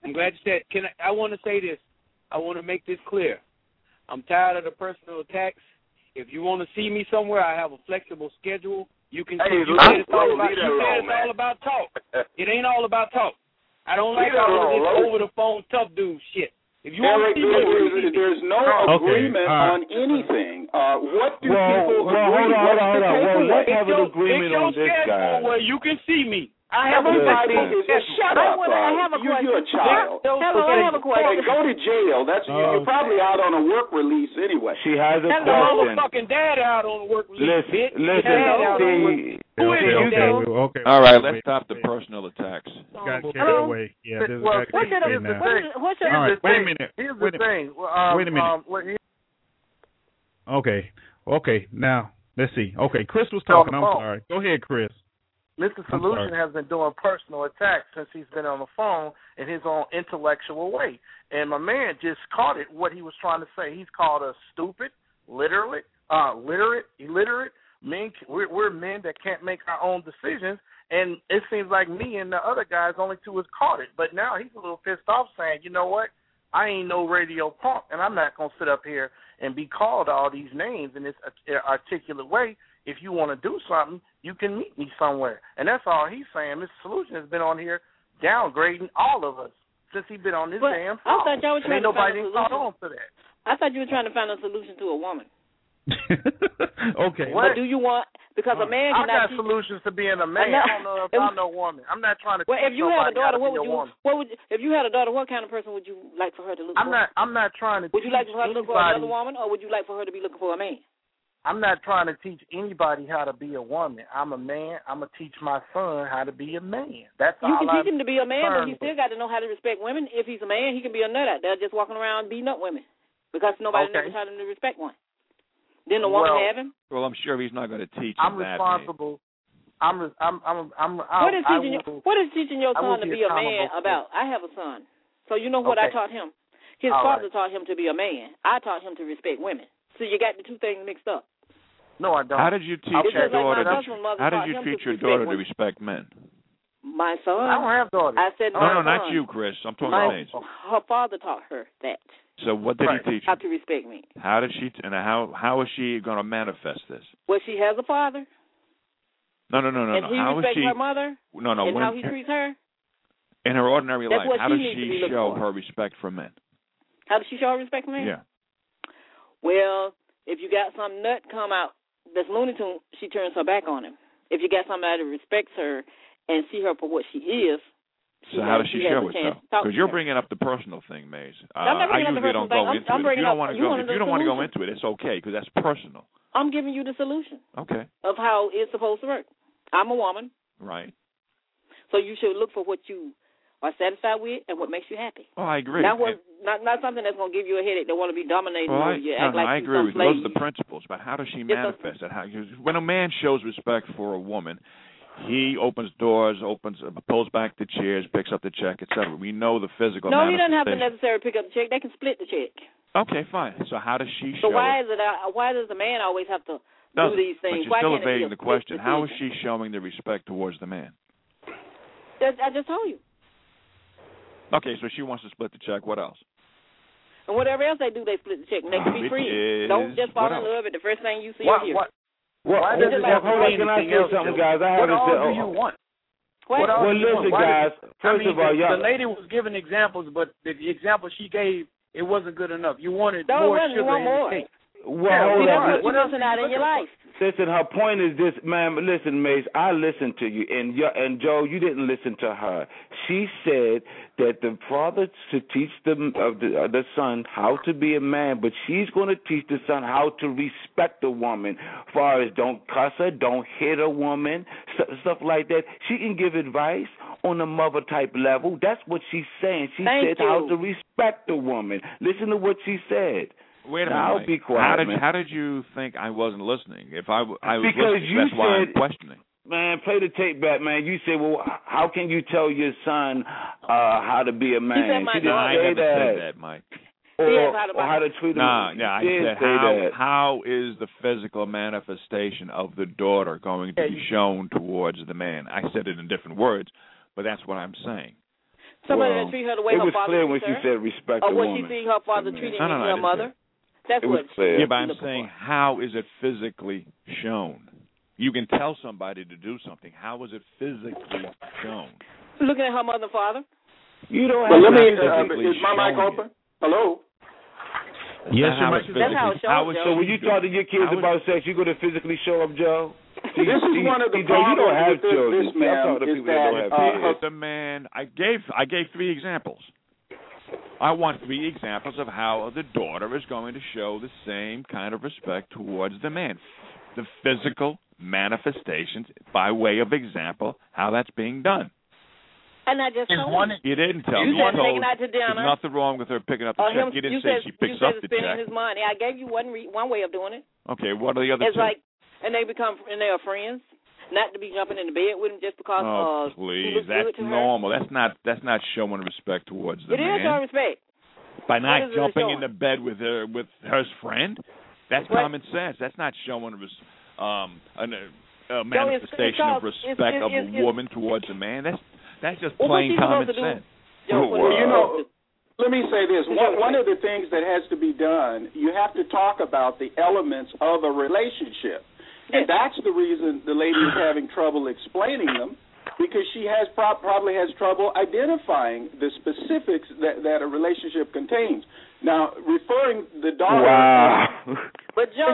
I want to say this. I want to make this clear. I'm tired of the personal attacks. If you want to see me somewhere, I have a flexible schedule. You can. You said it's all about talk. It ain't all about talk. I don't like all of this over the phone tough dude shit. If you Eric, there's no agreement on anything. What do people agree? Hold on. Let's have an agreement on this guy. Where you can see me. Everybody is shut up. I have a question. You're a child. Hello, I have a question. Go to jail. You're probably out on a work release anyway. She has a question. Motherfucking dad out on a work release. Listen. Okay. All right, let's stop the personal attacks. Got carried away. Yeah, this What's all right, wait a minute. Here's the thing. Wait a minute. Okay. Now let's see. Okay, Chris was talking. I'm sorry. Go ahead, Chris. Mr. Solution has been doing personal attacks since he's been on the phone in his own intellectual way. And my man just caught it, what he was trying to say. He's called us stupid, illiterate. Men, we're men that can't make our own decisions. And it seems like me and the other guys, only two has caught it. But now he's a little pissed off saying, you know what? I ain't no radio punk, and I'm not going to sit up here and be called all these names in this articulate way. If you want to do something, you can meet me somewhere. And that's all he's saying. Mr. Solution has been on here downgrading all of us since he's been on this damn phone. I thought y'all were trying to find a solution. On to that. I thought you were trying to find a solution to a woman. Okay. But do you want, because a man cannot I got solutions to being a man. I don't know if I'm no woman. I'm not trying to if you had a daughter, if you had a daughter, what kind of person would you like for her to look for? I'm not trying to Would you like for her to look for another woman, or would you like for her to be looking for a man? I'm not trying to teach anybody how to be a woman. I'm a man. I'm going to teach my son how to be a man. That's all. You can teach him to be a man, but he still got to know how to respect women. If he's a man, he can be a nut out there just walking around beating up women because nobody never taught him to respect one. Then the woman have him? Well, I'm sure he's not going to teach him I'm responsible. that. What is teaching your son to be a man about? I have a son. So you know what I taught him? His father taught him to be a man. I taught him to respect women. So you got the two things mixed up. No, I don't. How did you teach your daughter? How did you teach your daughter to respect men? My son. I don't have daughters. I said no, not you, Chris. I'm talking about Maze. Her father taught her that. So what did he teach her? How to respect me. How did she? And how is she going to manifest this? Well, she has a father. No. And he respects her mother. No. And how he treats her. In her ordinary life, how does she show her respect for men? How does she show her respect for men? Yeah. Well, if you got some nut come out that's Looney Tune, she turns her back on him. If you got somebody that respects her and see her for what she is, so how does she show it, though? Because you're bringing up the personal thing, Maze. I'm not bringing up the personal thing. If you don't want to go into it, it's okay, because that's personal. I'm giving you the solution. Okay. Of how it's supposed to work. I'm a woman. Right. So you should look for what you are satisfied with and what makes you happy. Oh, I agree. Not something that's going to give you a headache. They want to be dominating over you. I agree with you. Those are the principles. But how does she manifest it? When a man shows respect for a woman, he opens doors, pulls back the chairs, picks up the check, etc. We know the physical manifestation. No, he doesn't have to necessarily pick up the check. They can split the check. Okay, fine. So how does she show? So why does the man always have to do these things? But you're still evading the question. How is she showing the respect towards the man? I just told you. Okay, so she wants to split the check. What else? And whatever else they do, they split the check. And they can be free. Don't just fall in love at the first thing you see or hear. Why does it have can I say something, guys? What all do you want? Well, listen, guys. First of all, the lady was giving examples, but the example she gave, it wasn't good enough. You wanted more sugar in the cake. Well, hold on. What else out in your life? Listen, her point is this, man. Listen, Mace, I listened to you, and Joe, you didn't listen to her. She said that the father should teach the son how to be a man, but she's going to teach the son how to respect a woman. As far as don't cuss her, don't hit a woman, stuff like that. She can give advice on a mother type level. That's what she's saying. She said how to respect a woman. Listen to what she said. Wait a minute. I'll be quiet, how did you think I wasn't listening? If I was because listening, that's why I'm questioning. Man, play the tape back, man. You said, well, how can you tell your son how to be a man? I never said that, Mike. Or how to treat him. I said how is the physical manifestation of the daughter going to be shown towards the man? I said it in different words, but that's what I'm saying. Somebody that treat her the way her father treated her. It was clear when she said respect the woman. Or what she see her father treating her mother. That's what. Yeah, but I'm saying, how is it physically shown? You can tell somebody to do something. How is it physically shown? Looking at her mother and father. You don't have to is my mic open? Hello? Yes, that's how it shows, So when you talk to your kids about sex, you going to physically show up, Joe? This is one of the problems with this, ma'am, is that the man, I gave 3 examples. I want 3 examples of how the daughter is going to show the same kind of respect towards the man. The physical manifestations, by way of example, how that's being done. And I just told you. You didn't tell me. You said taking out to dinner. There's nothing wrong with her picking up the check. You didn't say she picks up the check. You said spending his money. I gave you one way of doing it. Okay, what are the other 2? It's like, and they are friends. Not to be jumping in the bed with him just because. Oh, please, that's normal. That's not showing respect towards the man. It is showing respect. By not jumping in the bed with her friend, that's common sense. That's not showing a manifestation of respect of a woman towards a man. That's just plain common sense. Well, let me say this. One of the things that has to be done, you have to talk about the elements of a relationship. And that's the reason the lady is having trouble explaining them, because she probably has trouble identifying the specifics that a relationship contains. Now, referring the daughter, but Joe,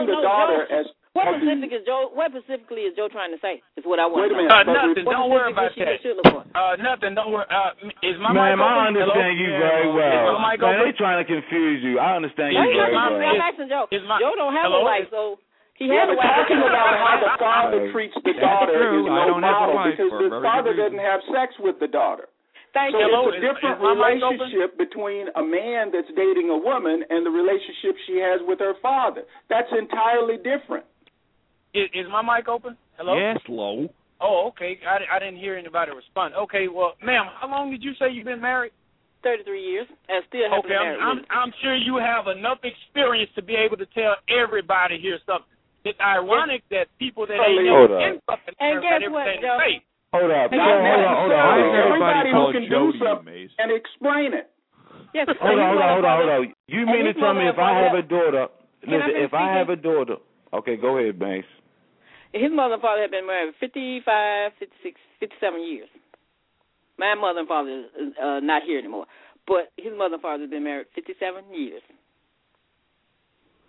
what specifically is Joe trying to say? Is what I want to know. Nothing. Don't worry about that. Nothing. Don't worry. Is my mic open? I understand you very well. Is my mic open? open? They're trying to confuse you. I understand you very well. I'm asking Joe. Joe don't have a wife, so. We're talking about how the father treats the daughter is no model because the father doesn't have sex with the daughter. Thank you. It's a different relationship between a man that's dating a woman and the relationship she has with her father. That's entirely different. Is my mic open? Hello? Yes, low. Oh, okay. I didn't hear anybody respond. Okay, well, ma'am, how long did you say you've been married? 33 years, and still haven't been married. I'm sure you have enough experience to be able to tell everybody here something. It's ironic that people that ain't never in fucking and guess what, Joe? Hold up. Everybody who can do something and explain it. Yes. Hold on. You mean to tell me if I have a daughter? Listen, if I have a daughter, okay, go ahead, Banks. His mother and father have been married 55, 56, 57 years. My mother and father is not here anymore, but his mother and father have been married 57 years.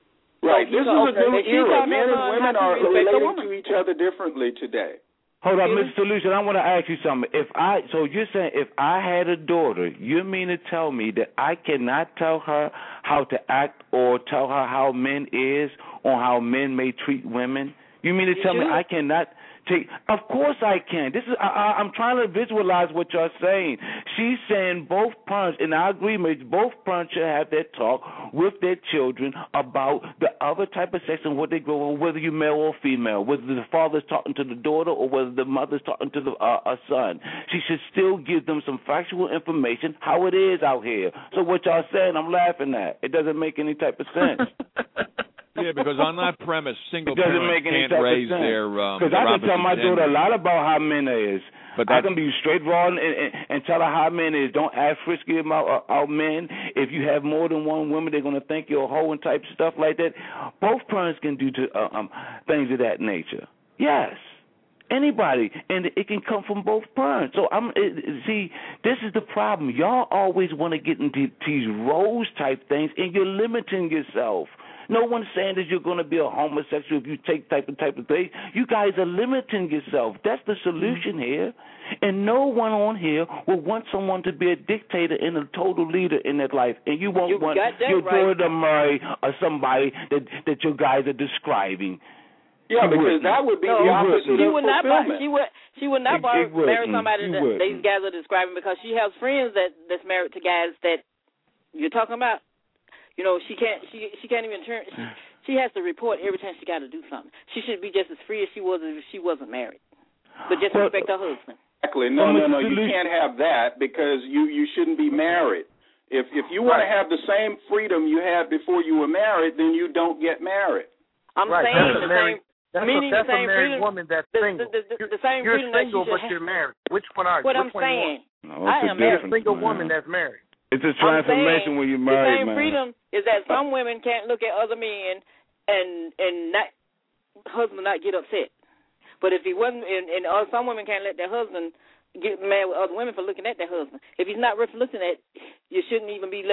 Right. So this is a new era. Men and son women are relating to each other differently today. Hold on, Mr. Solution. I want to ask you something. So you're saying if I had a daughter, you mean to tell me that I cannot tell her how to act or tell her how men is or how men may treat women? You mean to tell me I cannot take? Of course I can. This is I'm trying to visualize what you're saying. She's saying both parents, and I agree, both parents should have that talk with their children about the other type of sex and what they go, whether you're male or female, whether the father's talking to the daughter or whether the mother's talking to the son. She should still give them some factual information how it is out here. So what y'all saying, I'm laughing at. It doesn't make any type of sense. Yeah, because on that premise, single parents can't raise their because I can tell my daughter a lot about how men is. But I can be straight raw and tell her how men is. Don't act frisky about men. If you have more than one woman, they're going to think you're a hoe and type stuff like that. Both parents can do things of that nature. Yes. Anybody, and it can come from both parents. So see, this is the problem. Y'all always want to get into these roles type things, and you're limiting yourself. No one's saying that you're going to be a homosexual if you take type of thing. You guys are limiting yourself. That's the solution here. And no one on here will want someone to be a dictator and a total leader in their life. And you won't want your daughter to marry somebody that you guys are describing. Yeah, because that would be the opposite of fulfillment. She would not marry somebody that these guys are describing because she has friends that's married to guys that you're talking about. You know, she can't even turn. She has to report every time she got to do something. She should be just as free as she was if she wasn't married, but just respect her husband. Exactly. No. You can't have that because you shouldn't be married. If you want to have the same freedom you had before you were married, then you don't get married. I'm saying the same. Meaning that's the same a married freedom, woman that's single. The same you're freedom single, that but you're married. Which one are you? What I'm saying, I am married. You're a single woman that's married. It's a transformation when you're married, man. The same freedom is that some women can't look at other men and not husband not get upset. But if he wasn't, and some women can't let their husband get mad with other women for looking at their husband. If he's not worth looking at, you shouldn't even be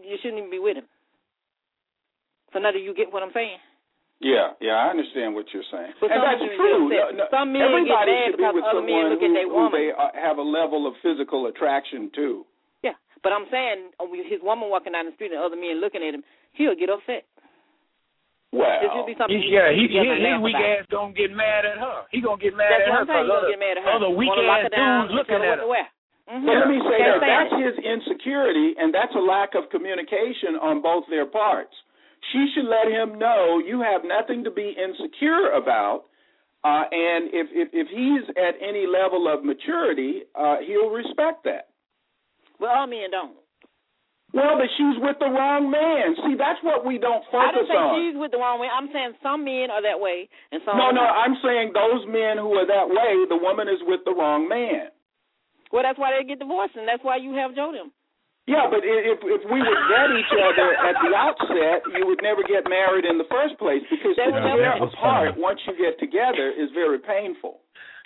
with him. So now do you get what I'm saying? Yeah, I understand what you're saying. But and that's true. Some men everybody get mad should be because with other men someone look at their woman. who they have a level of physical attraction to. Yeah, but I'm saying his woman walking down the street and other men looking at him, he'll get upset. Well, his weak ass don't get mad at her. He gonna get mad at her because other weak ass dudes looking at her. Mm-hmm. But let me say that's his insecurity, and that's a lack of communication on both their parts. She should let him know you have nothing to be insecure about, and if he's at any level of maturity, he'll respect that. Well, all men don't. Well, but she's with the wrong man. See, that's what we don't focus on. I didn't say she's with the wrong man. I'm saying some men are that way, and some. No, I'm saying those men who are that way, the woman is with the wrong man. Well, that's why they get divorced, and that's why you have Jodem. Yeah, but if we would vet each other at the outset, you would never get married in the first place because to get apart once you get together is very painful.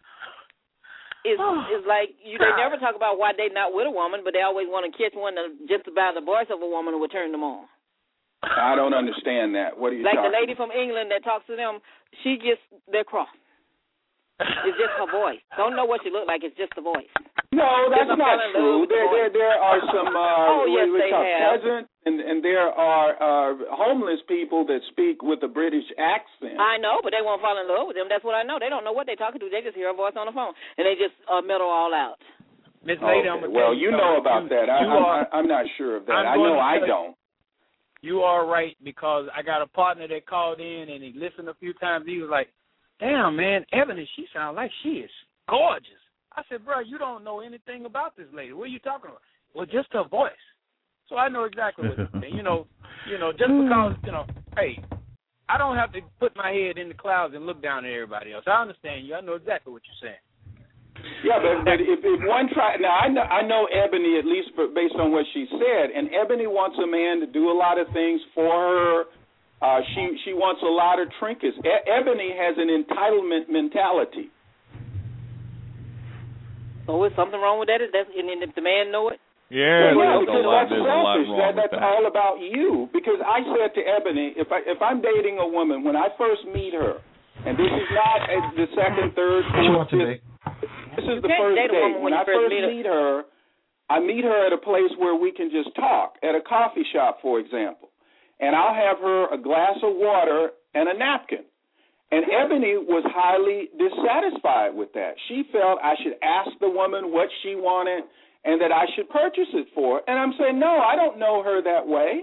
It's like they never talk about why they're not with a woman, but they always want to catch one just about the voice of a woman who will turn them on. I don't understand that. What are you like talking the lady from England that talks to them, they're cross. It's just her voice. Don't know what she look like. It's just the voice. No, that's not true. There are some peasants, and there are homeless people that speak with a British accent. I know, but they won't fall in love with them. That's what I know. They don't know what they're talking to. They just hear a voice on the phone, and they just mellow all out. Miss Lady, I'm well, you know about that. I'm not sure of that. I know I don't. You are right, because I got a partner that called in, and he listened a few times. He was like, damn, man, Ebony, she sounds like she is gorgeous. I said, bro, you don't know anything about this lady. What are you talking about? Well, just her voice. So I know exactly what you're saying. You know, just because, hey, I don't have to put my head in the clouds and look down at everybody else. I understand you. I know exactly what you're saying. Yeah, but if one try now, I know Ebony, at least based on what she said, and Ebony wants a man to do a lot of things for her. She wants a lot of trinkets. Ebony has an entitlement mentality. So is something wrong with that? And if the man know it? Yeah, that's selfish. That's all about you. Because I said to Ebony, if I'm dating a woman, when I first meet her, and this is not the second, third, fourth, fifth, this is the first date. When I first meet her, I meet her at a place where we can just talk, at a coffee shop, for example. And I'll have her a glass of water and a napkin. And Ebony was highly dissatisfied with that. She felt I should ask the woman what she wanted and that I should purchase it for her. And I'm saying, no, I don't know her that way.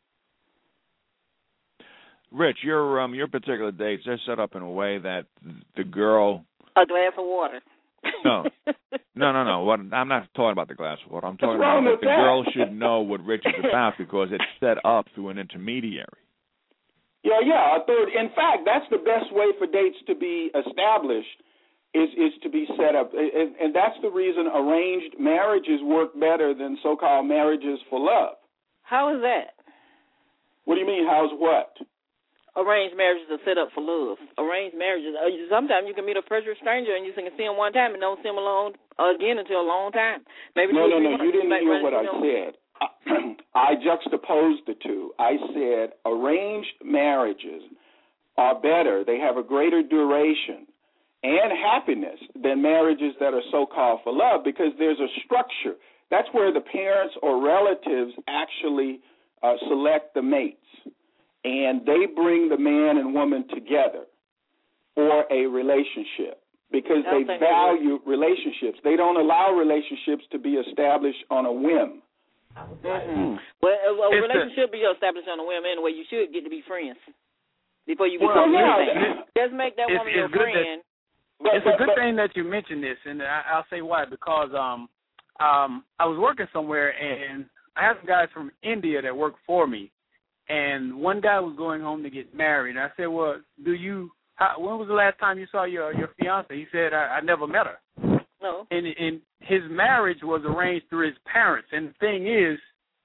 Rich, your particular dates, they're set up in a way that the girl... A glass of water. No. I'm not talking about the glass of water. I'm talking about that the girl should know what Rich is about because it's set up through an intermediary. Yeah, a third. In fact, that's the best way for dates to be established is to be set up. And that's the reason arranged marriages work better than so-called marriages for love. How is that? What do you mean, how's what? Arranged marriages are set up for love. Arranged marriages, sometimes you can meet a perfect stranger and you can see him one time and don't see him alone again until a long time. Maybe no, you didn't hear what I said. I juxtaposed the two. I said arranged marriages are better. They have a greater duration and happiness than marriages that are so-called for love because there's a structure. That's where the parents or relatives actually select the mates. And they bring the man and woman together for a relationship because they value relationships. They don't allow relationships to be established on a whim. Mm-hmm. Well, a relationship be established on a whim anyway. You should get to be friends before you become anything. Just make that woman your friend. It's a good thing that you mentioned this, and I'll say why. Because I was working somewhere, and I had some guys from India that worked for me. And one guy was going home to get married. I said, well, when was the last time you saw your fiance? He said, I never met her. No. And his marriage was arranged through his parents. And the thing is,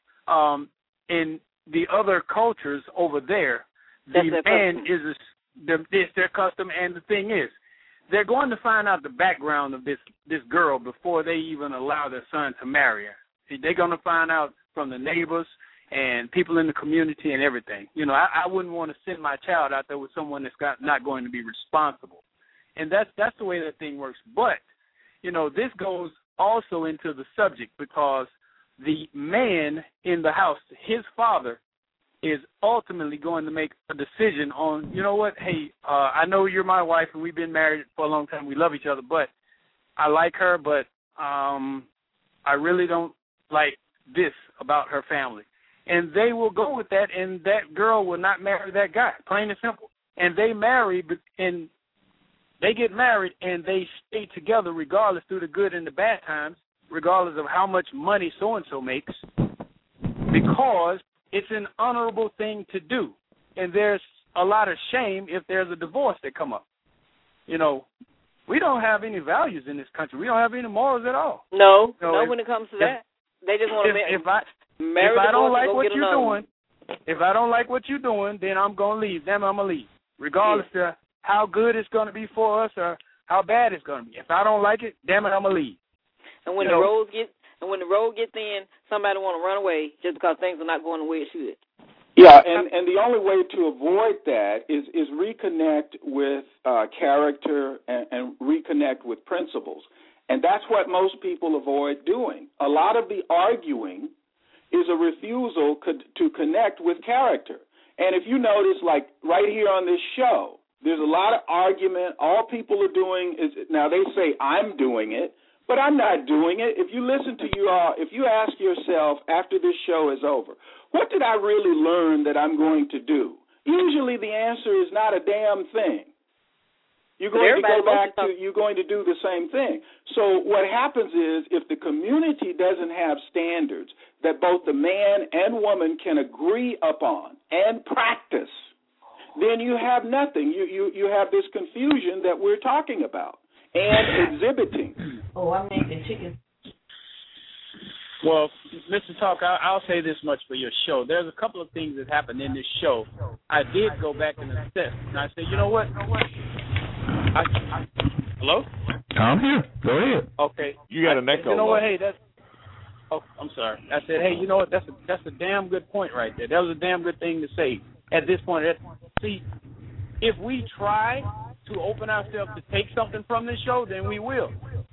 in the other cultures over there, the man it's their custom. And the thing is, they're going to find out the background of this girl before they even allow their son to marry her. They're going to find out from the neighbors and people in the community and everything. You know, I wouldn't want to send my child out there with someone that's not going to be responsible. And that's the way that thing works. But, you know, this goes also into the subject because the man in the house, his father, is ultimately going to make a decision on, you know what, hey, I know you're my wife and we've been married for a long time. We love each other, but I like her, but I really don't like this about her family. And they will go with that, and that girl will not marry that guy, plain and simple. And they marry, and they get married, and they stay together regardless through the good and the bad times, regardless of how much money so-and-so makes, because it's an honorable thing to do. And there's a lot of shame if there's a divorce that come up. You know, we don't have any values in this country. We don't have any morals at all. No, when it comes to that. They just want to marry. If I don't like what you're doing, then I'm going to leave. Then I'm going to leave, regardless of how good it's going to be for us or how bad it's going to be. If I don't like it, damn it, I'm going to leave. And when the road gets in, somebody want to run away just because things are not going the way it should. Yeah, and the only way to avoid that is reconnect with character and reconnect with principles. And that's what most people avoid doing. A lot of the arguing is a refusal to connect with character. And if you notice, like right here on this show, there's a lot of argument. All people are doing is, now they say I'm doing it, but I'm not doing it. If you listen to you all, if you ask yourself after this show is over, what did I really learn that I'm going to do? Usually the answer is not a damn thing. You're going to do the same thing. So what happens is if the community doesn't have standards that both the man and woman can agree upon and practice, then you have nothing. You have this confusion that we're talking about and exhibiting. Oh, I'm making chicken. Well, Mr. Talk, I'll say this much for your show. There's a couple of things that happened in this show. I did go back and assess, and I said, you know what? Hello? I'm here. Go ahead. Okay. You got an echo. You know what? Hey, Oh, I'm sorry. I said, hey, you know what? That's a damn good point right there. That was a damn good thing to say at this point. See, if we try to open ourselves to take something from this show, then we will.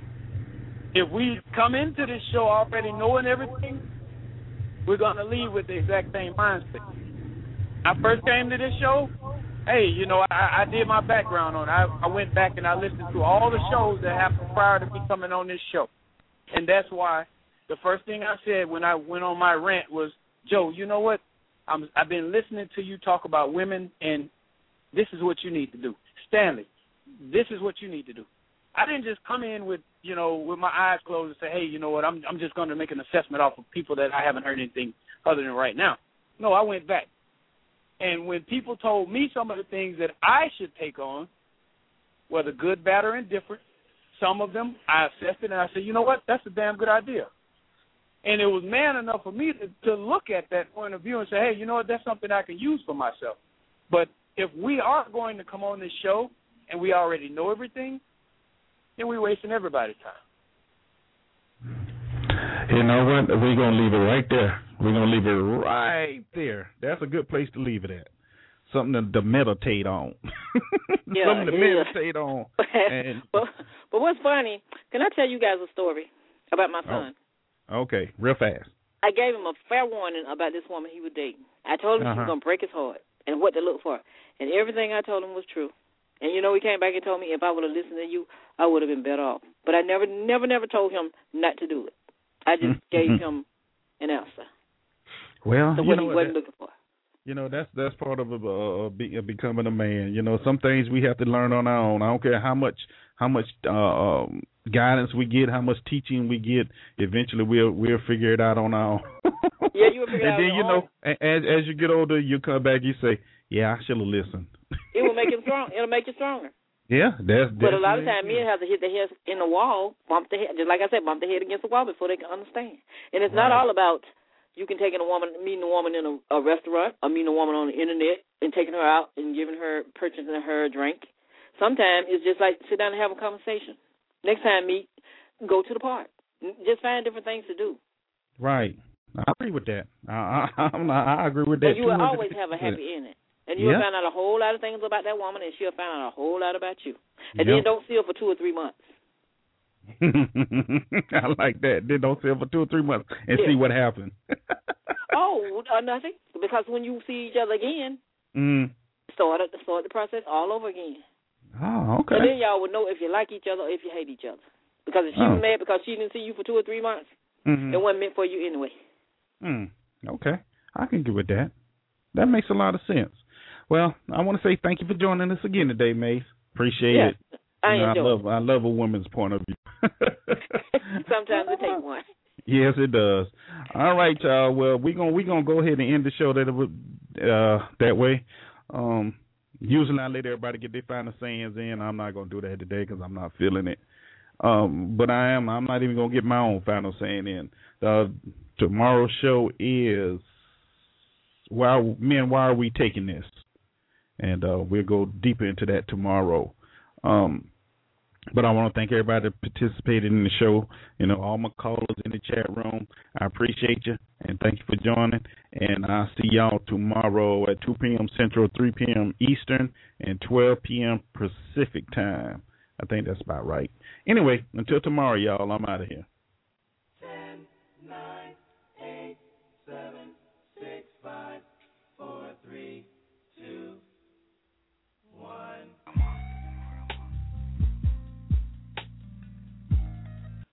If we come into this show already knowing everything, we're going to leave with the exact same mindset. I first came to this show, hey, you know, I did my background on it. I went back and I listened to all the shows that happened prior to me coming on this show. And that's why the first thing I said when I went on my rant was, Joe, you know what? I've been listening to you talk about women, and this is what you need to do. Stanley, this is what you need to do. I didn't just come in with my eyes closed and say, hey, you know what, I'm just going to make an assessment off of people that I haven't heard anything other than right now. No, I went back. And when people told me some of the things that I should take on, whether good, bad, or indifferent, some of them I assessed it and I said, you know what, that's a damn good idea. And it was man enough for me to look at that point of view and say, hey, you know what, that's something I can use for myself. But if we are going to come on this show and we already know everything, then we're wasting everybody's time. You know what? We're going to leave it right there. We're going to leave it right there. That's a good place to leave it at. Something to meditate on. Yeah, something to meditate on. And but what's funny, can I tell you guys a story about my son? Oh, okay, real fast. I gave him a fair warning about this woman he was dating. I told him she was going to break his heart and what to look for. And everything I told him was true. And, you know, he came back and told me if I would have listened to you, I would have been better off. But I never told him not to do it. I just gave him an answer. Well, so what he wasn't looking for. You know, that's part of becoming a man. You know, some things we have to learn on our own. I don't care how much guidance we get, how much teaching we get. Eventually, we'll figure it out on our own. Yeah, you will figure it out. And then, you know, as you get older, you come back, you say, yeah, I should have listened. It will make him strong. It'll make you stronger. Yeah, but a lot of times men have to hit their head in the wall, bump the head, just like I said, bump the head against the wall before they can understand. And it's not all about you can meeting a woman in a restaurant, or meeting a woman on the internet and taking her out and purchasing her a drink. Sometimes it's just like sit down and have a conversation. Next time go to the park. Just find different things to do. Right. I agree with that. I agree with that. And you will always have a happy ending. And you'll find out a whole lot of things about that woman, and she'll find out a whole lot about you. And then don't see her for 2 or 3 months. I like that. Then don't see her for 2 or 3 months and see what happens. Nothing. Because when you see each other again, start the process all over again. Oh, okay. And then y'all would know if you like each other or if you hate each other. Because if she was mad because she didn't see you for 2 or 3 months, it wasn't meant for you anyway. Okay. I can get with that. That makes a lot of sense. Well, I want to say thank you for joining us again today, Mace. Appreciate it. I love a woman's point of view. Sometimes it takes one. Yes, it does. All right, y'all. Well, we're gonna go ahead and end the show that way. Usually I let everybody get their final sayings in. I'm not gonna do that today because I'm not feeling it. But I'm not even gonna get my own final saying in. Tomorrow's show is why are we taking this? And we'll go deeper into that tomorrow. But I want to thank everybody that participated in the show. You know, all my callers in the chat room. I appreciate you, and thank you for joining. And I'll see y'all tomorrow at 2 p.m. Central, 3 p.m. Eastern, and 12 p.m. Pacific time. I think that's about right. Anyway, until tomorrow, y'all, I'm out of here.